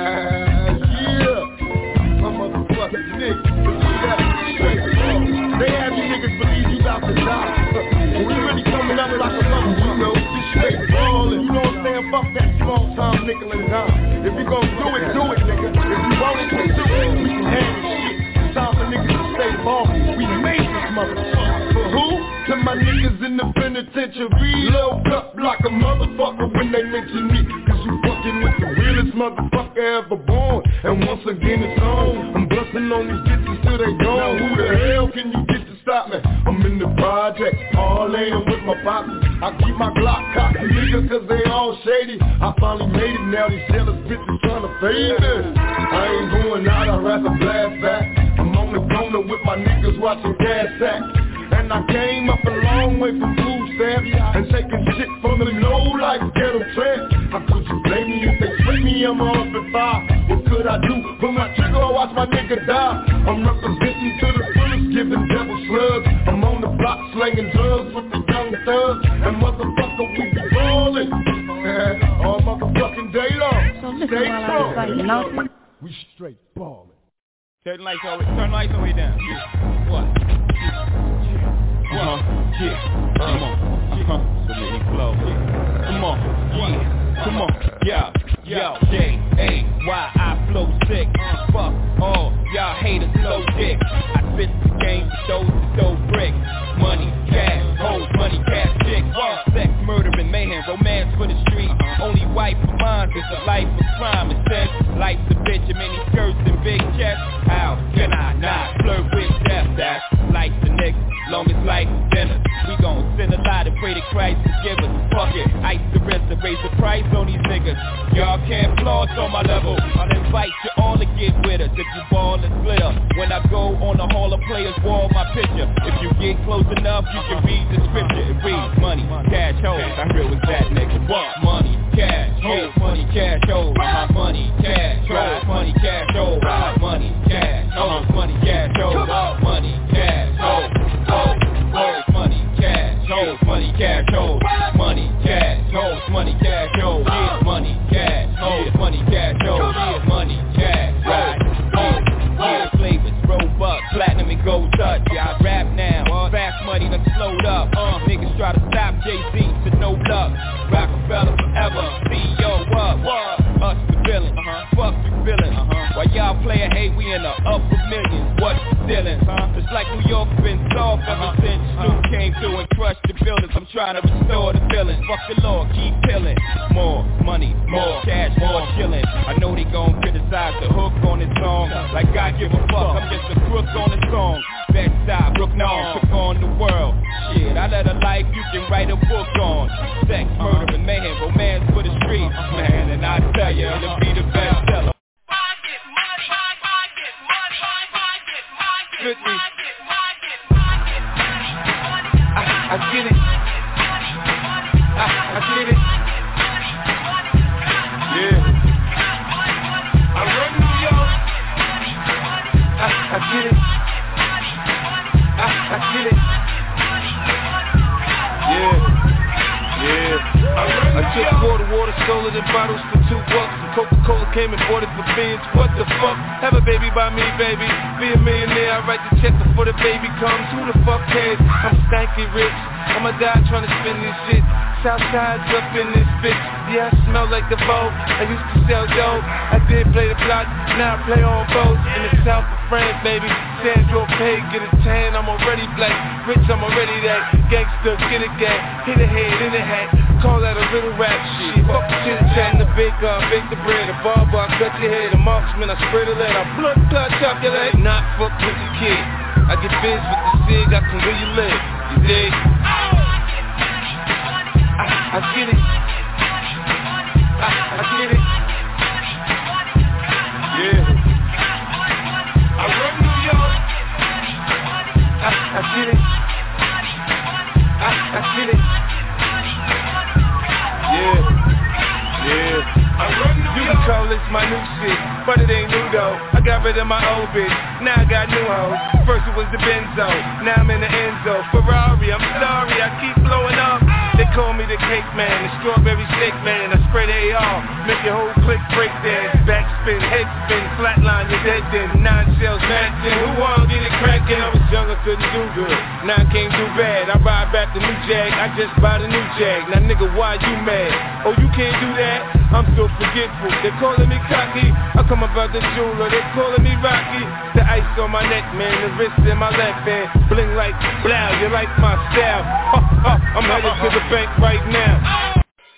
yeah. My motherfucking nigga, straight ballin'. They have you niggas believe you about to die. When we really coming up like a mother, you know, we straight ballin'. You know what I'm saying? Fuck that small time nickel and dime. If you gon' do it, do it, nigga. If you want it, we do it. We can handle shit. It's time for niggas to stay ballin'. We made this motherfucker. For who? To my niggas in the penitentiary. Load up like a motherfucker when they mention me. Cause you fucking with the realest motherfucker ever born. And once again it's on. I'm bustin' on these bitches till they gone. Now who the hell can you get to stop me? I'm in the project, all laying with my pops. I keep my Glock cocked, niggas, cause they all shady. I finally made it, now these jealous bitches tryna fade me. I ain't going out, I'd rather blast back. I'm on the corner with my niggas watching gas sack. And I came up a long way from food stamps and taking shit from the low like ghetto tramps. How could you blame me if they split me? I'm off at five. What could I do? Put my trigger or watch my nigga die. I'm representing to the fullest, giving devil slugs. I'm on the block slanging drugs with the young thugs. And motherfucker, we be ballin'. All motherfucking day long. So listen Stay while I recite, you we straight ballin'. Turn the lights all the way, turn the lights all the way down. Yeah. What? Uh-huh, yeah, come on, uh-huh, so let me flow, yeah, come on, yeah, come on, yeah, yo, J A Y, I flow sick, uh, fuck all, y'all haters blow dick, I spit the game for those that throw bricks, money, cash, hoes, money, cash, chick, uh, sex, murder, and mayhem, romance for the street, only wife for mine, it's a life of crime, it says, life's a bitch, and many skirts and big chests, how can I not flirt with death, that's life's a nigga. Long as life is dinner, we gon' send a lot and pray to Christ forgive us. Fuck it, ice the wrist and raise the price on these niggas. Y'all can't floss on my level. I'll invite you all to get with us if you ball and glitter. When I go on the Hall of Players wall, my picture. If you get close enough, you can read the scripture. It reads money, cash, hoes. How real was that, nigga? What? Money, cash, hoes, money, cash, hoes. Uh-huh. Money, cash, hoes, money, cash, hoes. Uh-huh. Money, cash, hoes, money, cash, hoes. Money, cash, hoes. Hoes, hoes, money, cash, hoes, money, cash, hoes, money, cash, hoes, money, cash, hoes, yeah, money, cash, hoes, money, cash, hoes, yeah, money, cash, right, hoes, yeah, flavors, robust, platinum and gold touch, yeah, I rap now, fast money done slowed up, uh, niggas try to stop Jay-Z to no luck, Rockefeller forever, C E O up, what, us the villain, uh-huh, fuck the villain, uh-huh, while y'all playin' hate, we in the upper millions, what's the dealin', huh, it's like New York's been soft ever since Snoop came through and crushed the buildings. I'm trying to restore the feelings. Fuck the law, keep pillin'. More money, more cash, more chillin'. I know they gon' criticize the hook on this song. Like I give a fuck, I'm just a crook on the song. Bed-Stuy, Brooklyn, took on the world. Shit, I led a life you can write a book on. Sex, murder, and mayhem, romance for the streets. Man, and I tell you, it'll be the bestseller. With me. I get it. I, I get it. Yeah. I run New York. I, I get it. I, I get it. Yeah. Yeah. I took water, water, stole it in bottles for two bucks. And Coca-Cola came and bought it for beans. What the fuck? Have a baby by me, baby. Be a millionaire. I write the check before the baby comes. Who the fuck cares? I'm stanky rich. I'ma die trying to spend this shit. Southside's up in this bitch. Yeah, I smell like the Vogue. I used to sell dope. I did play the block, now I play on boats. In the south of France, baby. Sandro Pay, get a tan, I'm already black. Rich, I'm already that. Gangster, get a gang. Hit a head, in a hat. Call that a little rap shit. Fuck the chit chat, the baker, bake the bread. A barber, I cut your head. A marksman, I spread a lead. I blood clot, chop your leg. Not fuck with the kid. I get biz with the cig, I can where you live. You dig? I, I get it. I, I get it. Yeah. I run New York. I, I get it. I, I get it. Yeah. Yeah. I run New York. You can call this my new shit, but it ain't new though. I got rid of my old bitch, now I got new hoes. First it was the Benzo, now I'm in the Enzo. Ferrari, I'm sorry, I keep blowing up. They call me the cake man, the strawberry shake man. I spray the A R, make your whole clique break dance. Backspin, head spin, flatline, you're dead then. Nine shells matching, who wanna get it crackin'? I was young, I couldn't do good, now I can't do bad. I ride back the new Jag, I just bought a new Jag. Now nigga, why you mad? Oh, you can't do that? I'm so forgetful. They calling me cocky, I come about the jeweler. They calling me Rocky. The ice on my neck, man, the wrist in my left hand. Bling like blow, you like my style. Ha, ha, I'm headed to the bank right now.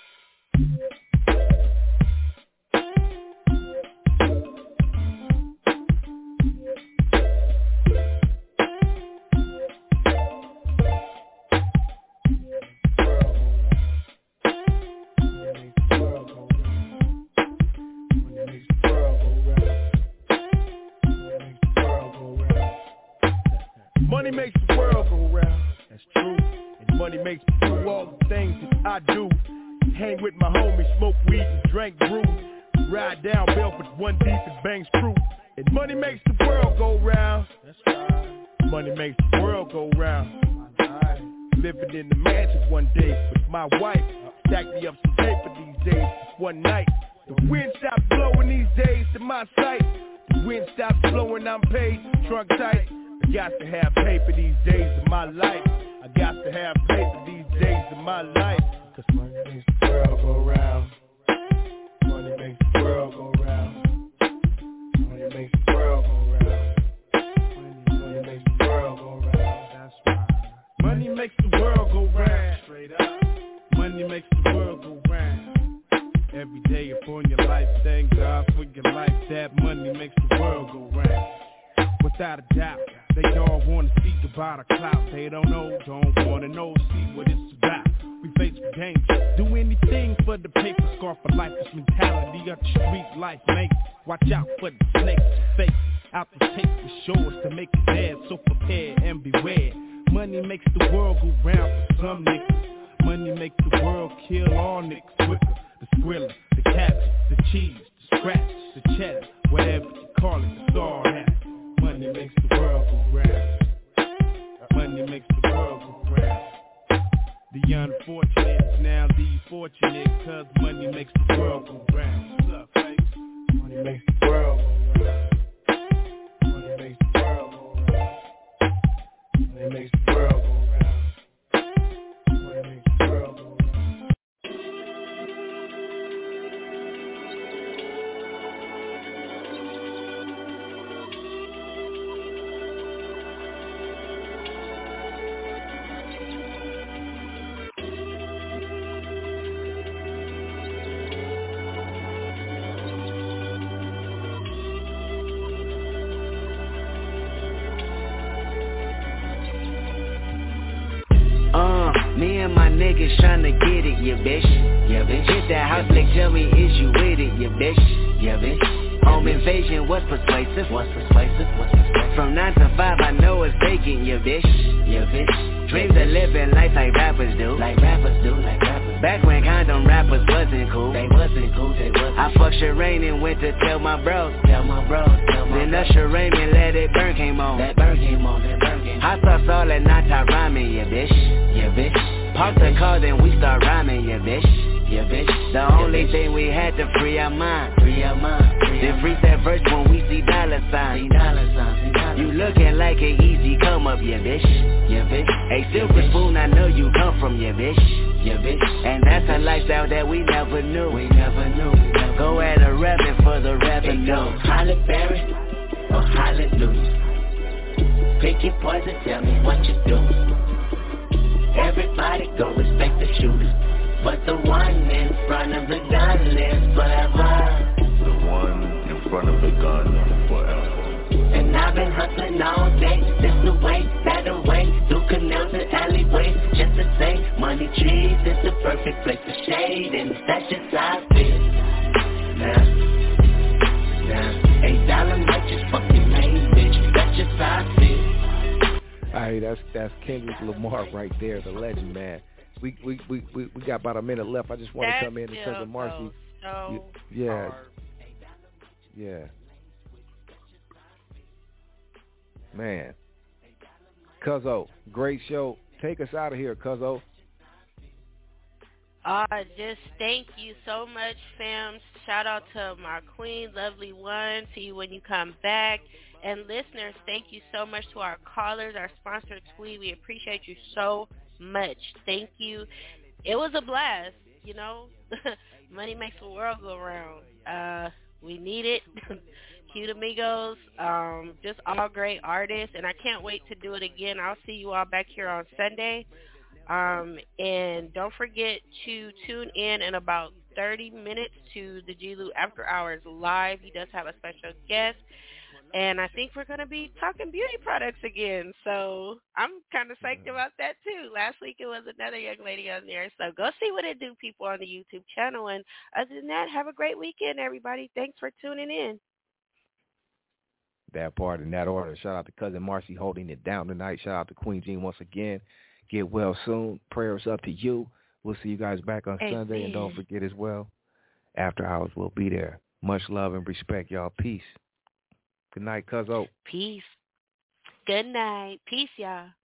Money makes the world go round, that's true. And money makes me do all the things that I do. Hang with my homies, smoke weed and drink brew. Ride down Belford one deep and bangs crew. And money makes the world go round, that's right. Money makes the world go round. Living in the mansion one day with my wife. Stacked me up some paper these days. One night, the wind stopped blowing these days to my sight. The wind stopped blowing, I'm paid, trunk tight. I got to have paper these days of my life. I got to have paper these days of my life. Cause money makes the world go round. Money makes the world go round. Money makes the world go round. Money makes the world go round. That's right. Money makes the world go round. Straight up. Money makes the world go round. Every day upon your life, thank God for your life. That money makes the world go round. Without a doubt, they all wanna speak about a clout. They don't know, don't wanna know, see what it's about. We face the danger, do anything for the paper. Scar for life, this mentality of the street life make. Watch out for the snakes, fake. Out to take the shores to make it dead. So prepare and beware. Money makes the world go round for some niggas. Money makes the world kill all niggas quicker. The skrilla, the cabbage, the cheese, the scratch, the cheddar, whatever you call it, it's all that. Money makes the world go round. Money makes the world go round. The unfortunate is now the fortunate, cause money makes the world go round. What's up, face? Money makes the world go round. Money makes the world go round. Money makes the world go round. Money makes the world go round. Me and my niggas tryna get it, yeah bitch, yeah bitch. Hit that house, like tell me is you with it, yeah bitch, yeah bitch. Home invasion, what's persuasive? What's persuasive? What's persuasive? From nine to five, I know it's vacant, yeah bitch, yeah bitch. Dreams of living life like rappers do, like rappers do, like rappers. Back when condom rappers wasn't cool, they wasn't cool, they wasn't. I fucked Sherane and went to tell my bros, tell my bros, tell my bros. Then Usher Raymond let it burn came on, that burn came on, that burn came on. Hot sauce all that not rhyming, yeah bitch, yeah bitch. Park the car, then we start rhyming, yeah bitch, yeah bitch. The only thing we had to free our mind. Free our mind. Then freeze that verse when we see dollar signs. You looking like an easy come up, yeah bitch. Yeah bitch. Hey silver spoon, I know you come from, yeah bitch. Yeah bitch. And that's a lifestyle that we never knew. We never knew. Go at a revenue for the revenue. Holly Berry or hallelujah. Pick your poison, tell me what you do. Everybody go respect the shooter, but the one in front of the gun lives forever. The one in front of the gun lives forever. And I've been hustling all day, this the way, that the way, through canals and alleyways, just to say, money trees is the perfect place to shade, and that's just how I feel. Nah, nah, eight dollar might just fucking made, bitch, that's just how I feel. All right, that's that's Kendrick Lamar right there, the legend, man. We we we we, we got about a minute left. I just want That's to come in and tell Marcy. So yeah, yeah, man. Cuzzo, great show. Take us out of here, Cuzzo. Uh, just thank you so much, fam. Shout out to my queen, lovely one. See you when you come back. And listeners, thank you so much to our callers, our sponsor, Tweet. We appreciate you so much. Thank you. It was a blast, you know. Money makes the world go round. Uh, we need it. Cute Amigos, um, just all great artists. And I can't wait to do it again. I'll see you all back here on Sunday. Um, and don't forget to tune in in about thirty minutes to the G. Lou After Hours Live. He does have a special guest. And I think we're going to be talking beauty products again. So I'm kind of psyched about that, too. Last week it was another young lady on there. So go see what it do, people, on the YouTube channel. And other than that, have a great weekend, everybody. Thanks for tuning in. That part in that order. Shout out to Cousin Marcy holding it down tonight. Shout out to Queen Jean once again. Get well soon. Prayers up to you. We'll see you guys back on Amen. Sunday. And don't forget as well, After Hours will be there. Much love and respect, y'all. Peace. Good night, Cuzzo. Peace. Good night. Peace, y'all.